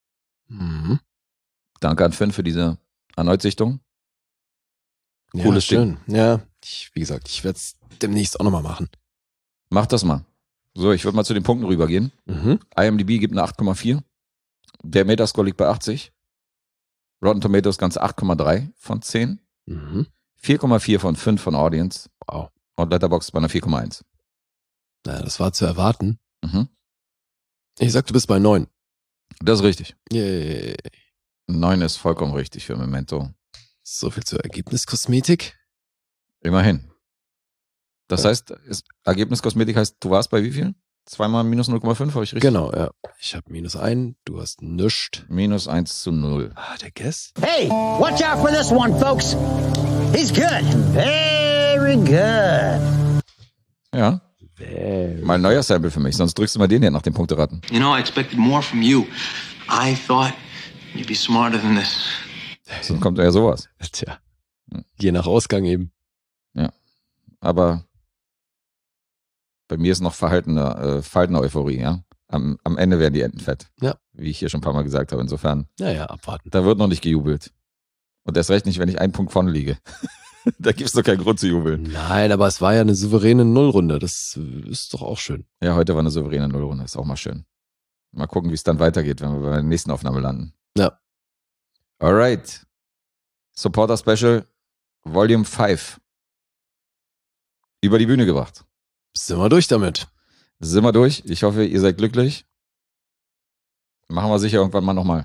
Danke an Finn für diese Erneutsichtung. Cooles schön. Ding. Ja, wie gesagt, ich werde es demnächst auch nochmal machen. Mach das mal. So, ich würde mal zu den Punkten rübergehen. IMDb gibt eine 8,4. Der Metascore liegt bei 80. Rotten Tomatoes ganze 8,3 von 10. 4,4 von 5 von Audience. Wow. Und Letterboxd bei einer 4,1. Naja, das war zu erwarten. Ich sag, du bist bei 9. Das ist richtig. Yay. 9 ist vollkommen richtig für Memento. So viel zur Ergebniskosmetik. Immerhin. Das heißt, Ergebniskosmetik heißt, du warst bei wie viel? 2 mal minus 0,5, habe ich richtig? Genau, ja. Ich habe -1, du hast nischt. Minus 1:0. Der Guess? Hey, watch out for this one, folks. He's good. Very good. Ja. Mal ein neuer Sample für mich, sonst drückst du mal den hier nach dem Punkteraten. You know, I expected more from you. I thought you'd be smarter than this. Dann kommt ja sowas. Tja. Je nach Ausgang eben. Ja. Aber bei mir ist noch verhaltene Euphorie, ja. Am Ende werden die Enten fett. Ja. Wie ich hier schon ein paar Mal gesagt habe, insofern. Naja, abwarten. Da wird noch nicht gejubelt. Und erst recht nicht, wenn ich 1 Punkt vorne liege. Da gibt es doch keinen Grund zu jubeln. Nein, aber es war ja eine souveräne Nullrunde. Das ist doch auch schön. Ja, heute war eine souveräne Nullrunde. Ist auch mal schön. Mal gucken, wie es dann weitergeht, wenn wir bei der nächsten Aufnahme landen. Ja. Alright. Supporter Special Volume 5. Über die Bühne gebracht. Sind wir durch damit. Sind wir durch. Ich hoffe, ihr seid glücklich. Machen wir sicher irgendwann mal nochmal.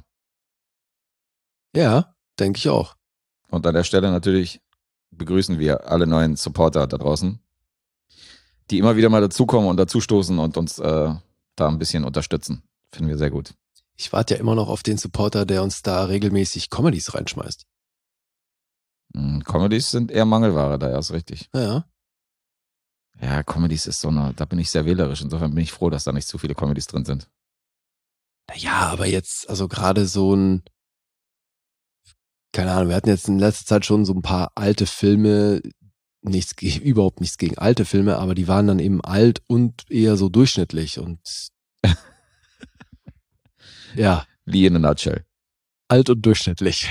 Ja, denke ich auch. Und an der Stelle natürlich begrüßen wir alle neuen Supporter da draußen, die immer wieder mal dazukommen und dazustoßen und uns da ein bisschen unterstützen. Finden wir sehr gut. Ich warte ja immer noch auf den Supporter, der uns da regelmäßig Comedies reinschmeißt. Comedies sind eher Mangelware, da ist richtig. Ja. Ja, Comedies ist da bin ich sehr wählerisch. Insofern bin ich froh, dass da nicht zu viele Comedies drin sind. Ja, aber jetzt, also gerade so keine Ahnung, wir hatten jetzt in letzter Zeit schon so ein paar alte Filme, überhaupt nichts gegen alte Filme, aber die waren dann eben alt und eher so durchschnittlich und ja. Wie in a nutshell. Alt und durchschnittlich.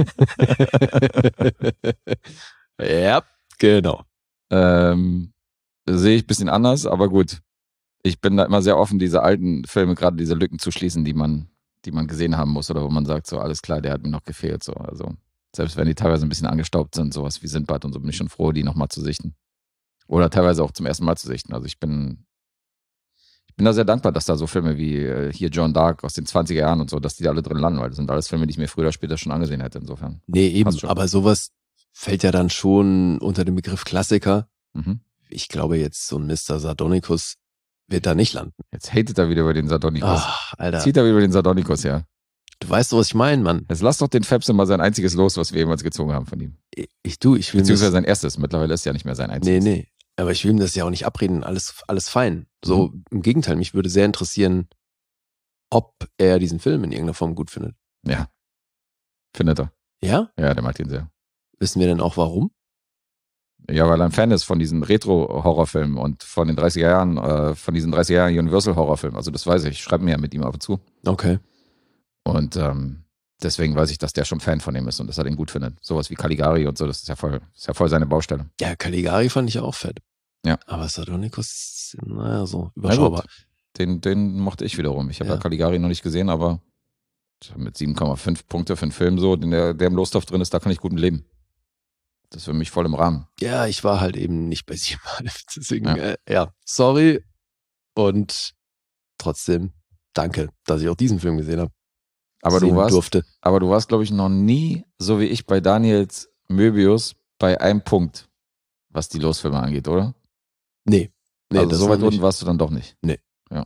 Ja, genau. Sehe ich ein bisschen anders, aber gut. Ich bin da immer sehr offen, diese alten Filme, gerade diese Lücken zu schließen, die man gesehen haben muss oder wo man sagt, so alles klar, der hat mir noch gefehlt. So. Also selbst wenn die teilweise ein bisschen angestaubt sind, sowas wie Sindbad und so, bin ich schon froh, die nochmal zu sichten. Oder teilweise auch zum ersten Mal zu sichten. Also ich bin da sehr dankbar, dass da so Filme wie hier John Dark aus den 20er Jahren und so, dass die da alle drin landen, weil das sind alles Filme, die ich mir früher oder später schon angesehen hätte, insofern. Nee, eben, aber sowas fällt ja dann schon unter den Begriff Klassiker. Mhm. Ich glaube jetzt, so ein Mr. Sardonicus wird da nicht landen. Jetzt hatet er wieder über den Sardonicus. Ach, Alter. Zieht er wieder über den Sardonicus, ja. Du weißt doch, was ich meine, Mann. Jetzt lass doch den Fabs mal sein einziges Los, was wir jemals gezogen haben von ihm. Ich will beziehungsweise sein erstes. Mittlerweile ist ja nicht mehr sein einziges. Nee. Aber ich will ihm das ja auch nicht abreden. Alles fein. So, im Gegenteil, mich würde sehr interessieren, ob er diesen Film in irgendeiner Form gut findet. Ja. Findet er. Ja? Ja, der mag ihn sehr. Wissen wir denn auch warum? Ja, weil er ein Fan ist von diesen Retro-Horrorfilmen und von den 30er Jahren, von diesen 30er Jahren Universal-Horrorfilmen. Also das weiß ich. Ich schreibe mir ja mit ihm ab und zu. Okay. Und deswegen weiß ich, dass der schon Fan von ihm ist und dass er den gut findet. Sowas wie Caligari und so, das ist ja voll seine Baustelle. Ja, Caligari fand ich auch fett. Ja. Aber Sardonicus, naja, so überschaubar. Den mochte ich wiederum. Ich habe ja Caligari noch nicht gesehen, aber mit 7,5 Punkte für einen Film so, der im Lostopf drin ist, da kann ich gut mit leben. Das ist für mich voll im Rahmen. Ja, ich war halt eben nicht bei 7,5. Deswegen, sorry. Und trotzdem danke, dass ich auch diesen Film gesehen habe. Aber du warst, glaube ich, noch nie, so wie ich, bei Daniels Möbius bei einem Punkt, was die Losfilme angeht, oder? Nee. Also so weit unten warst du dann doch nicht. Nee. Ja.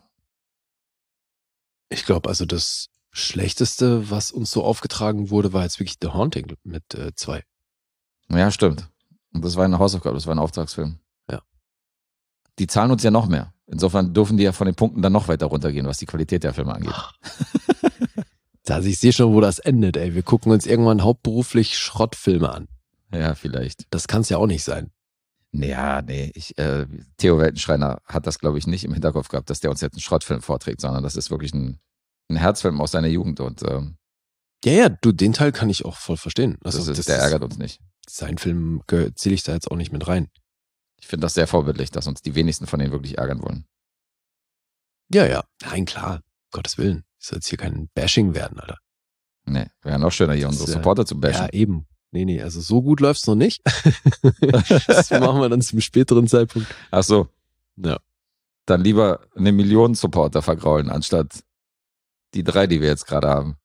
Ich glaube, also das Schlechteste, was uns so aufgetragen wurde, war jetzt wirklich The Haunting mit 2. Ja, stimmt. Und das war eine Hausaufgabe, das war ein Auftragsfilm. Ja. Die zahlen uns ja noch mehr. Insofern dürfen die ja von den Punkten dann noch weiter runtergehen, was die Qualität der Filme angeht. Also ich sehe schon, wo das endet, ey. Wir gucken uns irgendwann hauptberuflich Schrottfilme an. Ja, vielleicht. Das kann es ja auch nicht sein. Naja, nee. Theo Weltenschreiner hat das, glaube ich, nicht im Hinterkopf gehabt, dass der uns jetzt einen Schrottfilm vorträgt, sondern das ist wirklich ein Herzfilm aus seiner Jugend. Und ja, den Teil kann ich auch voll verstehen. Also, der ärgert uns nicht. Sein Film zähle ich da jetzt auch nicht mit rein. Ich finde das sehr vorbildlich, dass uns die wenigsten von denen wirklich ärgern wollen. Ja. Nein, klar. Gottes Willen. Das soll jetzt hier kein Bashing werden, Alter. Nee, wäre noch schöner, hier unsere Supporter zu bashen. Ja, eben. Nee, also so gut läuft's noch nicht. Das machen wir dann zum späteren Zeitpunkt. Ach so. Ja. Dann lieber 1 Million Supporter vergraulen, anstatt die 3, die wir jetzt gerade haben.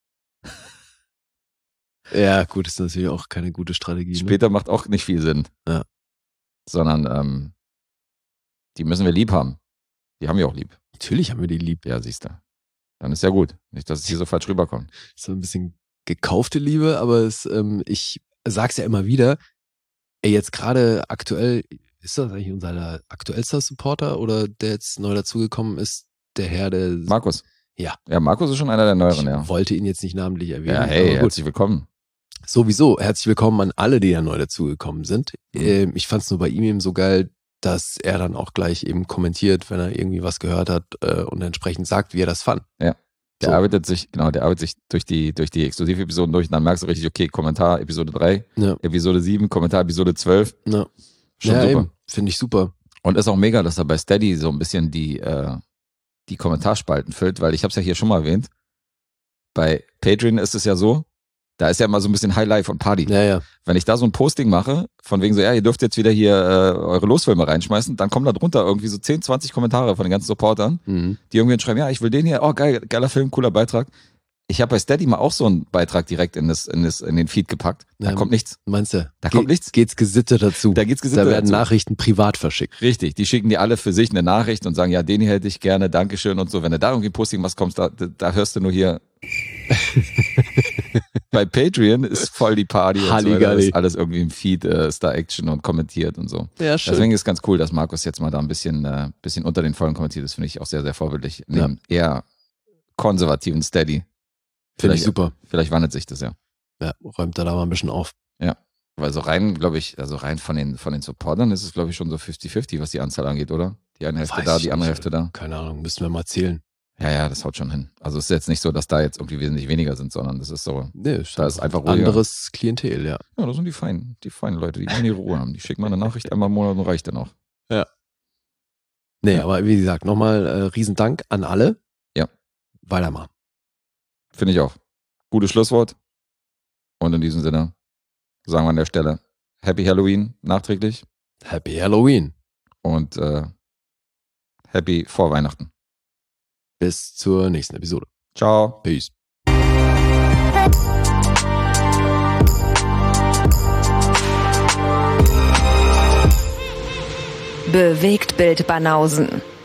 Ja, gut, ist natürlich auch keine gute Strategie. Später macht auch nicht viel Sinn. Ja. Sondern die müssen wir lieb haben. Die haben wir auch lieb. Natürlich haben wir die lieb. Ja, siehst du. Dann ist ja gut. Nicht, dass es hier so falsch rüberkommt. So ein bisschen gekaufte Liebe, aber ich sag's ja immer wieder, jetzt gerade aktuell, ist das eigentlich unser aktuellster Supporter oder der jetzt neu dazugekommen ist, der Herr, der... Markus. Ja. Ja, Markus ist schon einer der Neueren, Ich wollte ihn jetzt nicht namentlich erwähnen. Ja, hey, herzlich willkommen. Sowieso, herzlich willkommen an alle, die ja neu dazugekommen sind. Ich fand's nur bei ihm eben so geil, dass er dann auch gleich eben kommentiert, wenn er irgendwie was gehört hat und entsprechend sagt, wie er das fand. Ja. Der arbeitet sich durch die Exklusiv-Episoden durch und dann merkst du richtig, okay, Kommentar Episode 3, ja. Episode 7, Kommentar Episode 12. Ja. Schon super. Finde ich super. Und ist auch mega, dass er bei Steady so ein bisschen die Kommentarspalten füllt, weil ich habe es ja hier schon mal erwähnt, bei Patreon ist es ja so, Da ist ja immer so ein bisschen Highlife und Party. Ja. Wenn ich da so ein Posting mache, von wegen so, ja, ihr dürft jetzt wieder hier eure Losfilme reinschmeißen, dann kommen da drunter irgendwie so 10, 20 Kommentare von den ganzen Supportern, die irgendwie schreiben, ja, ich will den hier, oh geil, geiler Film, cooler Beitrag. Ich habe bei Steady mal auch so einen Beitrag direkt in den Feed gepackt. Da kommt nichts. Meinst du? Da kommt nichts. Geht's gesittet dazu. Da werden Nachrichten privat verschickt. Richtig, die schicken dir alle für sich eine Nachricht und sagen, ja, den hier hätte ich gerne, Dankeschön und so. Wenn du da irgendwie Posting was kommst, da hörst du nur hier. Bei Patreon ist voll die Party und so weiter. Ist alles irgendwie im Feed, Star Action und kommentiert und so. Ja, schön. Deswegen ist ganz cool, dass Markus jetzt mal da ein bisschen unter den Folgen kommentiert. Das finde ich auch sehr, sehr vorbildlich. In einem eher konservativen Steady. Finde ich super. Vielleicht wandelt sich das ja. Ja, räumt da mal ein bisschen auf. Ja, weil so rein, glaube ich, also rein von den Supportern ist es, glaube ich, schon so 50-50, was die Anzahl angeht, oder? Die eine Hälfte da, die andere Hälfte da. Keine Ahnung, müssen wir mal zählen. Ja, das haut schon hin. Also es ist jetzt nicht so, dass da jetzt irgendwie wesentlich weniger sind, sondern das ist so, nee, da ist einfach ruhiger. Anderes Klientel, ja. Ja, das sind die feinen Leute, die wollen ihre Ruhe haben. Die schicken mal eine Nachricht einmal im Monat und reicht dann auch. Ja. Nee, aber wie gesagt, nochmal Riesendank an alle. Ja. Weitermachen. Finde ich auch. Gutes Schlusswort. Und in diesem Sinne sagen wir an der Stelle Happy Halloween nachträglich. Happy Halloween. Und Happy Vorweihnachten. Bis zur nächsten Episode. Ciao. Peace. Bewegtbild Banausen.